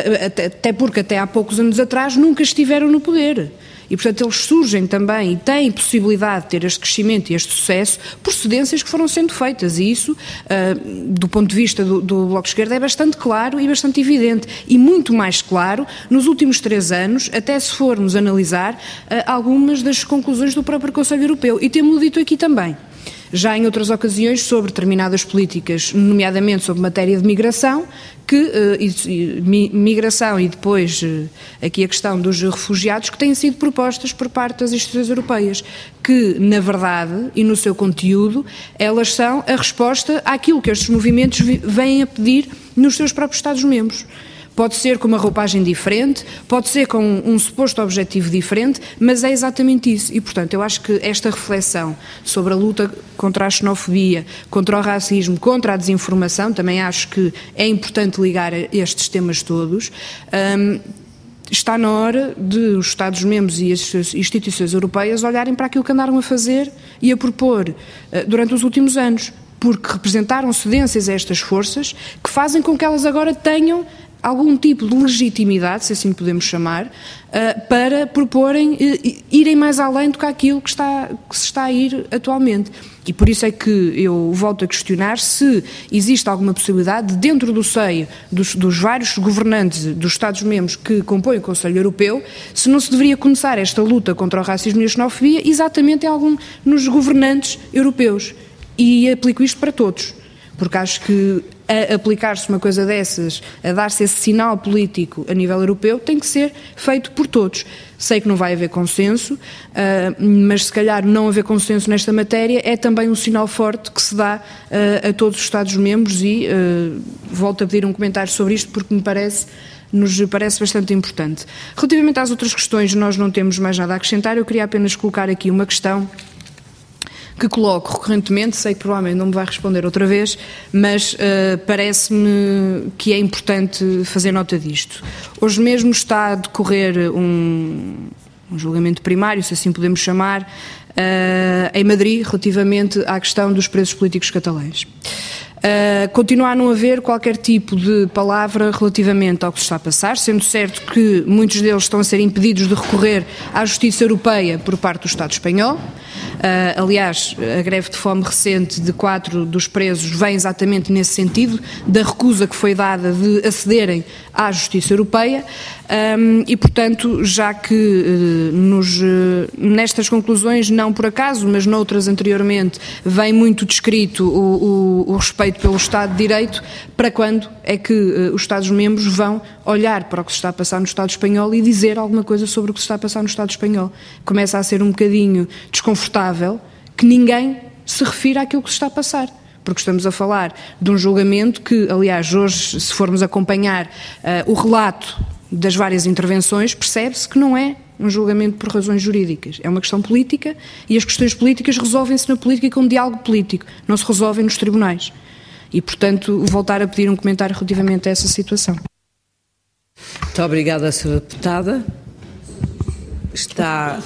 até porque até há poucos anos atrás nunca estiveram no poder. E, portanto, eles surgem também e têm possibilidade de ter este crescimento e este sucesso por cedências que foram sendo feitas. E isso, uh, do ponto de vista do, do Bloco de Esquerda, é bastante claro e bastante evidente. E muito mais claro nos últimos três anos, até se formos analisar uh, algumas das conclusões do próprio Conselho Europeu. E temos-lo dito aqui também. Já em outras ocasiões, sobre determinadas políticas, nomeadamente sobre matéria de migração, que, uh, e, e, migração e depois uh, aqui a questão dos refugiados, que têm sido propostas por parte das instituições europeias, que, na verdade, e no seu conteúdo, elas são a resposta àquilo que estes movimentos vêm a pedir nos seus próprios Estados-membros. Pode ser com uma roupagem diferente, pode ser com um, um suposto objetivo diferente, mas é exatamente isso. E, portanto, eu acho que esta reflexão sobre a luta contra a xenofobia, contra o racismo, contra a desinformação, também acho que é importante ligar estes temas todos. Um, está na hora de os Estados-membros e as instituições europeias olharem para aquilo que andaram a fazer e a propor uh, durante os últimos anos, porque representaram cedências a estas forças que fazem com que elas agora tenham algum tipo de legitimidade, se assim podemos chamar, uh, para proporem, uh, irem mais além do que aquilo que, está, que se está a ir atualmente. E por isso é que eu volto a questionar se existe alguma possibilidade, dentro do seio dos, dos vários governantes dos Estados-membros que compõem o Conselho Europeu, se não se deveria começar esta luta contra o racismo e a xenofobia exatamente em algum, nos governantes europeus. E aplico isto para todos, porque acho que a aplicar-se uma coisa dessas, a dar-se esse sinal político a nível europeu, tem que ser feito por todos. Sei que não vai haver consenso, uh, mas se calhar não haver consenso nesta matéria é também um sinal forte que se dá uh, a todos os Estados-membros e uh, volto a pedir um comentário sobre isto porque me parece... nos parece bastante importante. Relativamente às outras questões, nós não temos mais nada a acrescentar, eu queria apenas colocar aqui uma questão que coloco recorrentemente, sei que provavelmente não me vai responder outra vez, mas uh, parece-me que é importante fazer nota disto. Hoje mesmo está a decorrer um, um julgamento primário, se assim podemos chamar, uh, em Madrid, relativamente à questão dos presos políticos catalães. Uh, continua a não haver qualquer tipo de palavra relativamente ao que se está a passar, sendo certo que muitos deles estão a ser impedidos de recorrer à Justiça Europeia por parte do Estado espanhol. Uh, aliás, a greve de fome recente de quatro dos presos vem exatamente nesse sentido, da recusa que foi dada de acederem à Justiça Europeia um, e, portanto, já que uh, nos, uh, nestas conclusões, não por acaso, mas noutras anteriormente, vem muito descrito o, o, o respeito pelo Estado de Direito, para quando é que uh, os Estados-membros vão olhar para o que se está a passar no Estado espanhol e dizer alguma coisa sobre o que se está a passar no Estado espanhol? Começa a ser um bocadinho desconfortável que ninguém se refira àquilo que se está a passar, porque estamos a falar de um julgamento que, aliás, hoje, se formos acompanhar uh, o relato das várias intervenções, percebe-se que não é um julgamento por razões jurídicas, é uma questão política e as questões políticas resolvem-se na política e com diálogo político, não se resolvem nos tribunais. E, portanto, voltar a pedir um comentário relativamente a essa situação. Muito obrigada, senhora Deputada. Está...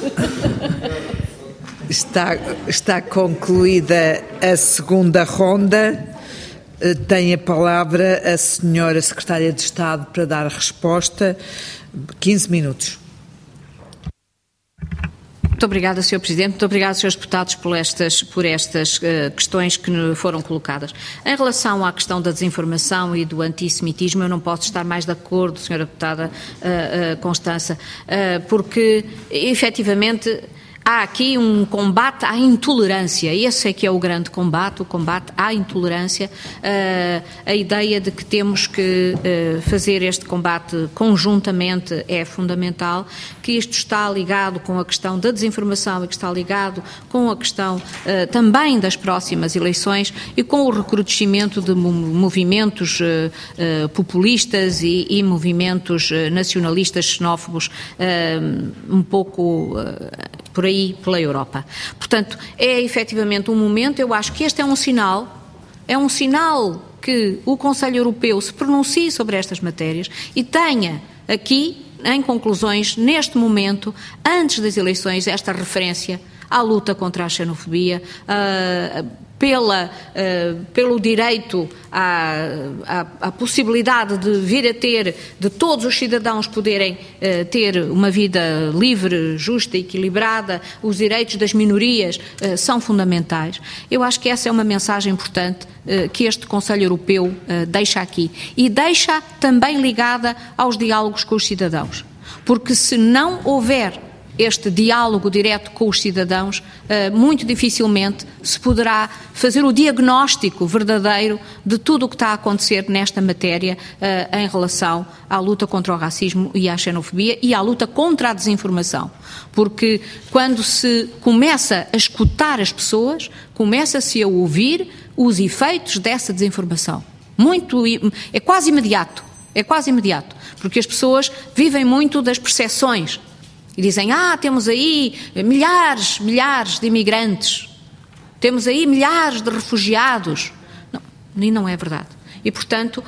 Está, está concluída a segunda ronda. Tem a palavra a senhora Secretária de Estado para dar resposta. quinze minutos. Muito obrigada, senhor Presidente. Muito obrigada, senhores deputados, por estas, por estas uh, questões que foram colocadas. Em relação à questão da desinformação e do antissemitismo, eu não posso estar mais de acordo, senhora deputada uh, uh, Constança, uh, porque, efetivamente, há aqui um combate à intolerância. Esse é que é o grande combate, o combate à intolerância, uh, a ideia de que temos que uh, fazer este combate conjuntamente é fundamental, que isto está ligado com a questão da desinformação e que está ligado com a questão uh, também das próximas eleições e com o recrudescimento de movimentos uh, uh, populistas e, e movimentos uh, nacionalistas xenófobos uh, um pouco uh, por aí, pela Europa. Portanto, é efetivamente um momento, eu acho que este é um sinal, é um sinal que o Conselho Europeu se pronuncie sobre estas matérias e tenha aqui, em conclusões, neste momento, antes das eleições, esta referência à luta contra a xenofobia, uh, pela, uh, pelo direito à, à, à possibilidade de vir a ter, de todos os cidadãos poderem uh, ter uma vida livre, justa e equilibrada, os direitos das minorias uh, são fundamentais. Eu acho que essa é uma mensagem importante uh, que este Conselho Europeu uh, deixa aqui e deixa também ligada aos diálogos com os cidadãos, porque se não houver este diálogo direto com os cidadãos, muito dificilmente se poderá fazer o diagnóstico verdadeiro de tudo o que está a acontecer nesta matéria em relação à luta contra o racismo e à xenofobia e à luta contra a desinformação. Porque quando se começa a escutar as pessoas, começa-se a ouvir os efeitos dessa desinformação. Muito, é quase imediato, é quase imediato, porque as pessoas vivem muito das percepções. E dizem, ah, temos aí milhares, milhares de imigrantes, temos aí milhares de refugiados. Não, e não é verdade. E, portanto,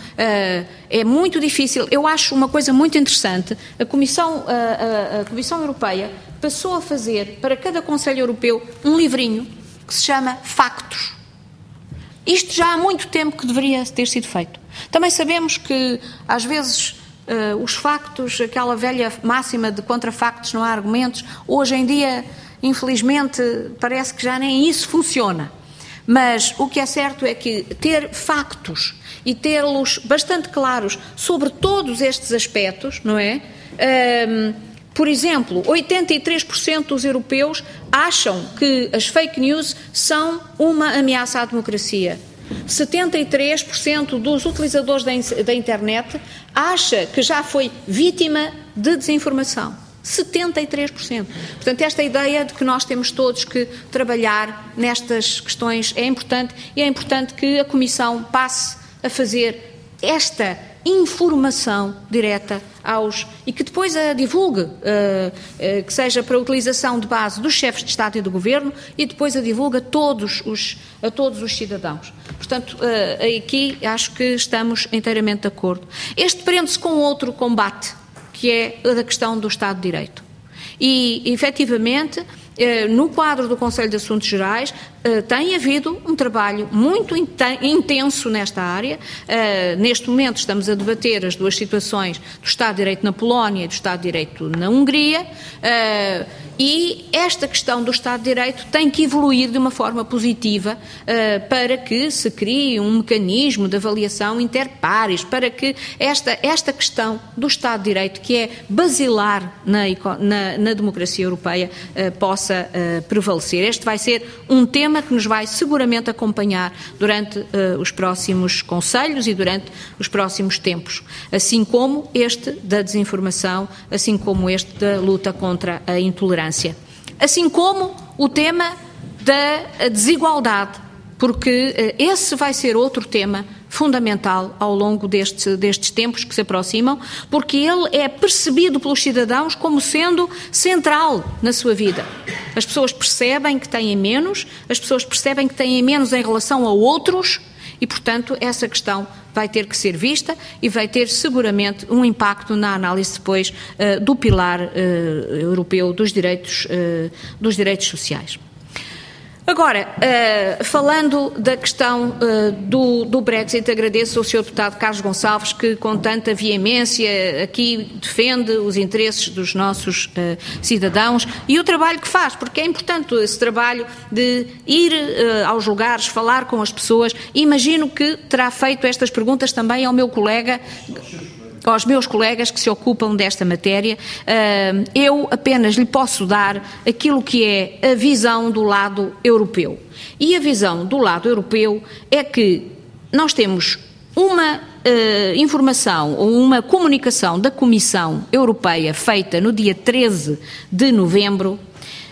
é muito difícil. Eu acho uma coisa muito interessante, a Comissão, a, a, a Comissão Europeia passou a fazer, para cada Conselho Europeu, um livrinho que se chama Factos. Isto já há muito tempo que deveria ter sido feito. Também sabemos que, às vezes, Uh, os factos, aquela velha máxima de contra factos não há argumentos, hoje em dia, infelizmente, parece que já nem isso funciona. Mas o que é certo é que ter factos e tê-los bastante claros sobre todos estes aspectos, não é? Uh, por exemplo, oitenta e três por cento dos europeus acham que as fake news são uma ameaça à democracia. setenta e três por cento dos utilizadores da internet acha que já foi vítima de desinformação. setenta e três por cento. Portanto, esta ideia de que nós temos todos que trabalhar nestas questões é importante e é importante que a Comissão passe a fazer esta informação direta aos, e que depois a divulgue, uh, uh, que seja para a utilização de base dos chefes de Estado e do Governo e depois a divulgue a todos os, a todos os cidadãos. Portanto, uh, aqui acho que estamos inteiramente de acordo. Este prende-se com outro combate, que é a da questão do Estado de Direito. E, efetivamente, no quadro do Conselho de Assuntos Gerais, tem havido um trabalho muito intenso nesta área. Neste momento estamos a debater as duas situações do Estado de Direito na Polónia e do Estado de Direito na Hungria, e esta questão do Estado de Direito tem que evoluir de uma forma positiva para que se crie um mecanismo de avaliação inter pares, para que esta, esta questão do Estado de Direito, que é basilar na, na, na democracia europeia, possa Uh, prevalecer. Este vai ser um tema que nos vai seguramente acompanhar durante uh, os próximos conselhos e durante os próximos tempos, assim como este da desinformação, assim como este da luta contra a intolerância, assim como o tema da desigualdade, porque uh, esse vai ser outro tema fundamental ao longo deste, destes tempos que se aproximam, porque ele é percebido pelos cidadãos como sendo central na sua vida. As pessoas percebem que têm menos, as pessoas percebem que têm menos em relação a outros e, portanto, essa questão vai ter que ser vista e vai ter seguramente um impacto na análise depois uh, do pilar uh, europeu dos direitos, uh, dos direitos sociais. Agora, uh, falando da questão uh, do, do Brexit, agradeço ao senhor deputado Carlos Gonçalves que com tanta veemência aqui defende os interesses dos nossos uh, cidadãos e o trabalho que faz, porque é importante esse trabalho de ir uh, aos lugares, falar com as pessoas. Imagino que terá feito estas perguntas também ao meu colega, aos meus colegas que se ocupam desta matéria. Eu apenas lhe posso dar aquilo que é a visão do lado europeu. E a visão do lado europeu é que nós temos uma uh, informação ou uma comunicação da Comissão Europeia feita no dia treze de novembro,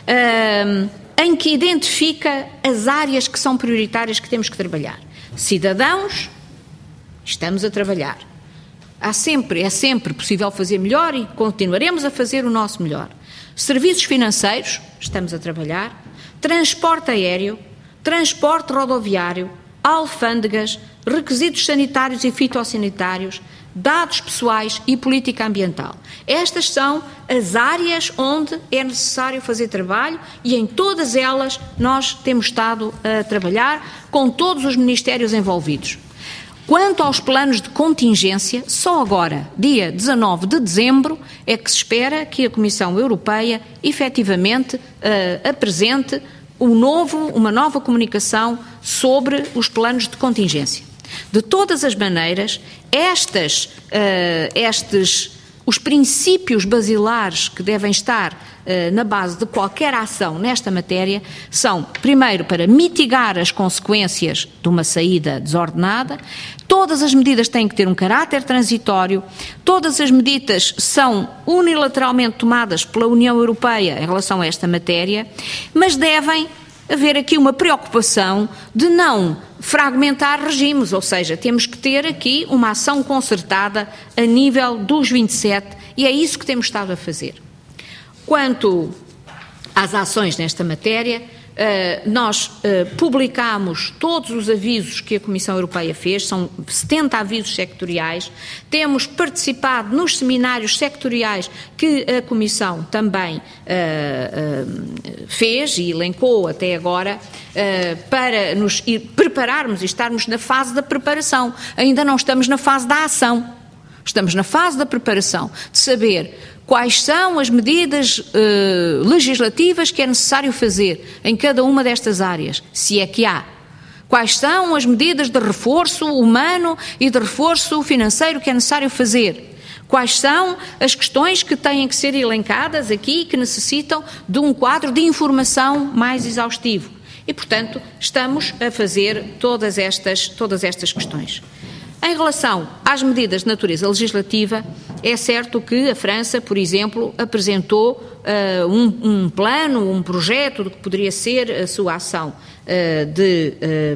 uh, em que identifica as áreas que são prioritárias que temos que trabalhar. Cidadãos, estamos a trabalhar. Há sempre, é sempre possível fazer melhor e continuaremos a fazer o nosso melhor. Serviços financeiros, estamos a trabalhar. Transporte aéreo, transporte rodoviário, alfândegas, requisitos sanitários e fitossanitários, dados pessoais e política ambiental. Estas são as áreas onde é necessário fazer trabalho e em todas elas nós temos estado a trabalhar com todos os ministérios envolvidos. Quanto aos planos de contingência, só agora, dia dezanove de dezembro, é que se espera que a Comissão Europeia efetivamente uh, apresente um novo, uma nova comunicação sobre os planos de contingência. De todas as maneiras, estas, uh, estes, os princípios basilares que devem estar uh, na base de qualquer ação nesta matéria são, primeiro, para mitigar as consequências de uma saída desordenada. Todas as medidas têm que ter um caráter transitório, todas as medidas são unilateralmente tomadas pela União Europeia em relação a esta matéria, mas devem haver aqui uma preocupação de não fragmentar regimes, ou seja, temos que ter aqui uma ação concertada a nível dos vinte e sete e é isso que temos estado a fazer. Quanto às ações nesta matéria, Uh, nós uh, publicámos todos os avisos que a Comissão Europeia fez, são setenta avisos sectoriais, temos participado nos seminários sectoriais que a Comissão também uh, uh, fez e elencou até agora uh, para nos ir prepararmos e estarmos na fase da preparação. Ainda não estamos na fase da ação, estamos na fase da preparação, de saber quais são as medidas uh, legislativas que é necessário fazer em cada uma destas áreas, se é que há. Quais são as medidas de reforço humano e de reforço financeiro que é necessário fazer. Quais são as questões que têm que ser elencadas aqui e que necessitam de um quadro de informação mais exaustivo. E, portanto, estamos a fazer todas estas, todas estas questões. Em relação às medidas de natureza legislativa, é certo que a França, por exemplo, apresentou uh, um, um plano, um projeto do que poderia ser a sua ação uh, de,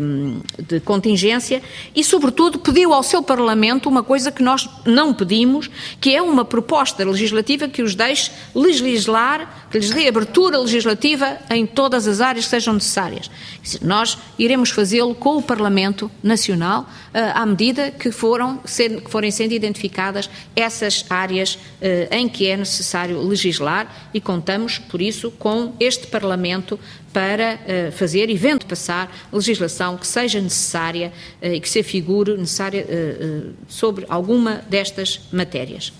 uh, de contingência e, sobretudo, pediu ao seu Parlamento uma coisa que nós não pedimos, que é uma proposta legislativa que os deixe legislar, que lhes dê abertura legislativa em todas as áreas que sejam necessárias. Nós iremos fazê-lo com o Parlamento Nacional uh, à medida que, foram, que forem sendo identificadas essas áreas uh, em que é necessário legislar e contamos, por isso, com este Parlamento para uh, fazer e vendo passar legislação que seja necessária uh, e que se afigure necessária uh, uh, sobre alguma destas matérias.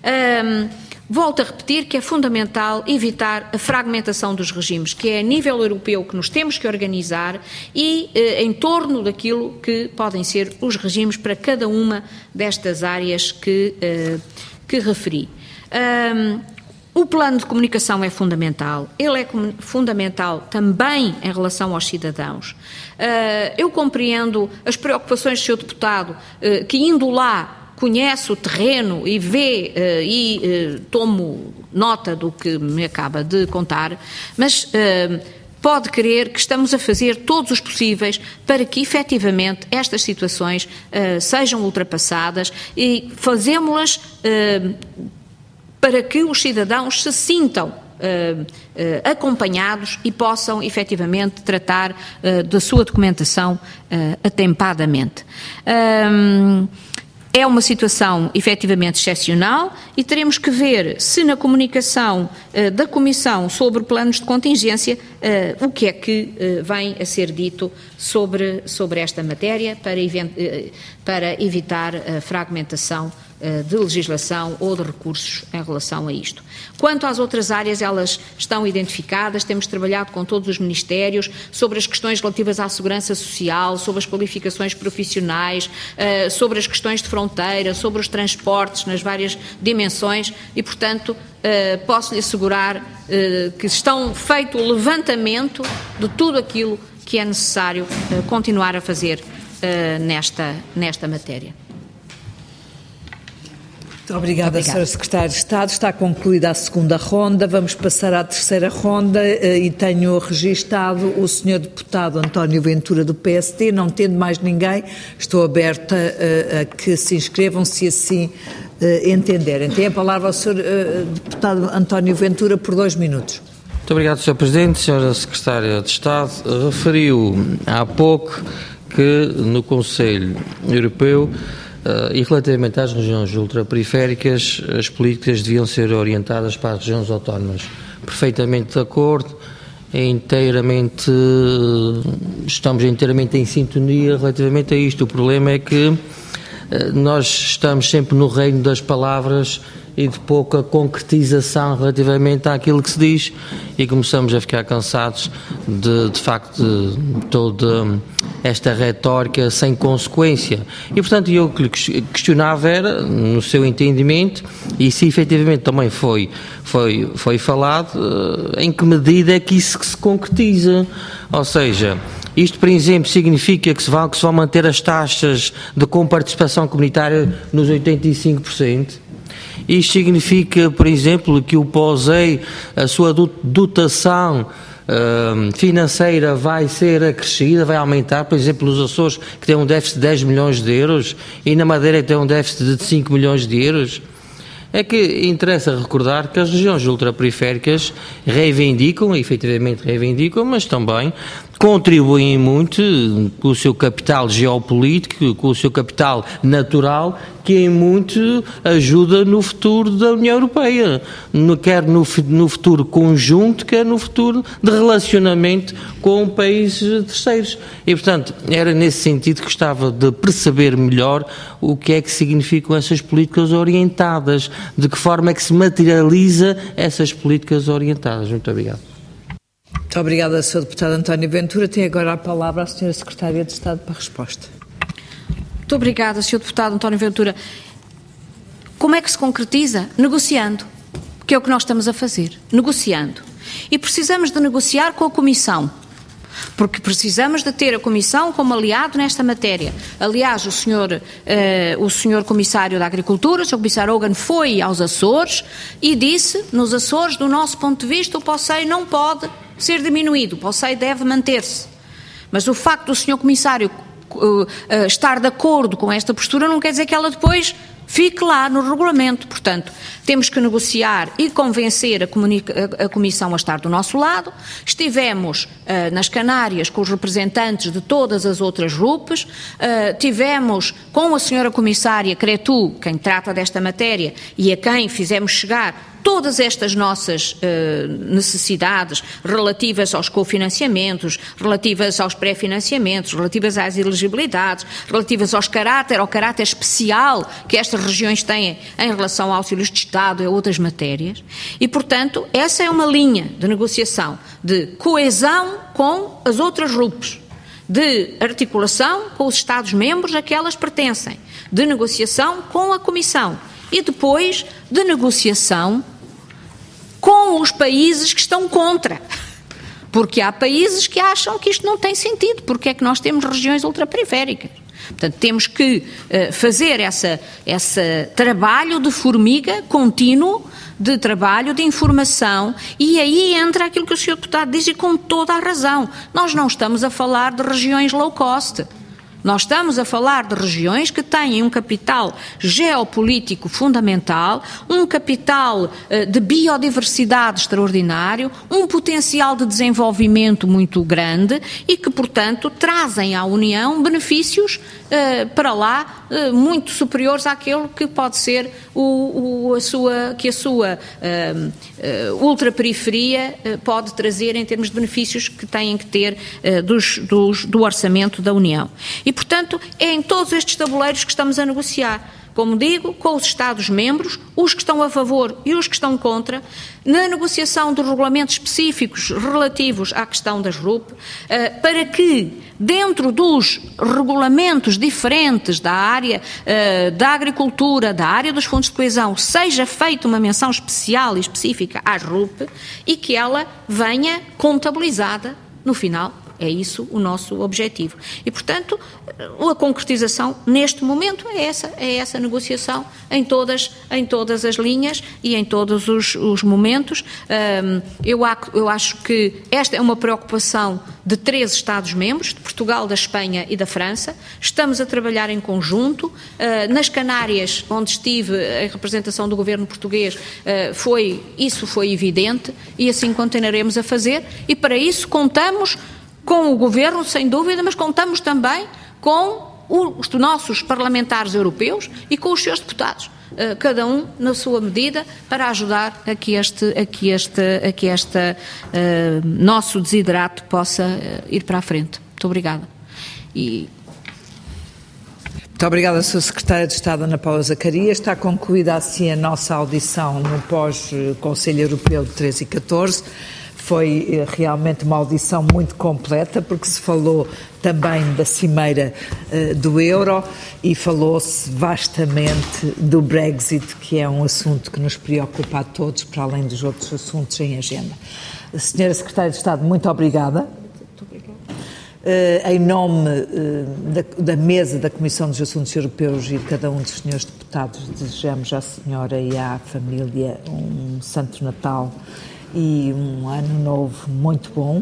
Um, Volto a repetir que é fundamental evitar a fragmentação dos regimes, que é a nível europeu que nos temos que organizar e eh, em torno daquilo que podem ser os regimes para cada uma destas áreas que, eh, que referi. Um, o plano de comunicação é fundamental, ele é fundamental também em relação aos cidadãos. Uh, eu compreendo as preocupações do senhor deputado, uh, que indo lá conhece o terreno e vê uh, e uh, tomo nota do que me acaba de contar, mas uh, pode crer que estamos a fazer todos os possíveis para que efetivamente estas situações uh, sejam ultrapassadas e fazemos-las uh, para que os cidadãos se sintam Uh, uh, acompanhados e possam efetivamente tratar uh, da sua documentação uh, atempadamente. Um, É uma situação efetivamente excepcional e teremos que ver se na comunicação uh, da Comissão sobre planos de contingência uh, o que é que uh, vem a ser dito sobre, sobre esta matéria para, uh, para evitar a fragmentação uh, de legislação ou de recursos em relação a isto. Quanto às outras áreas, elas estão identificadas, temos trabalhado com todos os ministérios sobre as questões relativas à segurança social, sobre as qualificações profissionais, uh, sobre as questões de fronteira, sobre os transportes nas várias dimensões e, portanto, uh, posso-lhe assegurar uh, que estão feito o levantamento de tudo aquilo que é necessário uh, continuar a fazer uh, nesta, nesta matéria. Muito obrigada, senhora Secretária de Estado. Está concluída a segunda ronda. Vamos passar à terceira ronda e tenho registado o senhor deputado António Ventura do P S D. Não tendo mais ninguém, estou aberta a, a que se inscrevam, se assim uh, entenderem. Tem a palavra o senhor uh, deputado António Ventura por dois minutos. Muito obrigado, senhor Presidente. Senhora Secretária de Estado, referiu há pouco que no Conselho Europeu Uh, e relativamente às regiões ultraperiféricas, as políticas deviam ser orientadas para as regiões autónomas. Perfeitamente de acordo, inteiramente, estamos inteiramente em sintonia relativamente a isto. O problema é que uh, nós estamos sempre no reino das palavras e de pouca concretização relativamente àquilo que se diz e começamos a ficar cansados de, de facto, de toda esta retórica sem consequência. E, portanto, eu que lhe questionava era, no seu entendimento, e se efetivamente também foi, foi, foi falado, em que medida é que isso se concretiza? Ou seja, isto, por exemplo, significa que se, vão, que se vão manter as taxas de comparticipação comunitária nos oitenta e cinco por cento? Isto significa, por exemplo, que o POSEI, a sua dotação uh, financeira vai ser acrescida, vai aumentar, por exemplo, nos Açores, que tem um déficit de dez milhões de euros, e na Madeira, que tem um déficit de cinco milhões de euros. É que interessa recordar que as regiões ultraperiféricas reivindicam, efetivamente reivindicam, mas também contribuem muito com o seu capital geopolítico, com o seu capital natural, que em muito ajuda no futuro da União Europeia, no, quer no, no futuro conjunto, quer no futuro de relacionamento com países terceiros. E, portanto, era nesse sentido que gostava de perceber melhor o que é que significam essas políticas orientadas, de que forma é que se materializa essas políticas orientadas. Muito obrigado. Muito obrigada, senhor deputado António Ventura. Tem agora a palavra a senhora Secretária de Estado para a resposta. Muito obrigada, senhor deputado António Ventura. Como é que se concretiza? Negociando, que é o que nós estamos a fazer, negociando. E precisamos de negociar com a Comissão, porque precisamos de ter a Comissão como aliado nesta matéria. Aliás, o senhor, uh, o senhor Comissário da Agricultura, o senhor Comissário Hogan, foi aos Açores e disse, nos Açores, do nosso ponto de vista, o POSEI não pode ser diminuído, o POSEI deve manter-se. Mas o facto do senhor Comissário uh, uh, estar de acordo com esta postura não quer dizer que ela depois fique lá no regulamento. Portanto, temos que negociar e convencer a, a, a Comissão a estar do nosso lado. Estivemos uh, nas Canárias com os representantes de todas as outras R U Ps, uh, tivemos com a senhora Comissária Cretu, quem trata desta matéria, e a quem fizemos chegar todas estas nossas uh, necessidades relativas aos cofinanciamentos, relativas aos pré-financiamentos, relativas às elegibilidades, relativas aos caráter, ao caráter especial que estas regiões têm em relação a auxílios de Estado e a outras matérias. E, portanto, essa é uma linha de negociação de coesão com as outras R U Ps, de articulação com os Estados-membros a que elas pertencem, de negociação com a Comissão e depois de negociação com os países que estão contra. Porque há países que acham que isto não tem sentido, porque é que nós temos regiões ultraperiféricas. Portanto, temos que uh, fazer essa, esse trabalho de formiga contínuo, de trabalho de informação, e aí entra aquilo que o senhor deputado diz, e com toda a razão. Nós não estamos a falar de regiões low cost. Nós estamos a falar de regiões que têm um capital geopolítico fundamental, um capital uh, de biodiversidade extraordinário, um potencial de desenvolvimento muito grande e que, portanto, trazem à União benefícios para lá muito superiores àquele que pode ser o, o, a sua, que a sua uh, uh, ultraperiferia uh, pode trazer em termos de benefícios que têm que ter uh, dos, dos, do orçamento da União. E, portanto, é em todos estes tabuleiros que estamos a negociar. Como digo, com os Estados-membros, os que estão a favor e os que estão contra, na negociação dos regulamentos específicos relativos à questão das R U P, para que, dentro dos regulamentos diferentes da área da agricultura, da área dos fundos de coesão, seja feita uma menção especial e específica às R U P e que ela venha contabilizada no final. É isso o nosso objetivo. E, portanto, a concretização neste momento é essa, é essa negociação em todas, em todas as linhas e em todos os, os momentos. Um, eu, eu acho que esta é uma preocupação de três Estados-membros, de Portugal, da Espanha e da França. Estamos a trabalhar em conjunto. Uh, nas Canárias, onde estive em representação do governo português, uh, foi, isso foi evidente e assim continuaremos a fazer. E para isso contamos com o Governo, sem dúvida, mas contamos também com os nossos parlamentares europeus e com os seus deputados, cada um na sua medida, para ajudar a que este, a que este, a que este uh, nosso desiderato possa uh, ir para a frente. Muito obrigada. E... Muito obrigada, senhora Secretária de Estado Ana Paula Zacarias. Está concluída assim a nossa audição no pós-Conselho Europeu de treze e catorze. Foi realmente uma audição muito completa, porque se falou também da cimeira uh, do euro e falou-se vastamente do Brexit, que é um assunto que nos preocupa a todos, para além dos outros assuntos em agenda. Senhora Secretária de Estado, muito obrigada. Muito obrigada. Uh, em nome uh, da, da mesa da Comissão dos Assuntos Europeus e de cada um dos senhores deputados, desejamos à senhora e à família um Santo Natal e um ano novo muito bom,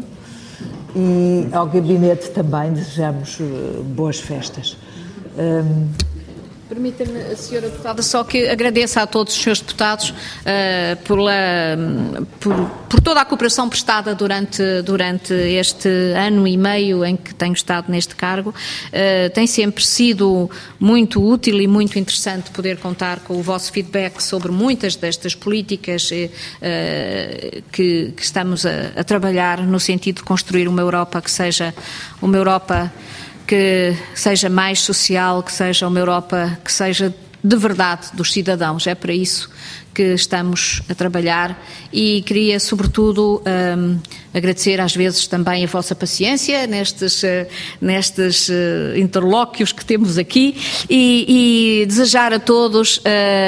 e ao gabinete também desejamos uh, boas festas. Um... Permita-me, senhora Deputada, só que agradeça a todos os senhores deputados uh, pela, por, por toda a cooperação prestada durante, durante este ano e meio em que tenho estado neste cargo. Uh, tem sempre sido muito útil e muito interessante poder contar com o vosso feedback sobre muitas destas políticas uh, que, que estamos a, a trabalhar no sentido de construir uma Europa que seja uma Europa que seja mais social, que seja uma Europa que seja de verdade dos cidadãos. É para isso que estamos a trabalhar e queria, sobretudo, um, agradecer às vezes também a vossa paciência nestes, uh, nestes uh, interlóquios que temos aqui e, e desejar a todos uh,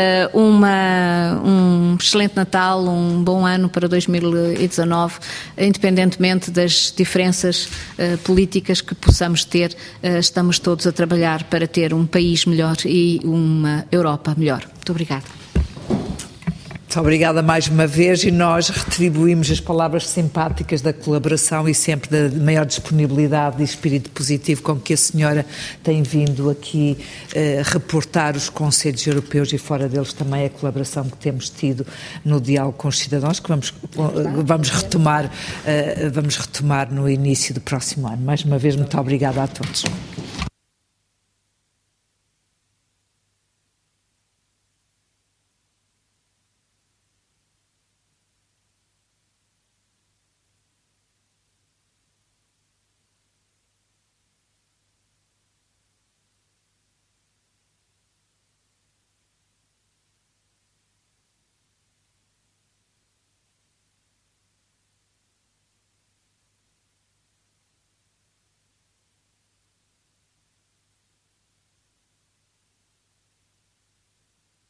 uma, um excelente Natal, um bom ano para dois mil e dezanove, independentemente das diferenças uh, políticas que possamos ter, uh, estamos todos a trabalhar para ter um país melhor e uma Europa melhor. Muito obrigada. Muito obrigada mais uma vez, e nós retribuímos as palavras simpáticas da colaboração e sempre da maior disponibilidade e espírito positivo com que a senhora tem vindo aqui eh, reportar os conselhos europeus e fora deles também a colaboração que temos tido no diálogo com os cidadãos, que vamos, vamos, retomar, eh, vamos retomar no início do próximo ano. Mais uma vez, muito obrigada a todos.